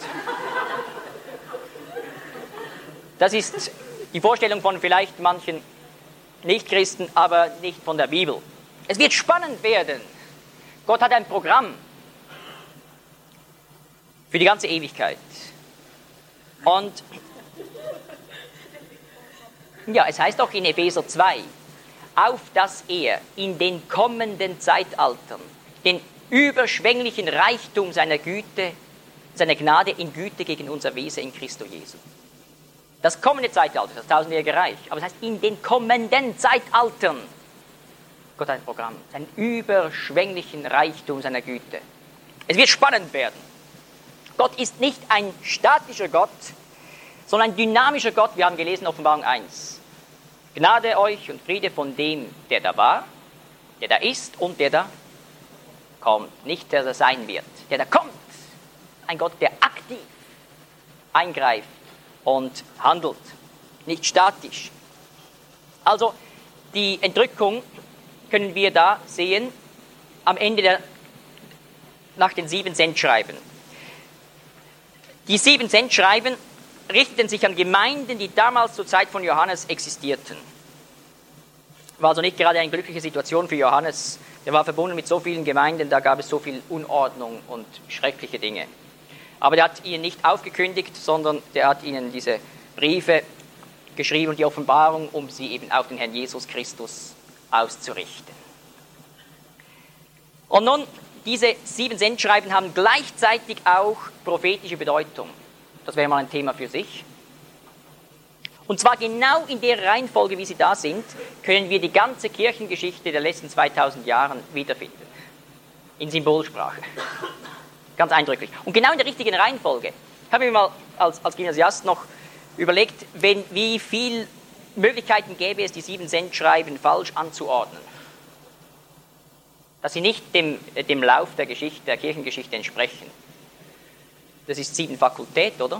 Das ist die Vorstellung von vielleicht manchen Nichtchristen, aber nicht von der Bibel. Es wird spannend werden. Gott hat ein Programm für die ganze Ewigkeit. Und ja, es heißt auch in Epheser 2, auf dass er in den kommenden Zeitaltern den überschwänglichen Reichtum seiner Güte, seiner Gnade in Güte gegen unser Wesen in Christo Jesu. Das kommende Zeitalter, das tausendjährige Reich, aber es heißt in den kommenden Zeitaltern. Gott hat ein Programm, seinen überschwänglichen Reichtum seiner Güte. Es wird spannend werden. Gott ist nicht ein statischer Gott, sondern ein dynamischer Gott. Wir haben gelesen, Offenbarung 1. Gnade euch und Friede von dem, der da war, der da ist und der da kommt. Nicht der da sein wird, der da kommt. Ein Gott, der aktiv eingreift und handelt, nicht statisch. Also die Entrückung können wir da sehen, am Ende nach den 7 Sendschreiben. Die 7 Sendschreiben richteten sich an Gemeinden, die damals zur Zeit von Johannes existierten. War also nicht gerade eine glückliche Situation für Johannes. Der war verbunden mit so vielen Gemeinden, da gab es so viel Unordnung und schreckliche Dinge. Aber der hat ihnen nicht aufgekündigt, sondern der hat ihnen diese Briefe geschrieben und die Offenbarung, um sie eben auf den Herrn Jesus Christus auszurichten. Und nun, diese 7 Sendschreiben haben gleichzeitig auch prophetische Bedeutung. Das wäre mal ein Thema für sich. Und zwar genau in der Reihenfolge, wie sie da sind, können wir die ganze Kirchengeschichte der letzten 2000 Jahre wiederfinden. In Symbolsprache. Ganz eindrücklich. Und genau in der richtigen Reihenfolge. Ich habe mir mal als Gymnasiast noch überlegt, wie viele Möglichkeiten gäbe es, die 7 Sendschreiben falsch anzuordnen. Dass sie nicht dem Lauf der Geschichte, der Kirchengeschichte entsprechen. Das ist 7 Fakultät, oder?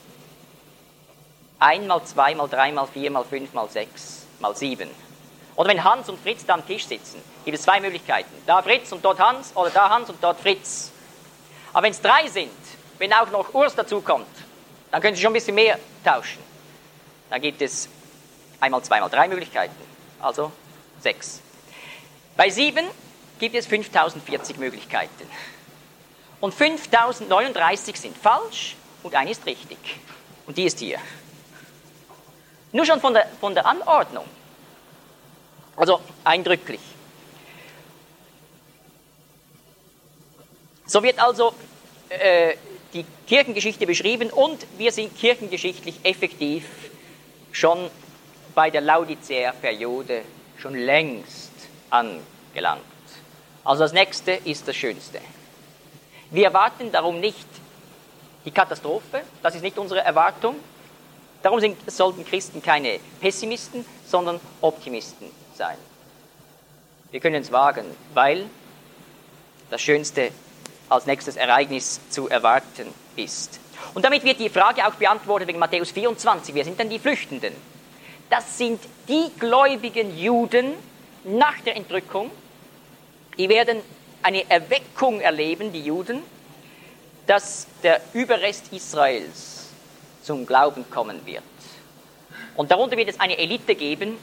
1 mal 2 mal 3 mal 4 mal 5 mal 6 mal 7. Oder wenn Hans und Fritz da am Tisch sitzen, gibt es 2 Möglichkeiten. Da Fritz und dort Hans, oder da Hans und dort Fritz. Aber wenn es 3 sind, wenn auch noch Urs dazukommt, dann können Sie schon ein bisschen mehr tauschen. Dann gibt es 1 mal 2 mal 3 Möglichkeiten, also 6. Bei 7 gibt es 5040 Möglichkeiten. Und 5039 sind falsch und eine ist richtig. Und die ist hier. Nur schon von der Anordnung. Also eindrücklich. So wird also die Kirchengeschichte beschrieben und wir sind kirchengeschichtlich effektiv schon bei der Laodicea-Periode schon längst angelangt. Also das nächste ist das Schönste. Wir erwarten darum nicht die Katastrophe, das ist nicht unsere Erwartung. Darum sollten Christen keine Pessimisten, sondern Optimisten sein. Wir können es wagen, weil das Schönste als nächstes Ereignis zu erwarten ist. Und damit wird die Frage auch beantwortet wegen Matthäus 24, wer sind denn die Flüchtenden? Das sind die gläubigen Juden nach der Entrückung, die werden eine Erweckung erleben, die Juden, dass der Überrest Israels zum Glauben kommen wird. Und darunter wird es eine Elite geben,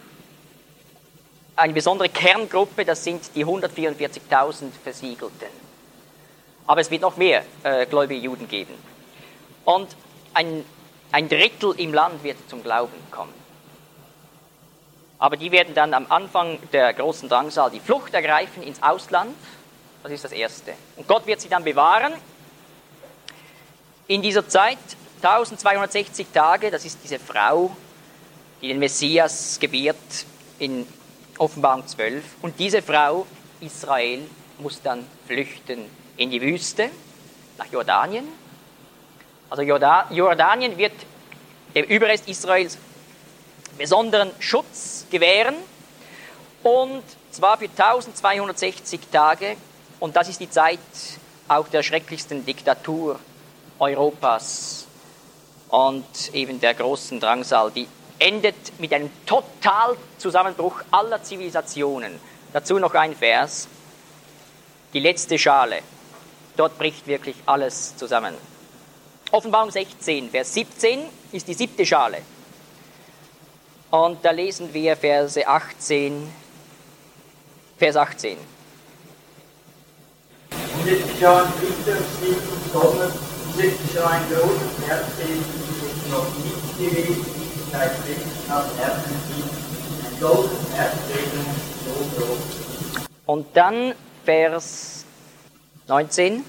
eine besondere Kerngruppe, das sind die 144.000 Versiegelten. Aber es wird noch mehr gläubige Juden geben. Und ein Drittel im Land wird zum Glauben kommen. Aber die werden dann am Anfang der großen Drangsal die Flucht ergreifen ins Ausland. Das ist das Erste. Und Gott wird sie dann bewahren. In dieser Zeit, 1260 Tage, das ist diese Frau, die den Messias gebiert in Offenbarung 12. Und diese Frau, Israel, muss dann flüchten in die Wüste, nach Jordanien. Also Jordanien wird dem Überrest Israels besonderen Schutz gewähren, und zwar für 1260 Tage, und das ist die Zeit auch der schrecklichsten Diktatur Europas und eben der großen Drangsal, die endet mit einem Totalzusammenbruch aller Zivilisationen. Dazu noch ein Vers, die letzte Schale, dort bricht wirklich alles zusammen. Offenbarung 16, Vers 17 ist die 7. Schale. Und da lesen wir Vers 18. Und es geschah ein Winter, Schnee und Sommer, und es geschah ein großes Erdbeben, das noch nicht gewesen ist, seit Menschen auf Erden sind. Ein solches Erdbeben, so groß. Und dann Vers 19.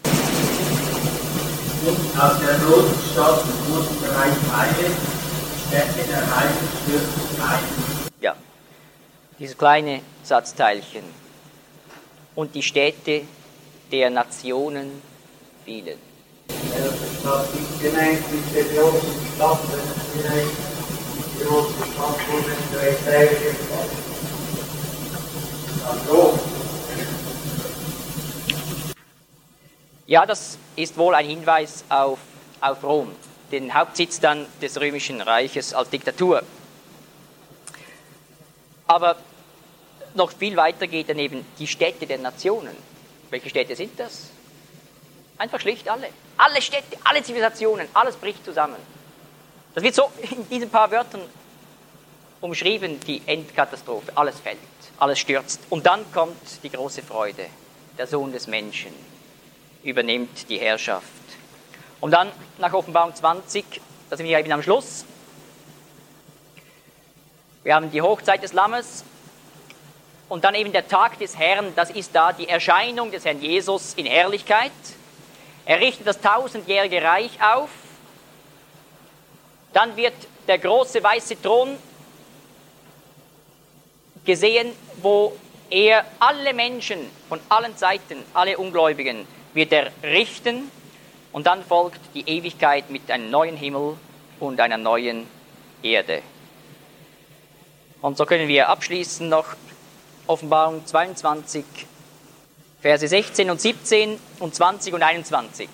Und aus der großen Stadt wurden 3 Teile, Städte der Heiligen stürzten ein. Ja, dieses kleine Satzteilchen. Und die Städte der Nationen fielen. Stadt ist gemeint mit der großen Stadt, die große Stadt wurde in 3 Teile gefasst. Also. Ja, das ist wohl ein Hinweis auf Rom, den Hauptsitz dann des Römischen Reiches als Diktatur. Aber noch viel weiter geht dann eben die Städte der Nationen. Welche Städte sind das? Einfach schlicht alle. Alle Städte, alle Zivilisationen, alles bricht zusammen. Das wird so in diesen paar Wörtern umschrieben, die Endkatastrophe. Alles fällt, alles stürzt. Und dann kommt die große Freude. Der Sohn des Menschen übernimmt die Herrschaft. Und dann nach Offenbarung 20, da sind wir eben am Schluss. Wir haben die Hochzeit des Lammes und dann eben der Tag des Herrn, das ist da die Erscheinung des Herrn Jesus in Herrlichkeit. Er richtet das 1000-jährige Reich auf. Dann wird der große weiße Thron gesehen, wo er alle Menschen von allen Seiten, alle Ungläubigen, wird er richten. Und dann folgt die Ewigkeit mit einem neuen Himmel und einer neuen Erde. Und so können wir abschließen noch Offenbarung 22, Verse 16 und 17 und 20 und 21.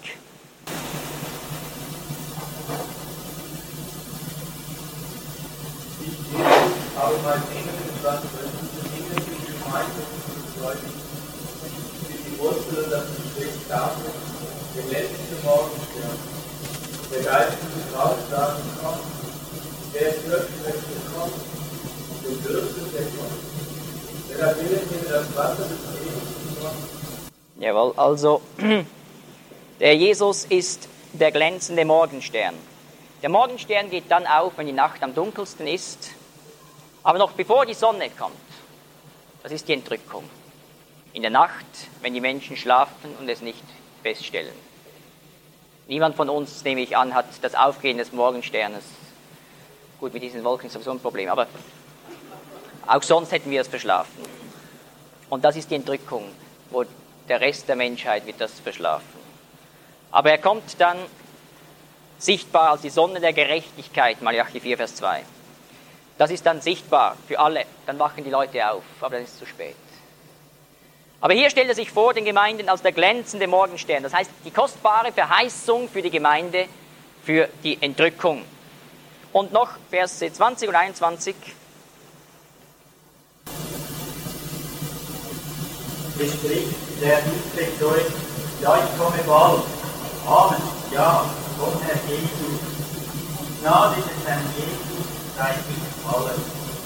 Aber mein Engel stand die Gemeinde und Leute für die Wurzel, dass die schlecht Tafel, der letzte Morgenstern, der geistliche Trautsagen kommt, der Fürchterliche kommt, der Fürste der kommt, der da willen mir das Wasser des Lebens kommt. Jawohl, also der Jesus ist der glänzende Morgenstern. Der Morgenstern geht dann auf, wenn die Nacht am dunkelsten ist, aber noch bevor die Sonne kommt. Das ist die Entrückung. In der Nacht, wenn die Menschen schlafen und es nicht feststellen. Niemand von uns, nehme ich an, hat das Aufgehen des Morgensternes. Gut, mit diesen Wolken ist sowieso ein Problem, aber auch sonst hätten wir es verschlafen. Und das ist die Entrückung, wo der Rest der Menschheit wird das verschlafen. Aber er kommt dann sichtbar als die Sonne der Gerechtigkeit, Malachi 4, Vers 2. Das ist dann sichtbar für alle, dann wachen die Leute auf, aber dann ist es zu spät. Aber hier stellt er sich vor den Gemeinden als der glänzende Morgenstern, das heißt die kostbare Verheißung für die Gemeinde, für die Entrückung. Und noch Verse 20 und 21. Bespricht der Himmel durch, ja, ich komme bald. Amen, ja, komm, Herr Jesus. Die Gnade des Herrn Jesus sei mit allen.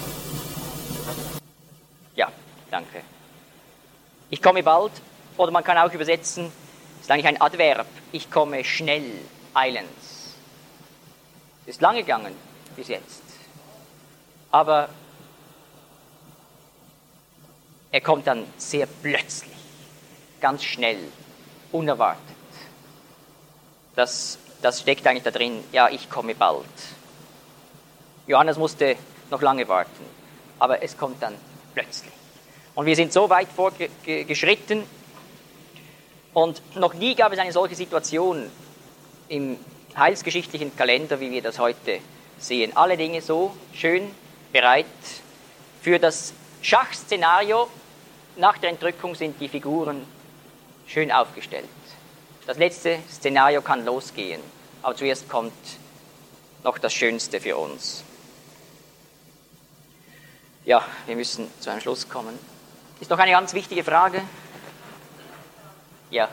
Ja, danke. Ich komme bald, oder man kann auch übersetzen, ist eigentlich ein Adverb, ich komme schnell, eilends. Ist lange gegangen bis jetzt. Aber er kommt dann sehr plötzlich, ganz schnell, unerwartet. Das steckt eigentlich da drin, ja, ich komme bald. Johannes musste noch lange warten, aber es kommt dann plötzlich. Und wir sind so weit vorgeschritten und noch nie gab es eine solche Situation im heilsgeschichtlichen Kalender, wie wir das heute sehen. Alle Dinge so schön bereit. Für das Schachszenario nach der Entrückung sind die Figuren schön aufgestellt. Das letzte Szenario kann losgehen, aber zuerst kommt noch das Schönste für uns. Ja, wir müssen zu einem Schluss kommen. Ist noch eine ganz wichtige Frage? Ja.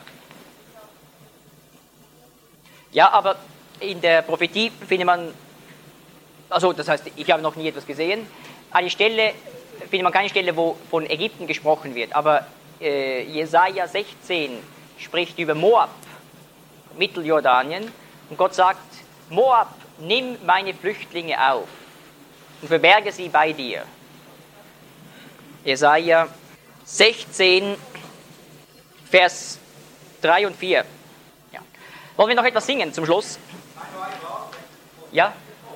Ja, aber in der Prophetie findet man, also das heißt, ich habe noch nie etwas gesehen, findet man keine Stelle, wo von Ägypten gesprochen wird, aber Jesaja 16 spricht über Moab, Mitteljordanien, und Gott sagt, Moab, nimm meine Flüchtlinge auf und verberge sie bei dir. Jesaja 16, Vers 3 und 4. Ja. Wollen wir noch etwas singen zum Schluss? Ja?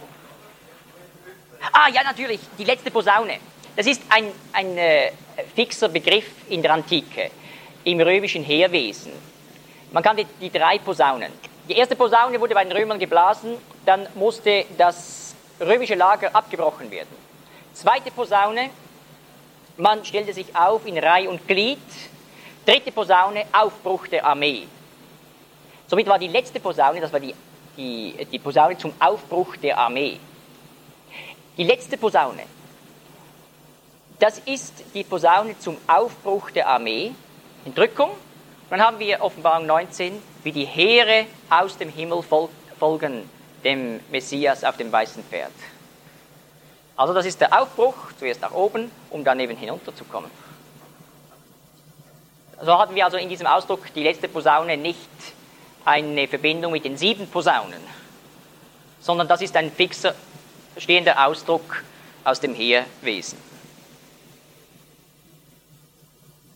Ah, ja, natürlich, die letzte Posaune. Das ist ein fixer Begriff in der Antike, im römischen Heerwesen. Man kann die drei Posaunen. Die erste Posaune wurde bei den Römern geblasen, dann musste das römische Lager abgebrochen werden. Zweite Posaune, man stellte sich auf in Reih und Glied. Dritte Posaune, Aufbruch der Armee. Somit war die letzte Posaune, das war die Posaune zum Aufbruch der Armee. Die letzte Posaune, das ist die Posaune zum Aufbruch der Armee, Entrückung. Dann haben wir Offenbarung 19, wie die Heere aus dem Himmel folgen dem Messias auf dem weißen Pferd. Also das ist der Aufbruch, zuerst nach oben, um dann eben hinunterzukommen. So hatten wir also in diesem Ausdruck die letzte Posaune nicht eine Verbindung mit den 7 Posaunen, sondern das ist ein fixer, stehender Ausdruck aus dem Heerwesen.